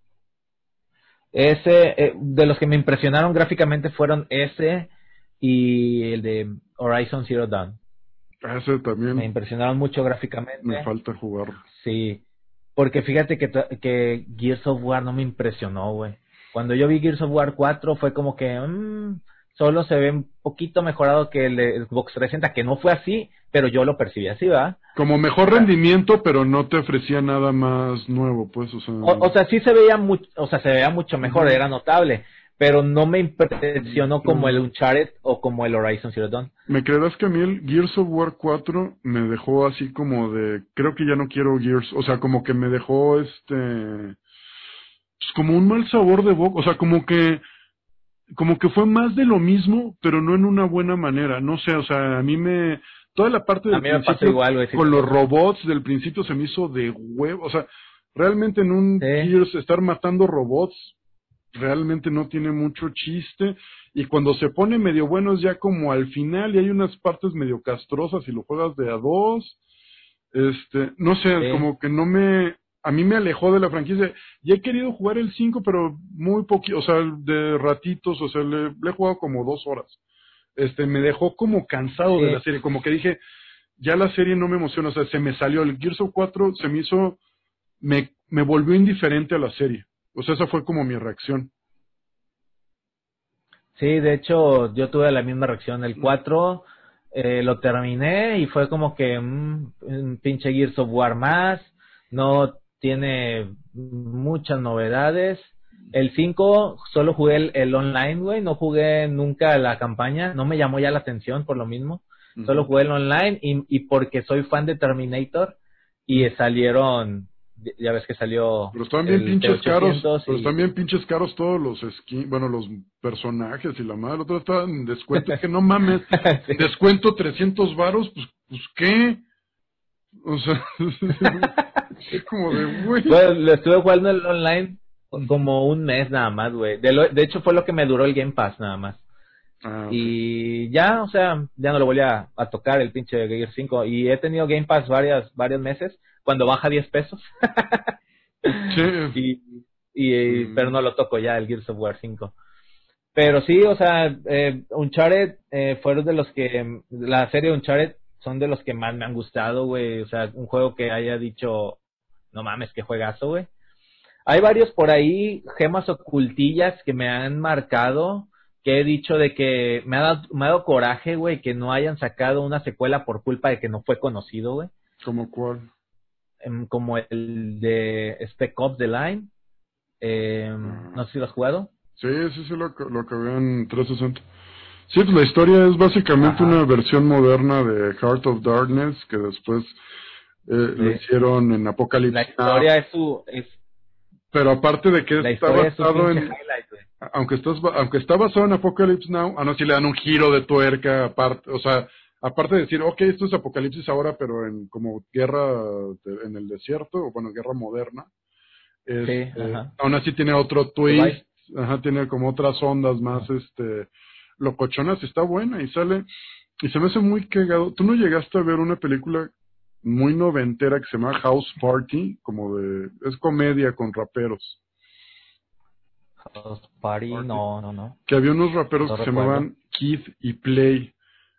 De los que me impresionaron gráficamente fueron ese y el de Horizon Zero Dawn. Ese Me también impresionaron mucho me gráficamente. falta jugar. Sí, porque fíjate que Gears of War no me impresionó, güey. Cuando yo vi Gears of War 4 fue como que solo se ve un poquito mejorado que el de Xbox 360, que no fue así, pero yo lo percibí así, ¿verdad? Como mejor O sea, rendimiento, pero no te ofrecía nada más nuevo, pues, o sea. o sea, sí se veía mucho, o sea, se veía mucho mejor, Ujú. era notable, pero no me impresionó Sí. como el Uncharted o como el Horizon Zero Dawn. ¿Me creerás que a mí el Gears of War 4 me dejó así como de, creo que ya no quiero Gears, o sea, como que me dejó pues como un mal sabor de boca, o sea, como que fue más de lo mismo, pero no en una buena manera, no sé, o sea, toda la parte A del mí me pasó principio igual, güey, sí con te los entiendo. robots del principio se me hizo de huevo, o sea, realmente en un Sí, Gears estar matando robots realmente no tiene mucho chiste, y cuando se pone medio bueno es ya como al final y hay unas partes medio castrosas y lo juegas de a dos, no sé, sí, como que a mí me alejó de la franquicia, y he querido jugar el 5 pero muy poquito, o sea, de ratitos, o sea, le he jugado como 2 horas, me dejó como cansado de sí. la serie, como que dije, ya la serie no me emociona, o sea, se me salió el Gears of 4, se me hizo, me volvió indiferente a la serie, o sea, esa fue como mi reacción. Sí, de hecho, yo tuve la misma reacción. El 4 lo terminé y fue como que un pinche Gears of War más. No tiene muchas novedades. El 5 solo jugué el online, güey. No jugué nunca la campaña. No me llamó ya la atención por lo mismo. Solo Ujú. jugué el online y porque soy fan de Terminator y salieron, ya ves que salió Pero están bien el pinches caros, T-800 pero están y... bien pinches caros todos los skins, bueno, los personajes y la madre, el otro está en descuento, es que no mames, Sí. descuento 300 varos, pues ¿qué? O sea, sí como de, güey. Pues lo estuve jugando en online Ujú. como un mes nada más, güey. De hecho fue lo que me duró el Game Pass nada más. Ah, ok. Y ya, o sea, ya no lo volví a tocar el pinche Gear 5. Y he tenido Game Pass varios meses cuando baja 10 pesos. Sí, y, pero mm, no lo toco ya el Gears of War 5. Pero sí, o sea, Uncharted fueron de los que, la serie Uncharted son de los que más me han gustado, güey. O sea, un juego que haya dicho, no mames, qué juegazo, güey. Hay varios por ahí, gemas ocultillas que me han marcado, que he dicho de que me ha dado coraje, güey, que no hayan sacado una secuela por culpa de que no fue conocido, güey. ¿Cómo cuál? Como el de Spec Ops The Line. No sé si lo has jugado. Sí, lo acabé en 360. Sí, pues la historia es básicamente Ajá. una versión moderna de Heart of Darkness que después lo Sí. hicieron en La Apocalypse Now. historia Pero aparte de que la está historia es su basado pinche en, highlight, güey. aunque está basado en Apocalypse Now, no, si le dan un giro de tuerca aparte, o sea, aparte de decir, ok, esto es Apocalipsis ahora, pero en como guerra en el desierto, o bueno, guerra moderna, Sí, ajá. aún así tiene otro Dubai. twist, ajá, tiene como otras ondas más, Ajá. locochonas, está buena y sale, y se me hace muy cagado. ¿Tú no llegaste a ver una película muy noventera que se llama House Party? Es comedia con raperos. House Party, Party. no, no, no. Que había unos raperos No que se recuerdo. llamaban Kid y Play,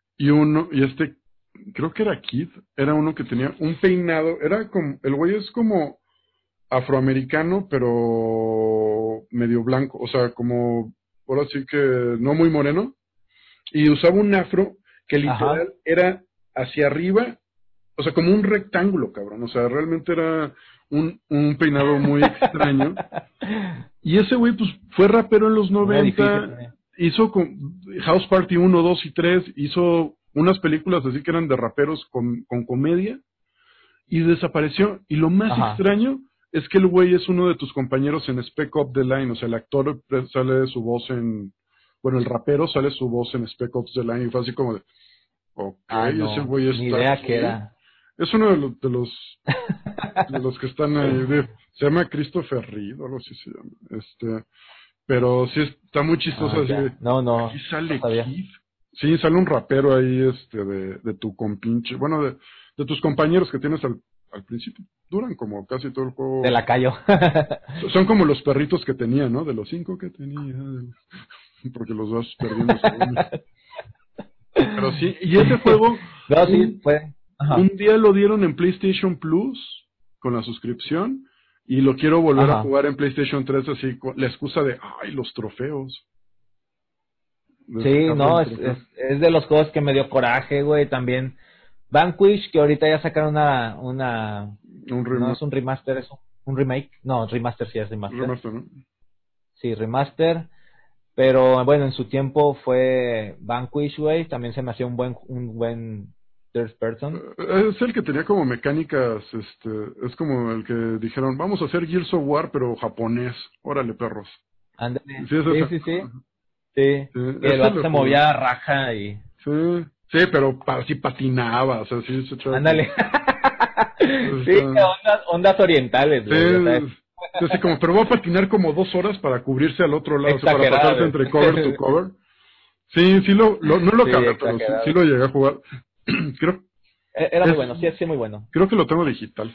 creo que era Kid, era uno que tenía un peinado, el güey es como afroamericano, pero medio blanco, o sea, como, ahora sí que no muy moreno, y usaba un afro que Ajá. literal era hacia arriba, o sea, como un rectángulo, cabrón, o sea, realmente era un peinado muy extraño, y ese güey, pues, fue rapero en los Un edificio 90, también. hizo House Party 1, 2 y 3, hizo unas películas así que eran de raperos con comedia, y desapareció. Y lo más Ajá. extraño es que el güey es uno de tus compañeros en Spec Ops The Line, o sea, el actor sale su voz bueno, el rapero sale su voz en Spec Ops The Line, y fue así como de, ok, Ah, ese no. güey Ni está idea qué aquí. era. Es uno de los que están ahí, se llama Christopher Reed, o algo así se llama, pero sí está muy chistoso Ah, así de, ya. No, aquí no. No sale sabía. Keith. Sí, sale un rapero ahí, de tu compinche, bueno, de tus compañeros que tienes al principio. Duran como casi todo el De juego. la callo. Son como los perritos que tenía, ¿no? De los 5 que tenía, porque los vas perdiendo según. Pero sí, y ese juego, No, sí, un, fue. un Ajá. día lo dieron en PlayStation Plus con la suscripción y lo quiero volver a Ajá. jugar en PlayStation 3 así con la excusa de, ay, los trofeos, de Sí, sacarle no, el es trofeo. es de los juegos que me dio coraje, güey. También Vanquish, que ahorita ya sacaron Un no es un remaster, es un remake. No, remaster sí es remaster. remaster, ¿no? Sí, remaster. Pero bueno, en su tiempo fue Vanquish, güey. También se me hacía un buen third person. Es el que tenía como mecánicas, es como el que dijeron, vamos a hacer Gears of War, pero japonés. Órale, perros. Ándale. Sí, es Sí, esa. sí, sí. Sí. Sí, Que el ese vato lo se jugué. movía a raja y... Sí, sí, pero sí patinaba, o sea, sí se echaba como... Ándale. Sí, está- ondas orientales, sí, güey. O sea, sí, así como, pero voy a patinar como 2 horas para cubrirse al otro lado, o sea, para pasarte exagerado. entre cover to cover. Sí, sí no lo Sí, acabé, pero sí exagerado. lo llegué a jugar. Creo, Era muy es, bueno, sí, sí, muy bueno. creo que lo tengo digital,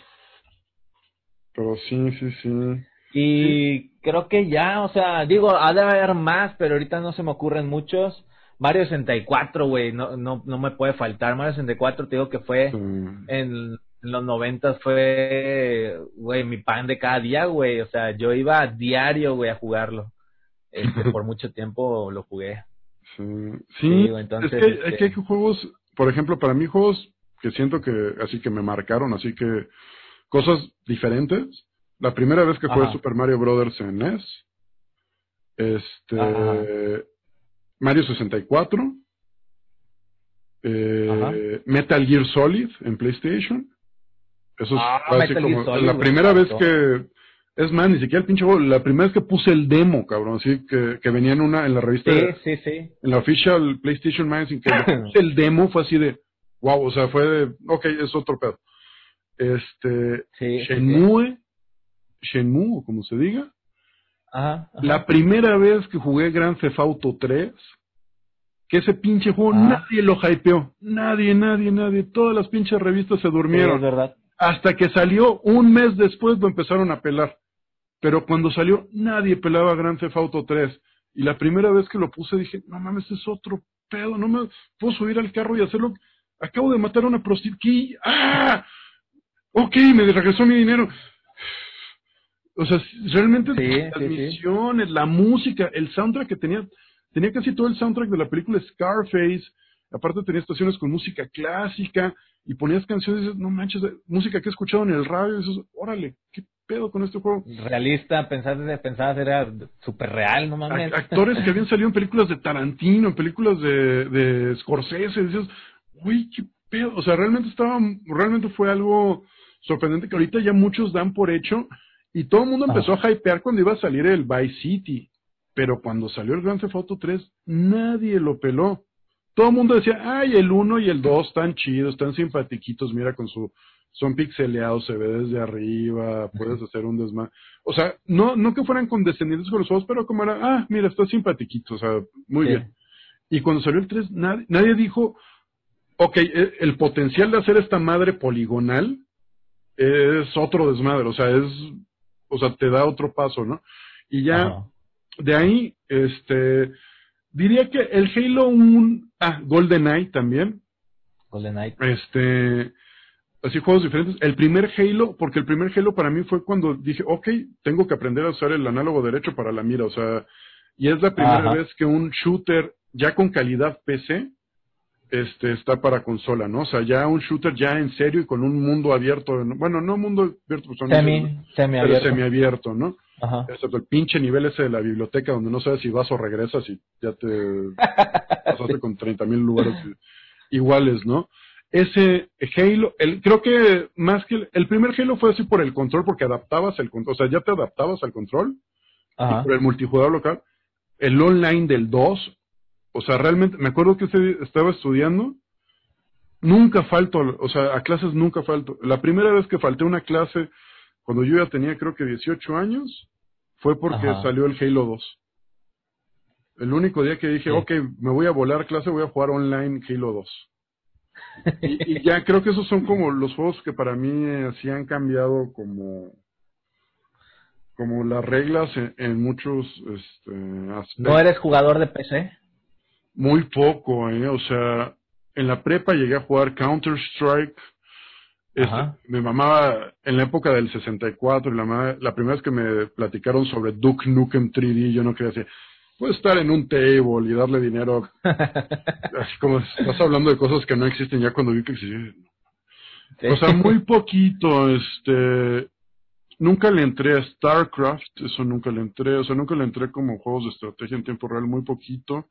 pero sí, sí, sí. Sí, Y creo que ya, o sea, digo, ha de haber más, pero ahorita no se me ocurren muchos. Mario 64, güey, no me puede faltar. Mario 64, te digo que sí. fue en los 90 fue, güey, mi pan de cada día, güey. O sea, yo iba a diario, güey, a jugarlo. Por mucho tiempo lo jugué. Sí, Sí, sí, güey, es entonces, que hay juegos, por ejemplo, para mí juegos que siento que así que me marcaron, así que cosas diferentes. La primera vez que jugué ajá, Super Mario Brothers en NES, ajá, Mario 64, ajá. Metal Gear Solid en PlayStation. Eso Ah, fue así Metal Gear como Solid, la güey, primera vez juegazo. es más, ni siquiera el pinche juego, la primera vez que puse el demo, cabrón, así que venía en la revista, Sí, sí, sí. en la official PlayStation Magazine, que le puse el demo, fue así de, wow, o sea, fue de, ok, es otro pedo. Sí, sí, sí. Shenmue, Shenmue, o como se diga, Ajá, la ajá. primera vez que jugué Grand Theft Auto 3, que ese pinche juego Ah, nadie lo hypeó, nadie, todas las pinches revistas se sí, es durmieron, verdad. hasta que salió un mes después lo empezaron a pelar. Pero cuando salió, nadie pelaba Grand Theft Auto 3. Y la primera vez que lo puse dije, no mames, es otro pedo, no me puedo subir al carro y hacerlo. Acabo de matar a una prostituta. ¡Ah! Ok, me regresó mi dinero. O sea, realmente las misiones, la música, el soundtrack que tenía casi todo el soundtrack de la película Scarface. Aparte tenía estaciones con música clásica y ponías canciones y dices, no manches, música que he escuchado en el radio. Y dices, órale, qué pedo con este juego. Realista, pensabas era súper real, no mames. Actores que habían salido en películas de Tarantino, en películas de Scorsese. Y dices, uy, qué pedo. O sea, realmente fue algo sorprendente que ahorita ya muchos dan por hecho. Y todo el mundo empezó a hypear cuando iba a salir el Vice City. Pero cuando salió el Grand Theft Auto 3, nadie lo peló. Todo el mundo decía, ay, el 1 y el 2 están chidos, están simpatiquitos, mira, son pixeleados, se ve desde arriba, puedes hacer un desmadre. O sea, no que fueran condescendientes con los juegos, pero como era, mira, está simpatiquito, o sea, muy bien. Y cuando salió el 3, nadie dijo, ok, el potencial de hacer esta madre poligonal es otro desmadre, o sea, te da otro paso, ¿no? Y ya, de ahí, diría que el Halo 1, GoldenEye también. GoldenEye. Así juegos diferentes. El primer Halo, porque el primer Halo para mí fue cuando dije, ok, tengo que aprender a usar el análogo derecho para la mira, o sea, y es la primera vez que un shooter ya con calidad PC, está para consola, ¿no? O sea, ya un shooter ya en serio y con un mundo abierto, bueno, no mundo abierto, pues semiabierto. Pero semiabierto, ¿no? Ajá. Excepto el pinche nivel ese de la biblioteca donde no sabes si vas o regresas y ya te pasaste con 30,000 lugares iguales, ¿no? Ese Halo, creo que más que el primer Halo fue así por el control, porque adaptabas el control, o sea, ya te adaptabas al control, y por el multijugador local. El online del 2, o sea, realmente, me acuerdo que estaba estudiando, nunca falto, o sea, a clases nunca falto. La primera vez que falté una clase, cuando yo ya tenía creo que 18 años, fue porque salió el Halo 2. El único día que dije, ok, me voy a volar clase, voy a jugar online Halo 2. Y ya creo que esos son como los juegos que para mí sí han cambiado como las reglas en muchos aspectos. ¿No eres jugador de PC? Muy poco, o sea, en la prepa llegué a jugar Counter-Strike. Me mamaba en la época del 64, la primera vez que me platicaron sobre Duke Nukem 3D, yo no quería decir, puedes estar en un table y darle dinero, así como estás hablando de cosas que no existen ya cuando vi que existían. Sí. O sea, muy poquito, nunca le entré a StarCraft, eso nunca le entré, o sea, nunca le entré como juegos de estrategia en tiempo real, muy poquito.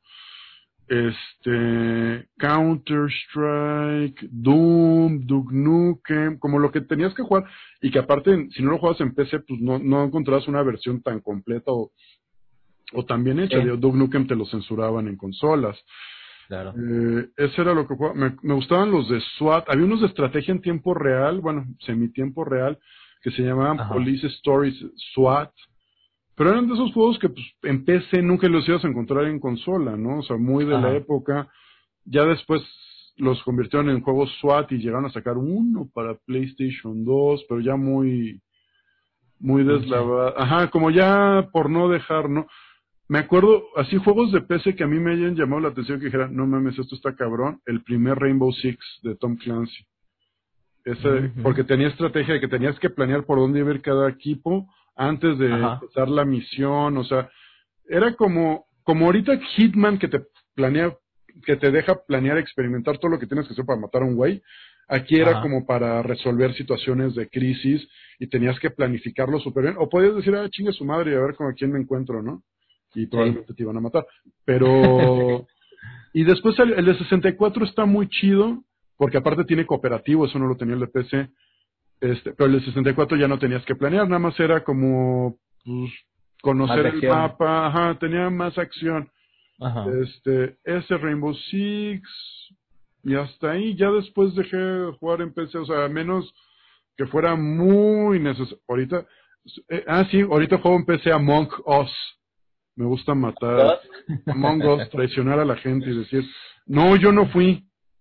Counter-Strike, Doom, Duke Nukem, como lo que tenías que jugar, y que aparte, si no lo jugabas en PC, pues no encontrabas una versión tan completa o tan bien hecha. Sí. Duke Nukem te lo censuraban en consolas. Claro. Ese era lo que jugaba. Me gustaban los de SWAT. Había unos de estrategia en tiempo real, bueno, semitiempo real, que se llamaban Police Stories SWAT. Pero eran de esos juegos que pues, en PC nunca los ibas a encontrar en consola, ¿no? O sea, muy de la época. Ya después los convirtieron en juegos SWAT y llegaron a sacar uno para PlayStation 2, pero ya muy deslavado. Como ya por no dejar, ¿no? Me acuerdo, así juegos de PC que a mí me hayan llamado la atención, que dijeran, no mames, esto está cabrón. El primer Rainbow Six de Tom Clancy. Porque tenía estrategia de que tenías que planear por dónde iba a ir cada equipo antes de empezar la misión, o sea, era como ahorita Hitman que te deja planear, experimentar todo lo que tienes que hacer para matar a un güey. Aquí era como para resolver situaciones de crisis y tenías que planificarlo súper bien. O podías decir, chingue su madre y a ver con quién me encuentro, ¿no? Y probablemente te iban a matar. Pero... y después el de 64 está muy chido, porque aparte tiene cooperativo, eso no lo tenía el de PC. Pero el de 64 ya no tenías que planear, nada más era como pues, conocer el mapa, tenía más acción. Ese Rainbow Six, y hasta ahí, ya después dejé de jugar en PC, o sea, a menos que fuera muy necesario. Ahorita, ahorita juego en PC Among Us. Me gusta matar. Among Us, traicionar a la gente y decir, no, yo no fui.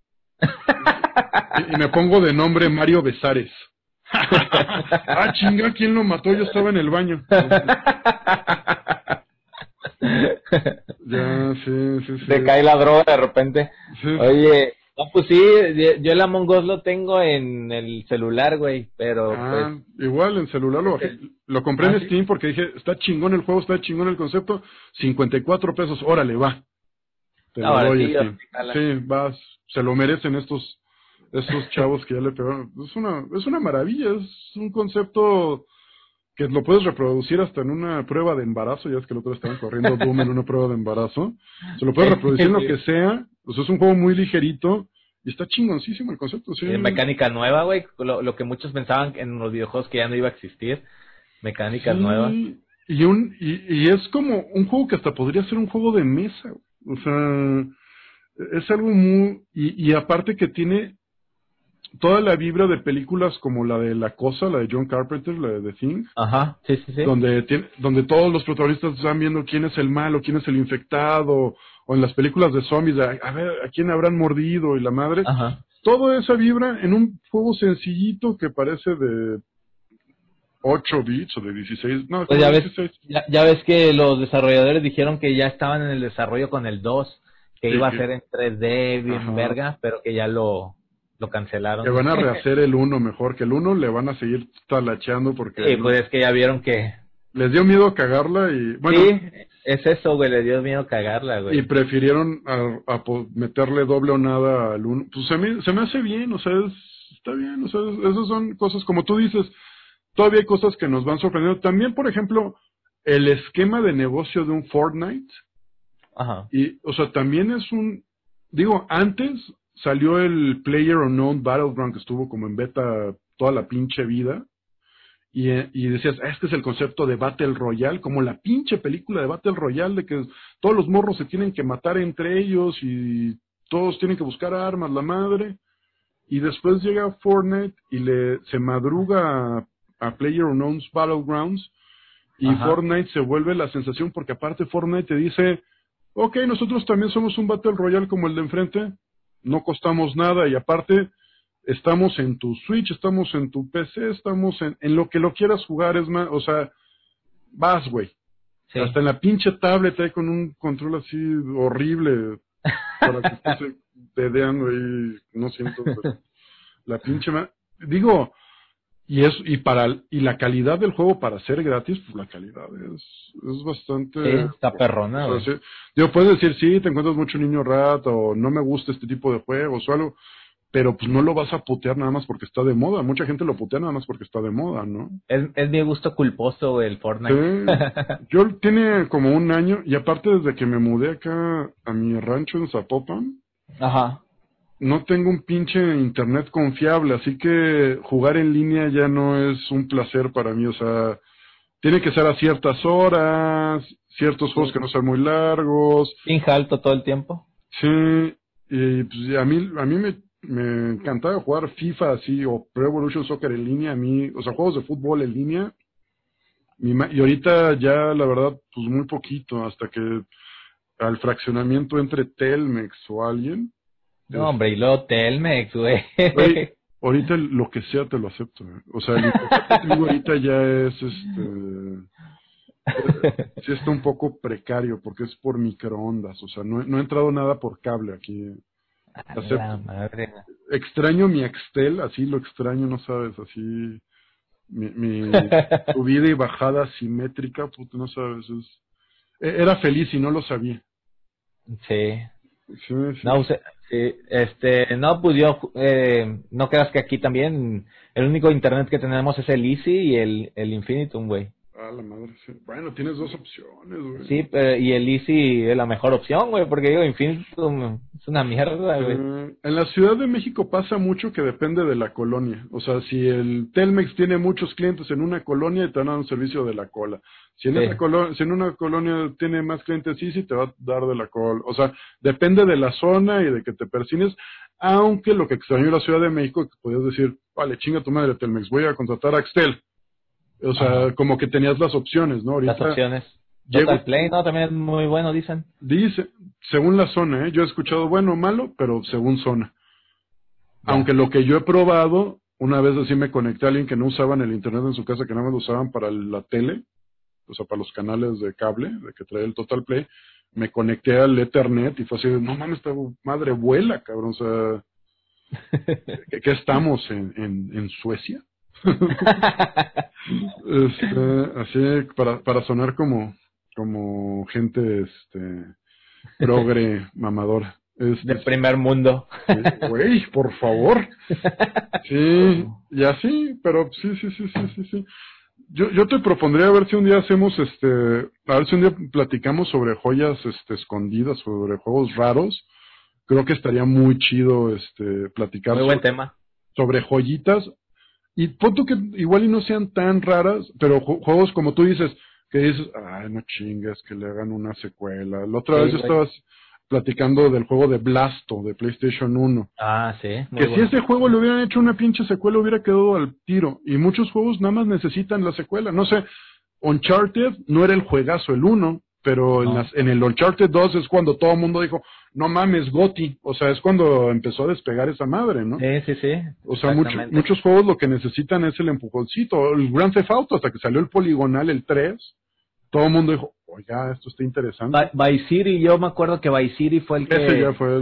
Y me pongo de nombre Mario Besares. ¿Quién lo mató? Yo estaba en el baño. Ya, sí. Se cae la droga de repente. Sí. Oye, no, pues sí, yo el Among Us lo tengo en el celular, güey, pero pues... Igual en celular lo bajé. Lo compré en sí. Steam porque dije, está chingón el juego, está chingón el concepto, 54 pesos, órale, va. Te lo Ahora doy, sí, Steam. Sí, vas, se lo merecen estos chavos que ya le pegaron. Es una maravilla, es un concepto que lo puedes reproducir hasta en una prueba de embarazo, ya es que el otro estaban corriendo Doom en una prueba de embarazo. Se lo puedes reproducir en lo que sea, pues es un juego muy ligerito y está chingoncísimo el concepto, sí. Mecánica nueva, güey, lo que muchos pensaban en los videojuegos que ya no iba a existir, mecánicas nuevas. Sí, y es como un juego que hasta podría ser un juego de mesa, o sea, es algo muy, y aparte que tiene toda la vibra de películas como la de La Cosa, la de John Carpenter, la de The Thing, Ajá, sí. donde todos los protagonistas están viendo quién es el malo, quién es el infectado, o en las películas de zombies, a ver, a quién habrán mordido y la madre. Ajá. Toda esa vibra en un juego sencillito que parece de 8 bits o de 16, no, Pues como ya de ves, 16. ya ves que los desarrolladores dijeron que ya estaban en el desarrollo con el 2, que Sí, iba a ser en 3D, bien ajá. verga, pero que ya lo Que cancelaron. van a rehacer el uno mejor, que el uno le van a seguir talacheando porque Sí, pues es que ya vieron que... les dio miedo cagarla y, bueno, Sí, es eso, güey, le dio miedo cagarla, y güey. prefirieron meterle doble o nada al uno. Pues se me hace bien, o sea, está bien, o sea, esas son cosas, como tú dices, todavía hay cosas que nos van sorprendiendo. También, por ejemplo, el esquema de negocio de un Fortnite, Ajá. y, o sea, también es digo, antes salió el PlayerUnknown Battleground que estuvo como en beta toda la pinche vida, y decías, este es el concepto de Battle Royale, como la pinche película de Battle Royale, de que todos los morros se tienen que matar entre ellos y todos tienen que buscar armas, la madre. Y después llega Fortnite y se madruga a PlayerUnknown's Battlegrounds y Ajá. Fortnite se vuelve la sensación porque aparte Fortnite te dice, ok, nosotros también somos un Battle Royale como el de enfrente, no costamos nada y aparte estamos en tu Switch, estamos en tu PC, estamos en lo que lo quieras jugar, es más, o sea, vas, güey. Sí. Hasta en la pinche tablet ahí con un control así horrible para que estés dedeando ahí, no siento, pero la pinche digo, y la calidad del juego para ser gratis, pues la calidad es bastante, Sí, está o perrona, sea, güey. sí, digo, puedes decir, sí, te encuentras mucho niño rata, o no me gusta este tipo de juegos, o algo, pero pues no lo vas a putear nada más porque está de moda, mucha gente lo putea nada más porque está de moda, ¿no? Es mi gusto culposo, güey, el Sí, Fortnite. yo tiene como un año, y aparte desde que me mudé acá a mi rancho en Zapopan, Ajá. no tengo un pinche internet confiable, así que jugar en línea ya no es un placer para mí, o sea, tiene que ser a ciertas horas, ciertos juegos Sí. que no sean muy largos, Sin alto todo el tiempo. sí, y pues a mí me encantaba jugar FIFA así, o Pro Evolution Soccer en línea, a mí, o sea, juegos de fútbol en línea, y ahorita ya la verdad, pues muy poquito, hasta que al fraccionamiento entre Telmex o alguien, No, hombre, y luego Telmex, güey. oye, ahorita lo que sea te lo acepto. O sea, el internet que tengo ahorita ya es, sí está un poco precario porque es por microondas. O sea, no he entrado nada por cable aquí. A la Acepto. madre. Extraño mi Axtel, así lo extraño, no sabes, así mi subida y bajada simétrica, puto, no sabes. Era feliz y no lo sabía. Sí. Sí, No, sí. sí, no, pues yo, no creas que aquí también el único internet que tenemos es el Easy y el Infinitum, güey. Ah, la madre, sí. Bueno, tienes dos opciones, güey. Sí, pero, y el Easy es la mejor opción, güey, porque digo, Infinitum es una mierda, güey. En la Ciudad de México pasa mucho que depende de la colonia. O sea, si el Telmex tiene muchos clientes en una colonia, te van a dar un servicio de la cola. Si en, Sí, si en una colonia tiene más clientes, sí, sí te va a dar de la cola. O sea, depende de la zona y de que te persines. Aunque lo que extrañó la Ciudad de México, que podías decir, vale, chinga tu madre Telmex, voy a contratar a Axtel. O sea, ajá. como que tenías las opciones, ¿no? Las Ahorita opciones. llego, Total Play, no, también es muy bueno, dicen. dice, según la zona, ¿eh? Yo he escuchado bueno o malo, pero según zona. Aunque Ya. lo que yo he probado, una vez así me conecté a alguien que no usaban el internet en su casa, que nada más lo usaban para la tele, o sea, para los canales de cable, de que trae el Total Play, me conecté al Ethernet y fue así, no mames, esta madre vuela, cabrón, o sea, ¿qué estamos en Suecia? Así, para sonar como gente, progre, mamadora. De primer mundo. Güey, por favor. Sí, y así, pero sí. Yo te propondría a ver si un día hacemos, a ver si un día platicamos sobre joyas, escondidas, sobre juegos raros. Creo que estaría muy chido, platicar Muy buen tema. sobre joyitas. Y punto que igual y no sean tan raras, pero juegos como tú dices, que dices, ay, no chingas, que le hagan una secuela. La otra vez yo estabas platicando del juego de Blasto, de PlayStation 1. Ah, sí. Que si ese juego le hubieran hecho una pinche secuela, hubiera quedado al tiro. Y muchos juegos nada más necesitan la secuela. No sé, Uncharted no era el juegazo el 1, pero en el Uncharted 2 es cuando todo el mundo dijo, no mames, GOTY. O sea, es cuando empezó a despegar esa madre, ¿no? Sí. O sea, muchos juegos lo que necesitan es el empujoncito. El Grand Theft Auto, hasta que salió el poligonal, el 3, todo el mundo dijo, oiga, esto está interesante. Vice City, yo me acuerdo que Vice City fue el que... Ese ya fue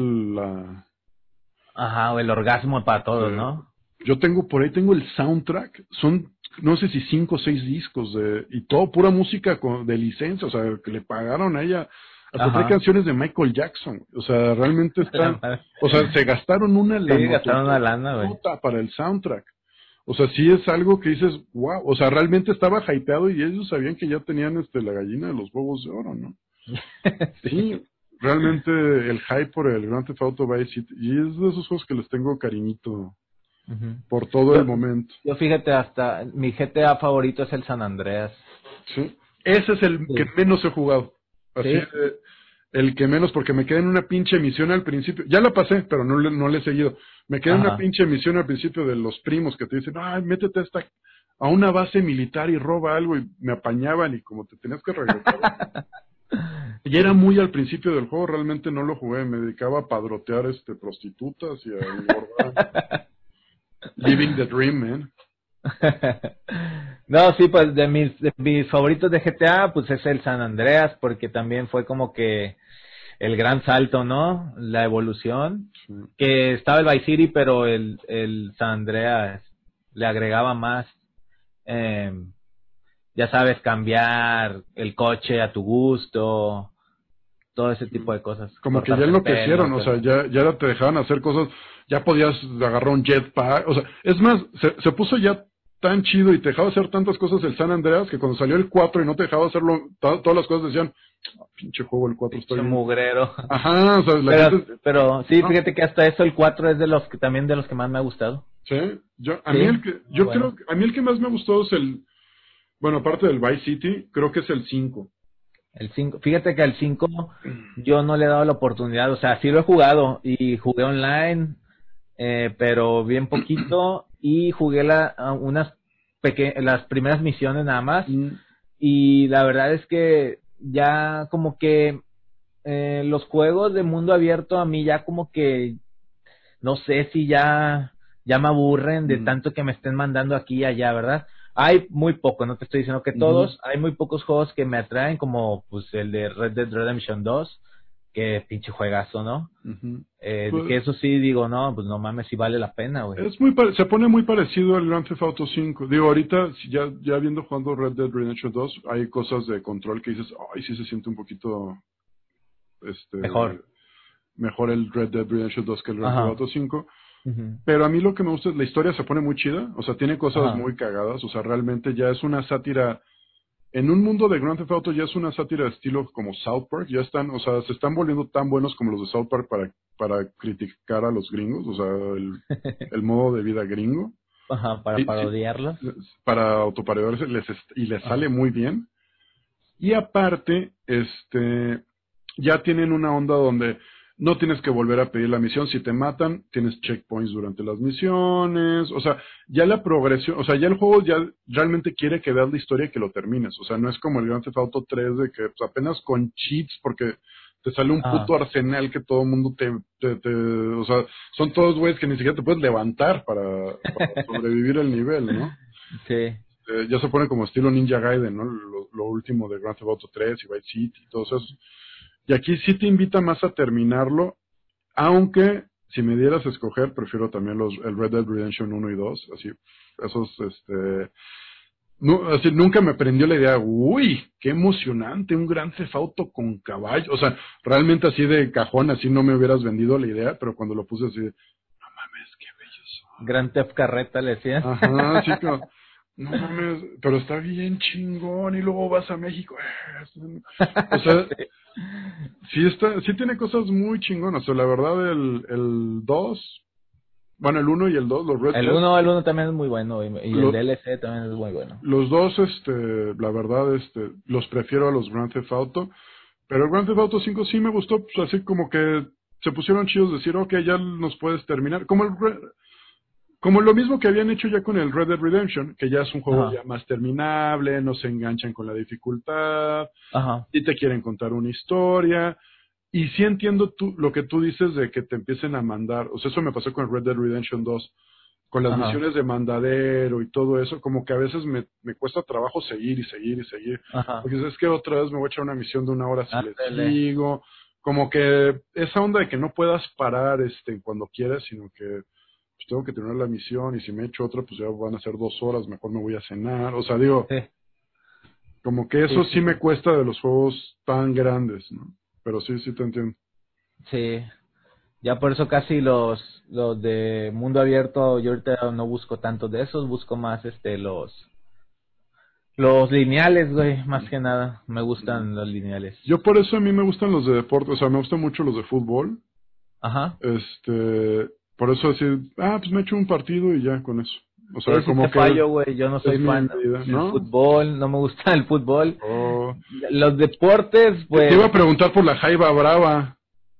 Ajá, el orgasmo para todos, ¿no? Yo por ahí tengo el soundtrack, son, no sé si 5 o 6 discos, y todo pura música de licencia, o sea, que le pagaron a ella. Hasta hay canciones de Michael Jackson, o sea, realmente o sea, se gastaron una lana. Sí, gastaron una lana, güey. Para el soundtrack. O sea, sí es algo que dices, wow, o sea, realmente estaba hypeado y ellos sabían que ya tenían la gallina de los huevos de oro, ¿no? Sí, realmente el hype por el Grand Theft Auto Vice City, y es de esos juegos que les tengo cariñito por todo el momento. Yo fíjate, hasta mi GTA favorito es el San Andreas. Sí, ese es el que menos he jugado. Así, el que menos, porque me quedé en una pinche misión al principio. Ya la pasé, pero no le he seguido. Me quedé en una pinche misión al principio de los primos que te dicen, ay, métete a una base militar y roba algo, y me apañaban y como te tenías que regresar. Y era muy al principio del juego, realmente no lo jugué, me dedicaba a padrotear prostitutas y a engordar. Living the dream, man. No, sí, pues de mis favoritos de GTA, pues es el San Andreas, porque también fue como que el gran salto, ¿no? La evolución. Sí. Que estaba el Vice City, pero el San Andreas le agregaba más, ya sabes, cambiar el coche a tu gusto, todo ese tipo de cosas. Como que ya enloquecieron, o sea, ya te dejaban hacer cosas, ya podías agarrar un jetpack, o sea, es más, se puso ya tan chido y te dejaba hacer tantas cosas el San Andreas que cuando salió el 4 y no te dejaba hacerlo, todas las cosas decían, pinche juego el 4 está bien. Mugrero. Ajá, o sea, pero sí, fíjate que hasta eso el 4 es también de los que más me ha gustado. Sí, a mí el que más me gustó es bueno, aparte del Vice City, creo que es el 5. El 5, fíjate que al 5 yo no le he dado la oportunidad, o sea, sí lo he jugado y jugué online, pero bien poquito, y jugué las primeras misiones nada más, y la verdad es que ya como que los juegos de mundo abierto a mí ya como que no sé si ya me aburren de tanto que me estén mandando aquí y allá, ¿verdad? Hay muy poco, no te estoy diciendo que todos, hay muy pocos juegos que me atraen, como pues el de Red Dead Redemption 2, que pinche juegazo, ¿no? Pues, que eso sí digo, no, pues no mames, si vale la pena, güey. Se pone muy parecido al Grand Theft Auto 5. Digo, ahorita, ya viendo jugando Red Dead Redemption 2, hay cosas de control que dices, ay, sí se siente un poquito, mejor el Red Dead Redemption 2 que el Grand Theft Auto 5. Pero a mí lo que me gusta es la historia se pone muy chida, o sea, tiene cosas muy cagadas, o sea, realmente ya es una sátira, en un mundo de Grand Theft Auto ya es una sátira de estilo como South Park, ya están, o sea, se están volviendo tan buenos como los de South Park para criticar a los gringos, o sea, el modo de vida gringo. Ajá, para parodiarlos. Para autoparodiarse, y les sale muy bien. Y aparte, ya tienen una onda donde no tienes que volver a pedir la misión. Si te matan, tienes checkpoints durante las misiones. O sea, ya la progresión, o sea, ya el juego ya realmente quiere que veas la historia y que lo termines. O sea, no es como el Grand Theft Auto 3 de que pues, apenas con cheats, porque te sale un puto arsenal que todo el mundo o sea, son todos güeyes que ni siquiera te puedes levantar para sobrevivir el nivel, ¿no? Sí. ya se pone como estilo Ninja Gaiden, ¿no? Lo último de Grand Theft Auto 3 y Vice City y todo eso. Y aquí sí te invita más a terminarlo, aunque si me dieras a escoger, prefiero también el Red Dead Redemption 1 y 2, así, esos, no, así, nunca me prendió la idea, uy, qué emocionante, un Grand Theft Auto con caballo, o sea, realmente así de cajón, así no me hubieras vendido la idea, pero cuando lo puse así, no mames, qué bellos son. Grand Theft Carreta le decían. Ajá, así como, no mames, pero está bien chingón, y luego vas a México, o sea, sí tiene cosas muy chingonas, o sea, la verdad el 2 bueno, el uno y el 2 los Red El Dead, 1 también es muy bueno y el DLC también es muy bueno. los dos, la verdad, los prefiero a los Grand Theft Auto, pero el Grand Theft Auto 5 sí me gustó, pues así como que se pusieron chidos decir, ok, ya nos puedes terminar, como lo mismo que habían hecho ya con el Red Dead Redemption, que ya es un juego Ajá. ya más terminable, no se enganchan con la dificultad, Ajá. y te quieren contar una historia. Y sí entiendo lo que tú dices de que te empiecen a mandar, o sea, eso me pasó con el Red Dead Redemption 2, con las Ajá. misiones de mandadero y todo eso, como que a veces me cuesta trabajo seguir y seguir y seguir, Ajá. porque es que otra vez me voy a echar una misión de 1 hora si le Ándale. sigo, como que esa onda de que no puedas parar cuando quieras, sino que pues, tengo que terminar la misión y si me echo otra, pues ya van a ser 2 horas, mejor me voy a cenar, o sea, digo, Sí, como que sí, eso sí, sí me cuesta de los juegos tan grandes, ¿no? Pero sí te entiendo. sí. Ya por eso casi los de mundo abierto, yo ahorita no busco tanto de esos, busco más los lineales, güey, más que nada. Me gustan los lineales. Yo por eso a mí me gustan los de deporte, o sea, me gustan mucho los de fútbol. Ajá. Por eso decir, pues me echo un partido y ya con eso. O Sí, sea, sí como te que fallo, güey. Yo no es soy mi fan vida, del ¿no? fútbol, no me gusta el fútbol. Oh, Los deportes, te pues. iba a preguntar por la Jaiba Brava.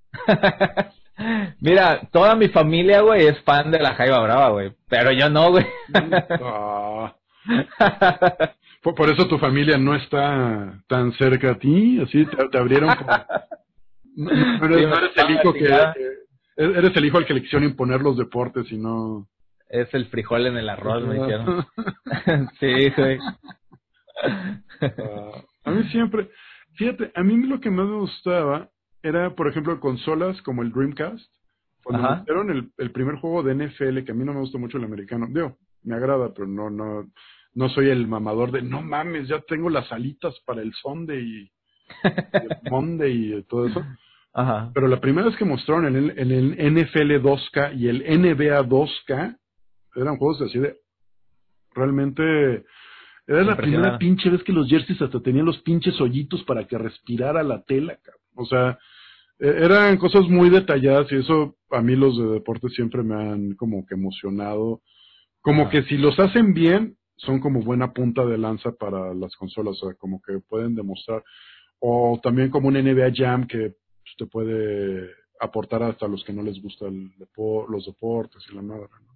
Mira, toda mi familia, güey, es fan de la Jaiba Brava, güey. Pero yo no, güey. Ah, por eso tu familia no está tan cerca a ti, así te abrieron por... No Sí, eres, me no eres el sacaban la hijo chingada. eres el hijo al que le quisieron imponer los deportes y no... Es el frijol en el arroz, me dijeron. Ajá. Sí, güey. A mí siempre, fíjate, a mí lo que más me gustaba era, por ejemplo, consolas como el Dreamcast. Cuando Ajá. metieron el primer juego de NFL, que a mí no me gusta mucho el americano, digo, me agrada, pero no soy el mamador de, no mames, ya tengo las alitas para el Sunday y el Monday y todo eso. Ajá. Pero la primera vez que mostraron el NFL 2K y el NBA 2K, eran juegos así de, realmente era la primera Impresionante. pinche vez que los jerseys hasta tenían los pinches hoyitos para que respirara la tela, cabrón. O sea, eran cosas muy detalladas y eso a mí los de deporte siempre me han como que emocionado. Como que Ajá. si los hacen bien, son como buena punta de lanza para las consolas, o sea, como que pueden demostrar. O también como un NBA Jam que pues, te puede aportar hasta a los que no les gusta los deportes y la madre, ¿no?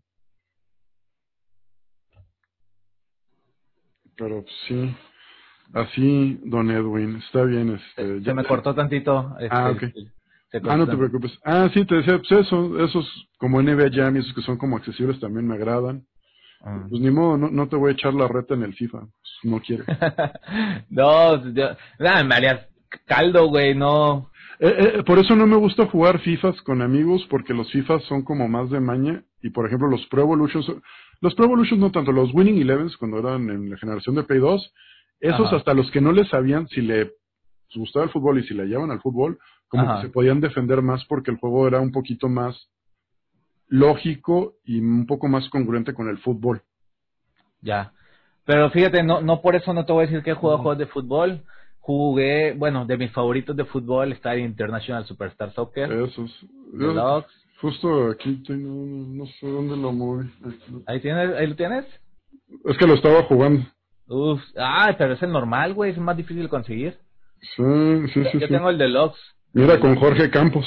Pero pues, sí. Así, don Edwin, está bien, Se me cortó tantito, Ok. se cortó No te tantito. preocupes. Sí, te decía, pues esos como NBA Jam y esos que son como accesibles también me agradan. Ah. Pues ni modo, no te voy a echar la reta en el FIFA, pues, no quieres. No, nada, me harías caldo, güey, no. Por eso no me gusta jugar FIFAs con amigos, porque los FIFAs son como más de maña, y por ejemplo los Pro Evolutions no tanto, los Winning Elevens cuando eran en la generación de Play 2, esos Ajá, hasta los que no les sabían si les gustaba el fútbol y si le llevan al fútbol, como que se ajá, podían defender más porque el juego era un poquito más lógico y un poco más congruente con el fútbol. ya. Pero fíjate, no por eso no te voy a decir que he jugado Ujú. juegos de fútbol. Jugué, bueno, de mis favoritos de fútbol está el International Superstar Soccer, Esos. Yo Deluxe. justo aquí tengo, no sé dónde lo moví. Ahí lo tienes. Es que lo estaba jugando. Uf, pero es el normal, güey, es más difícil de conseguir. Sí, sí, sí, Yo sí. tengo el Deluxe. El Mira, con Deluxe. Jorge Campos.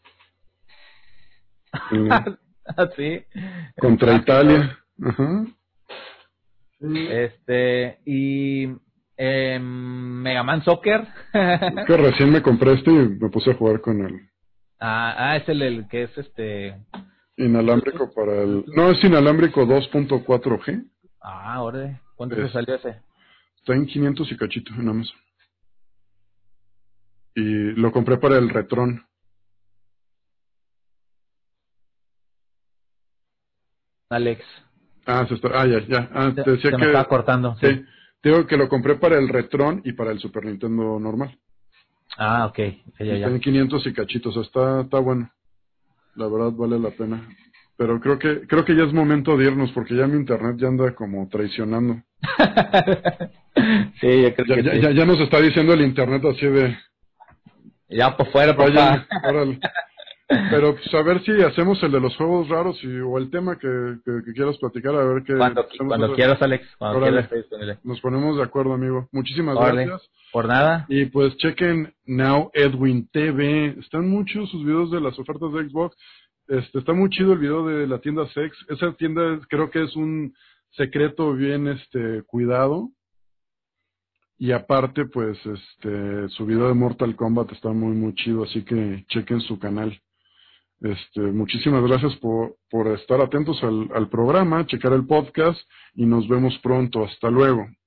Sí, el Contra clásico. Italia. Ajá. Sí. Y Mega Man Soccer. Es que recién me compré este y me puse a jugar con el Es el que es inalámbrico Bluetooth. para el... Bluetooth. No, es inalámbrico 2.4G. Órale. ¿Cuánto te salió ese? Está en 500 y cachito en Amazon. Y lo compré para el Retron. Alex. Ya. Te decía Se me que... estaba cortando, sí. Sí, te digo que lo compré para el Retron y para el Super Nintendo normal. Ah, ok. Está en 500 y cachitos, o sea, está bueno. La verdad vale la pena. Pero creo que ya es momento de irnos porque ya mi internet ya anda como traicionando. Sí, yo creo que sí. Ya nos está diciendo el internet así de... Ya por fuera, Vayan, papá. órale. Pero pues a ver si hacemos el de los juegos raros o el tema que quieras platicar, a ver qué hacemos Cuando quieras, Alex. Cuando quieras, Órale, estoy disponible. nos ponemos de acuerdo, amigo. Muchísimas Órale. gracias. Por nada. Y pues chequen Now Edwin TV. Están muchos sus videos de las ofertas de Xbox. Está muy chido el video de la tienda Sex. Esa tienda creo que es un secreto bien cuidado. Y aparte, pues, su video de Mortal Kombat está muy, muy chido, así que chequen su canal. Muchísimas gracias por estar atentos al programa, checar el podcast y nos vemos pronto. Hasta luego.